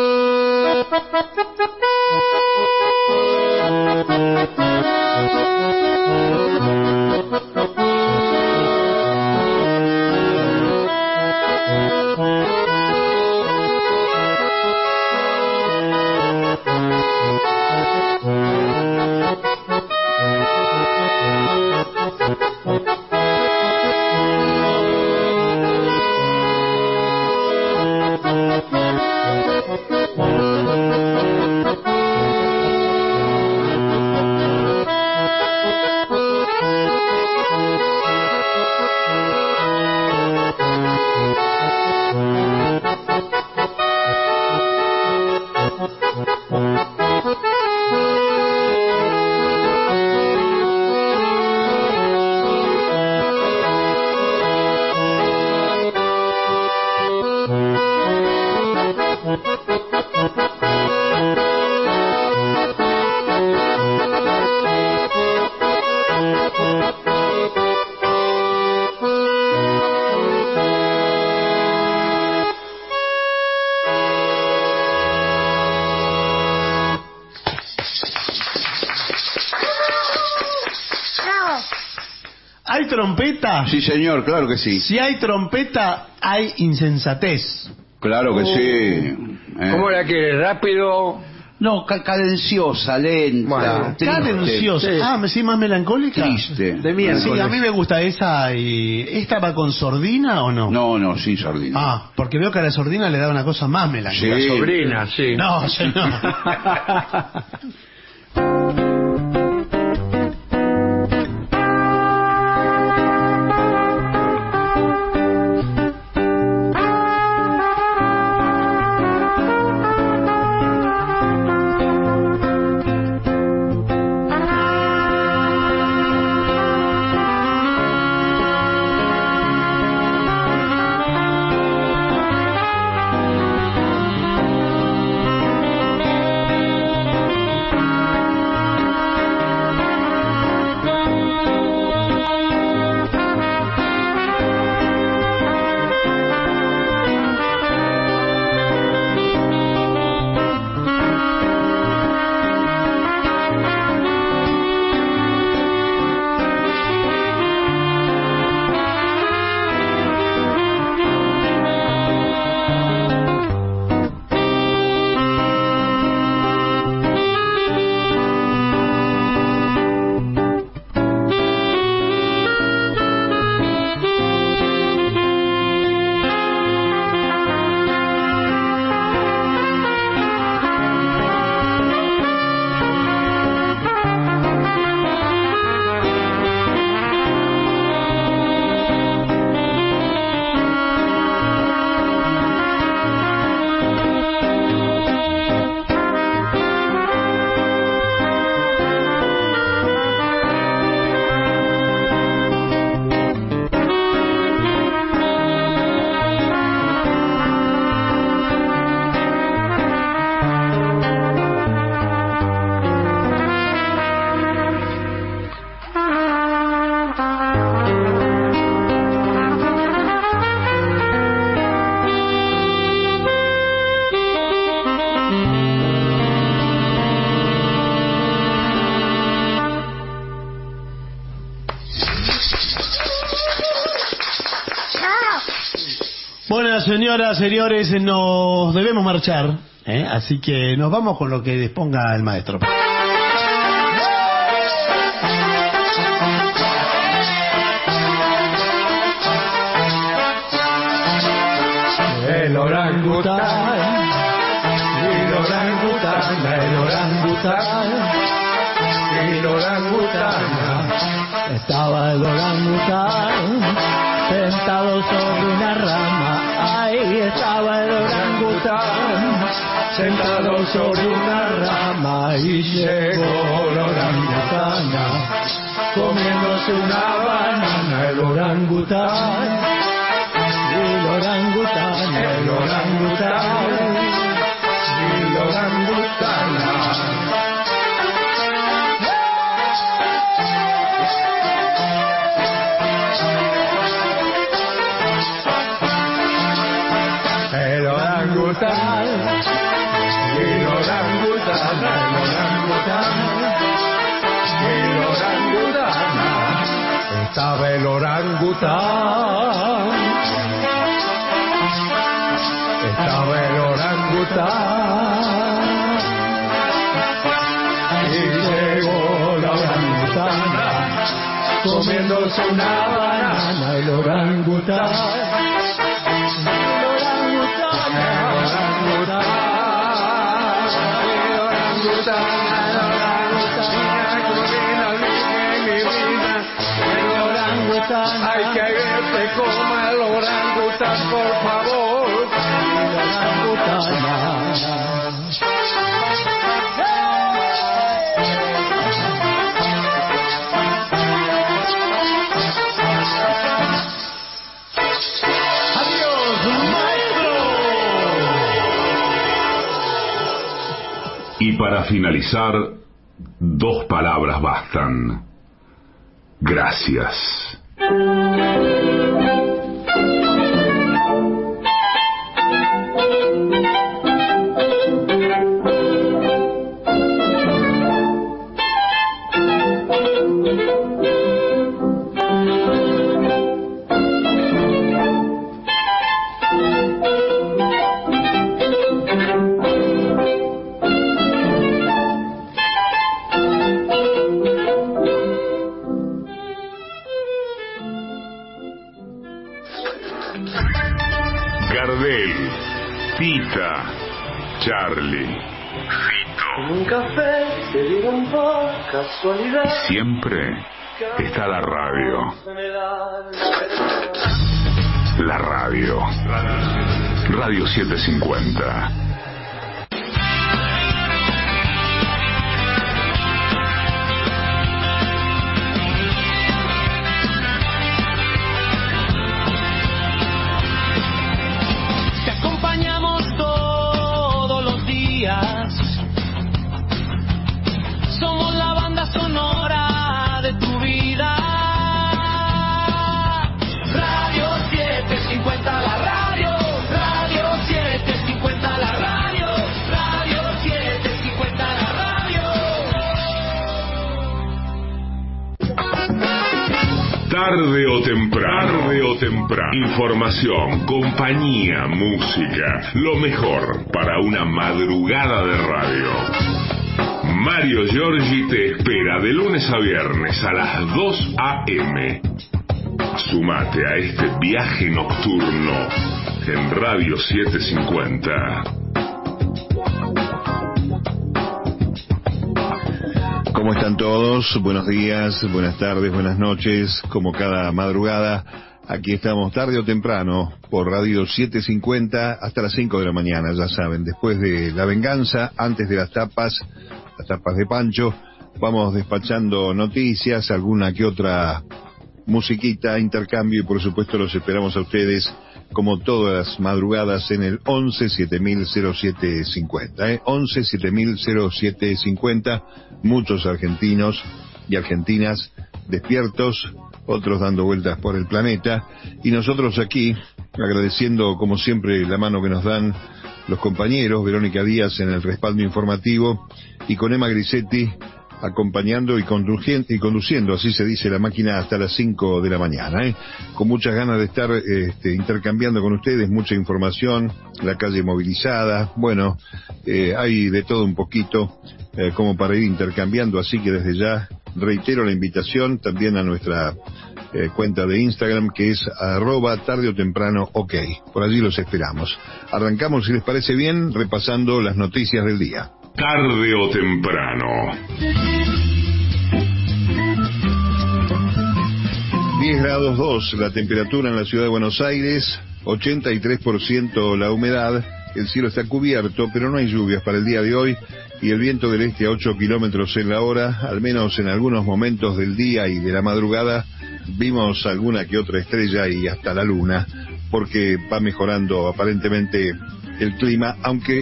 ¿Hay trompeta? Sí, señor, claro que sí. Si hay trompeta, hay insensatez. Claro que Oh. sí. Eh. ¿Cómo la quiere? ¿Rápido? No, ca- cadenciosa, lenta. Bueno, triste. Cadenciosa. Sí. Ah, ¿me sí, más melancólica? Triste. De miércoles. Sí, a mí me gusta esa. Y ¿esta va con sordina o no? No, no, sin sordina. Ah, porque veo que a la sordina le da una cosa más melancólica. Sí. Sobrina, sí. No, señor. Bueno, señoras, señores, nos debemos marchar, ¿eh? Así que nos vamos con lo que disponga el maestro. El orangután, el orangután, el orangután, el orangután. Estaba el orangután sentado sobre una rama. Ahí estaba el orangután sentado sobre una rama. Y llegó la orangutana comiéndose una banana. El orangután, el orangután, el orangután. y la orangutana. El orangután, el orangután, el orangután, el orangután, estaba el orangután, estaba el orangután, y llegó la orangutana, comiéndose una banana, el orangután. Hay que verte como el orangután, por favor. El orangután. Adiós, maestro. Y para finalizar, dos palabras bastan. Gracias. Gardel, Tita, Charlie, Fito. Un café se dieron por casualidad. Y siempre está la radio. La radio. Radio setecientos cincuenta. Somos la banda sonora de tu vida. Radio setecientos cincuenta, la radio. Radio setecientos cincuenta, la radio. Radio setecientos cincuenta, la radio. Tarde o temprano. Tarde o temprano. Información, compañía, música. Lo mejor para una madrugada de radio. Mario Giorgi te espera de lunes a viernes a las dos a eme. Sumate a este viaje nocturno en Radio setecientos cincuenta. ¿Cómo están todos? Buenos días, buenas tardes, buenas noches. Como cada madrugada, aquí estamos tarde o temprano por Radio setecientos cincuenta hasta las cinco de la mañana, ya saben. Después de La Venganza, antes de las tapas, las tapas de Pancho, vamos despachando noticias, alguna que otra musiquita, intercambio, y por supuesto los esperamos a ustedes como todas las madrugadas en el once siete mil cero siete cincuenta, ¿eh? once siete mil cero siete cincuenta, muchos argentinos y argentinas despiertos, otros dando vueltas por el planeta, y nosotros aquí agradeciendo como siempre la mano que nos dan los compañeros, Verónica Díaz en el respaldo informativo y con Emma Grisetti acompañando y conduciendo, y conduciendo, así se dice, la máquina hasta las cinco de la mañana, ¿eh? Con muchas ganas de estar este, intercambiando con ustedes, mucha información, la calle movilizada, bueno, eh, hay de todo un poquito eh, como para ir intercambiando, así que desde ya reitero la invitación también a nuestra eh, cuenta de Instagram, que es arroba tarde o temprano ok, por allí los esperamos. Arrancamos, si les parece bien, repasando las noticias del día. Tarde o temprano. diez grados dos la temperatura en la ciudad de Buenos Aires, ochenta y tres por ciento la humedad, el cielo está cubierto, pero no hay lluvias para el día de hoy, y el viento del este a ocho kilómetros en la hora, al menos en algunos momentos del día y de la madrugada, vimos alguna que otra estrella y hasta la luna, porque va mejorando aparentemente el clima, aunque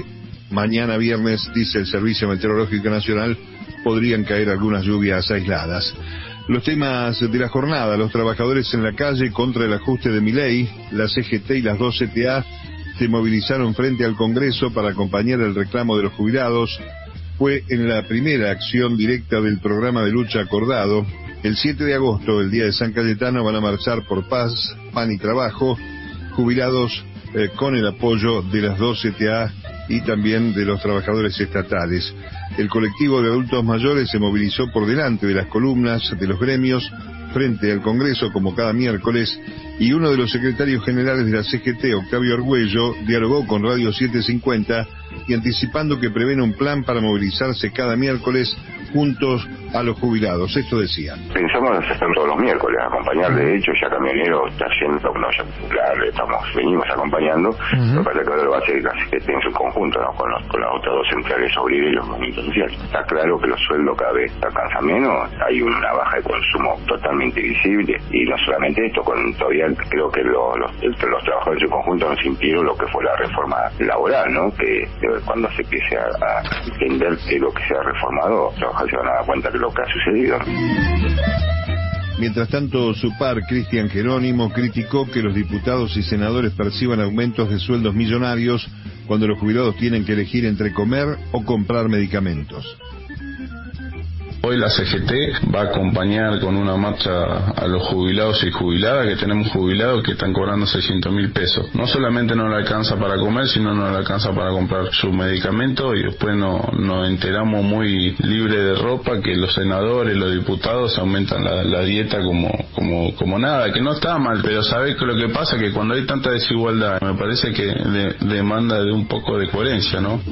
Mañana viernes, dice el Servicio Meteorológico Nacional, podrían caer algunas lluvias aisladas. Los temas de la jornada: los trabajadores en la calle contra el ajuste de Milei. La C G T y las dos C T A se movilizaron frente al Congreso para acompañar el reclamo de los jubilados. Fue en la primera acción directa del programa de lucha acordado. El siete de agosto, el día de San Cayetano, van a marchar por paz, pan y trabajo, jubilados eh, con el apoyo de las dos C T A y también de los trabajadores estatales. El colectivo de adultos mayores se movilizó por delante de las columnas de los gremios frente al Congreso como cada miércoles, y uno de los secretarios generales de la C G T, Octavio Argüello, dialogó con Radio setecientos cincuenta y anticipando que prevén un plan para movilizarse cada miércoles juntos a los jubilados. Esto decía: pensamos en hacer todos los miércoles, acompañar. De hecho, ya Camionero está haciendo, no, ya popular, estamos, venimos acompañando. Uh-huh. Lo que pasa es que ahora lo va a hacer casi que en su conjunto, ¿no? con, los, con las otras dos centrales obreras y los movimientos sociales. Está claro que los sueldos cada vez alcanzan menos, hay una baja de consumo totalmente visible, y no solamente esto, con todavía creo que los, los, los trabajadores en su conjunto nos impidieron lo que fue la reforma laboral, ¿no? Que cuando se empiece a, a entender que lo que se ha reformado, los trabajadores se van a dar cuenta de lo que ha sucedido. Mientras tanto, su par, Cristian Jerónimo, criticó que los diputados y senadores perciban aumentos de sueldos millonarios cuando los jubilados tienen que elegir entre comer o comprar medicamentos. Hoy la C G T va a acompañar con una marcha a los jubilados y jubiladas, que tenemos jubilados que están cobrando seiscientos mil pesos. No solamente no le alcanza para comer, sino no le alcanza para comprar su medicamento, y después no, nos enteramos muy libre de ropa que los senadores, los diputados aumentan la, la dieta como, como, como nada, que no está mal, pero sabés que lo que pasa es que cuando hay tanta desigualdad, me parece que de, demanda de un poco de coherencia, ¿no?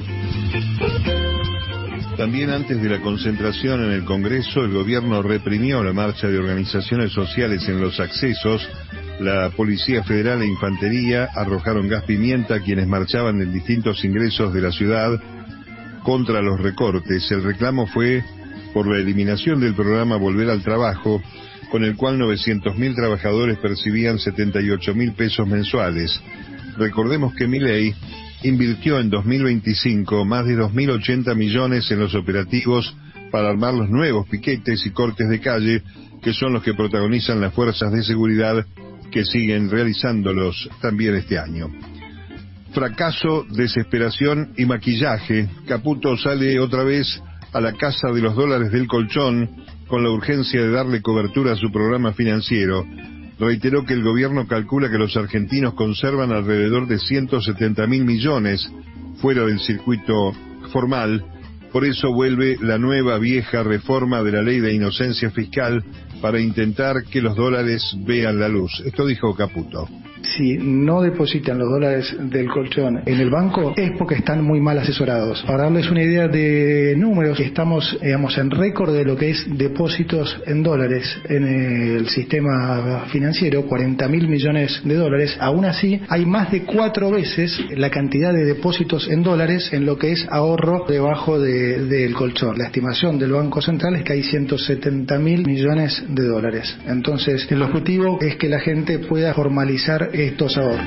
También antes de la concentración en el Congreso, el gobierno reprimió la marcha de organizaciones sociales en los accesos. La Policía Federal e Infantería arrojaron gas pimienta a quienes marchaban en distintos ingresos de la ciudad contra los recortes. El reclamo fue por la eliminación del programa Volver al Trabajo, con el cual novecientos mil trabajadores percibían setenta y ocho mil pesos mensuales. Recordemos que Milei invirtió en dos mil veinticinco más de dos mil ochenta millones en los operativos para armar los nuevos piquetes y cortes de calle, que son los que protagonizan las fuerzas de seguridad, que siguen realizándolos también este año. Fracaso, desesperación y maquillaje. Caputo sale otra vez a la casa de los dólares del colchón con la urgencia de darle cobertura a su programa financiero. Reiteró que el gobierno calcula que los argentinos conservan alrededor de ciento setenta mil millones fuera del circuito formal. Por eso vuelve la nueva vieja reforma de la ley de inocencia fiscal para intentar que los dólares vean la luz. Esto dijo Caputo. Si no depositan los dólares del colchón en el banco es porque están muy mal asesorados. Para darles una idea de números, estamos digamos, en récord de lo que es depósitos en dólares en el sistema financiero, cuarenta mil millones de dólares. Aún así, hay más de cuatro veces la cantidad de depósitos en dólares en lo que es ahorro debajo de, del colchón. La estimación del Banco Central es que hay ciento setenta mil millones de dólares. Entonces, el objetivo es que la gente pueda formalizar estos ahorros.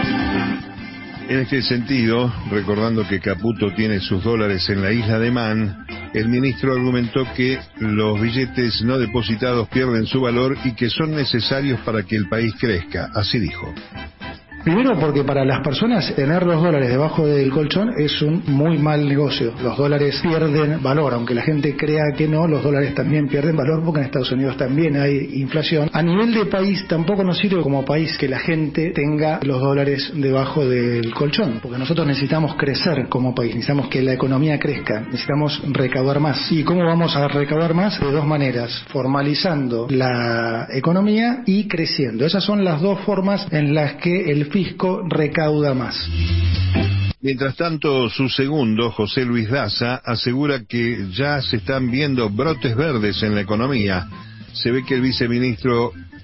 En este sentido, recordando que Caputo tiene sus dólares en la isla de Man, el ministro argumentó que los billetes no depositados pierden su valor y que son necesarios para que el país crezca. Así dijo. Primero porque para las personas tener los dólares debajo del colchón es un muy mal negocio. Los dólares pierden valor, aunque la gente crea que no, los dólares también pierden valor porque en Estados Unidos también hay inflación. A nivel de país tampoco nos sirve como país que la gente tenga los dólares debajo del colchón, porque nosotros necesitamos crecer como país, necesitamos que la economía crezca, necesitamos recaudar más. ¿Y cómo vamos a recaudar más? De dos maneras, formalizando la economía y creciendo. Esas son las dos formas en las que el fisco recauda más. Mientras tanto, su segundo, José Luis Daza, asegura que ya se están viendo brotes verdes en la economía. Se ve que el viceministro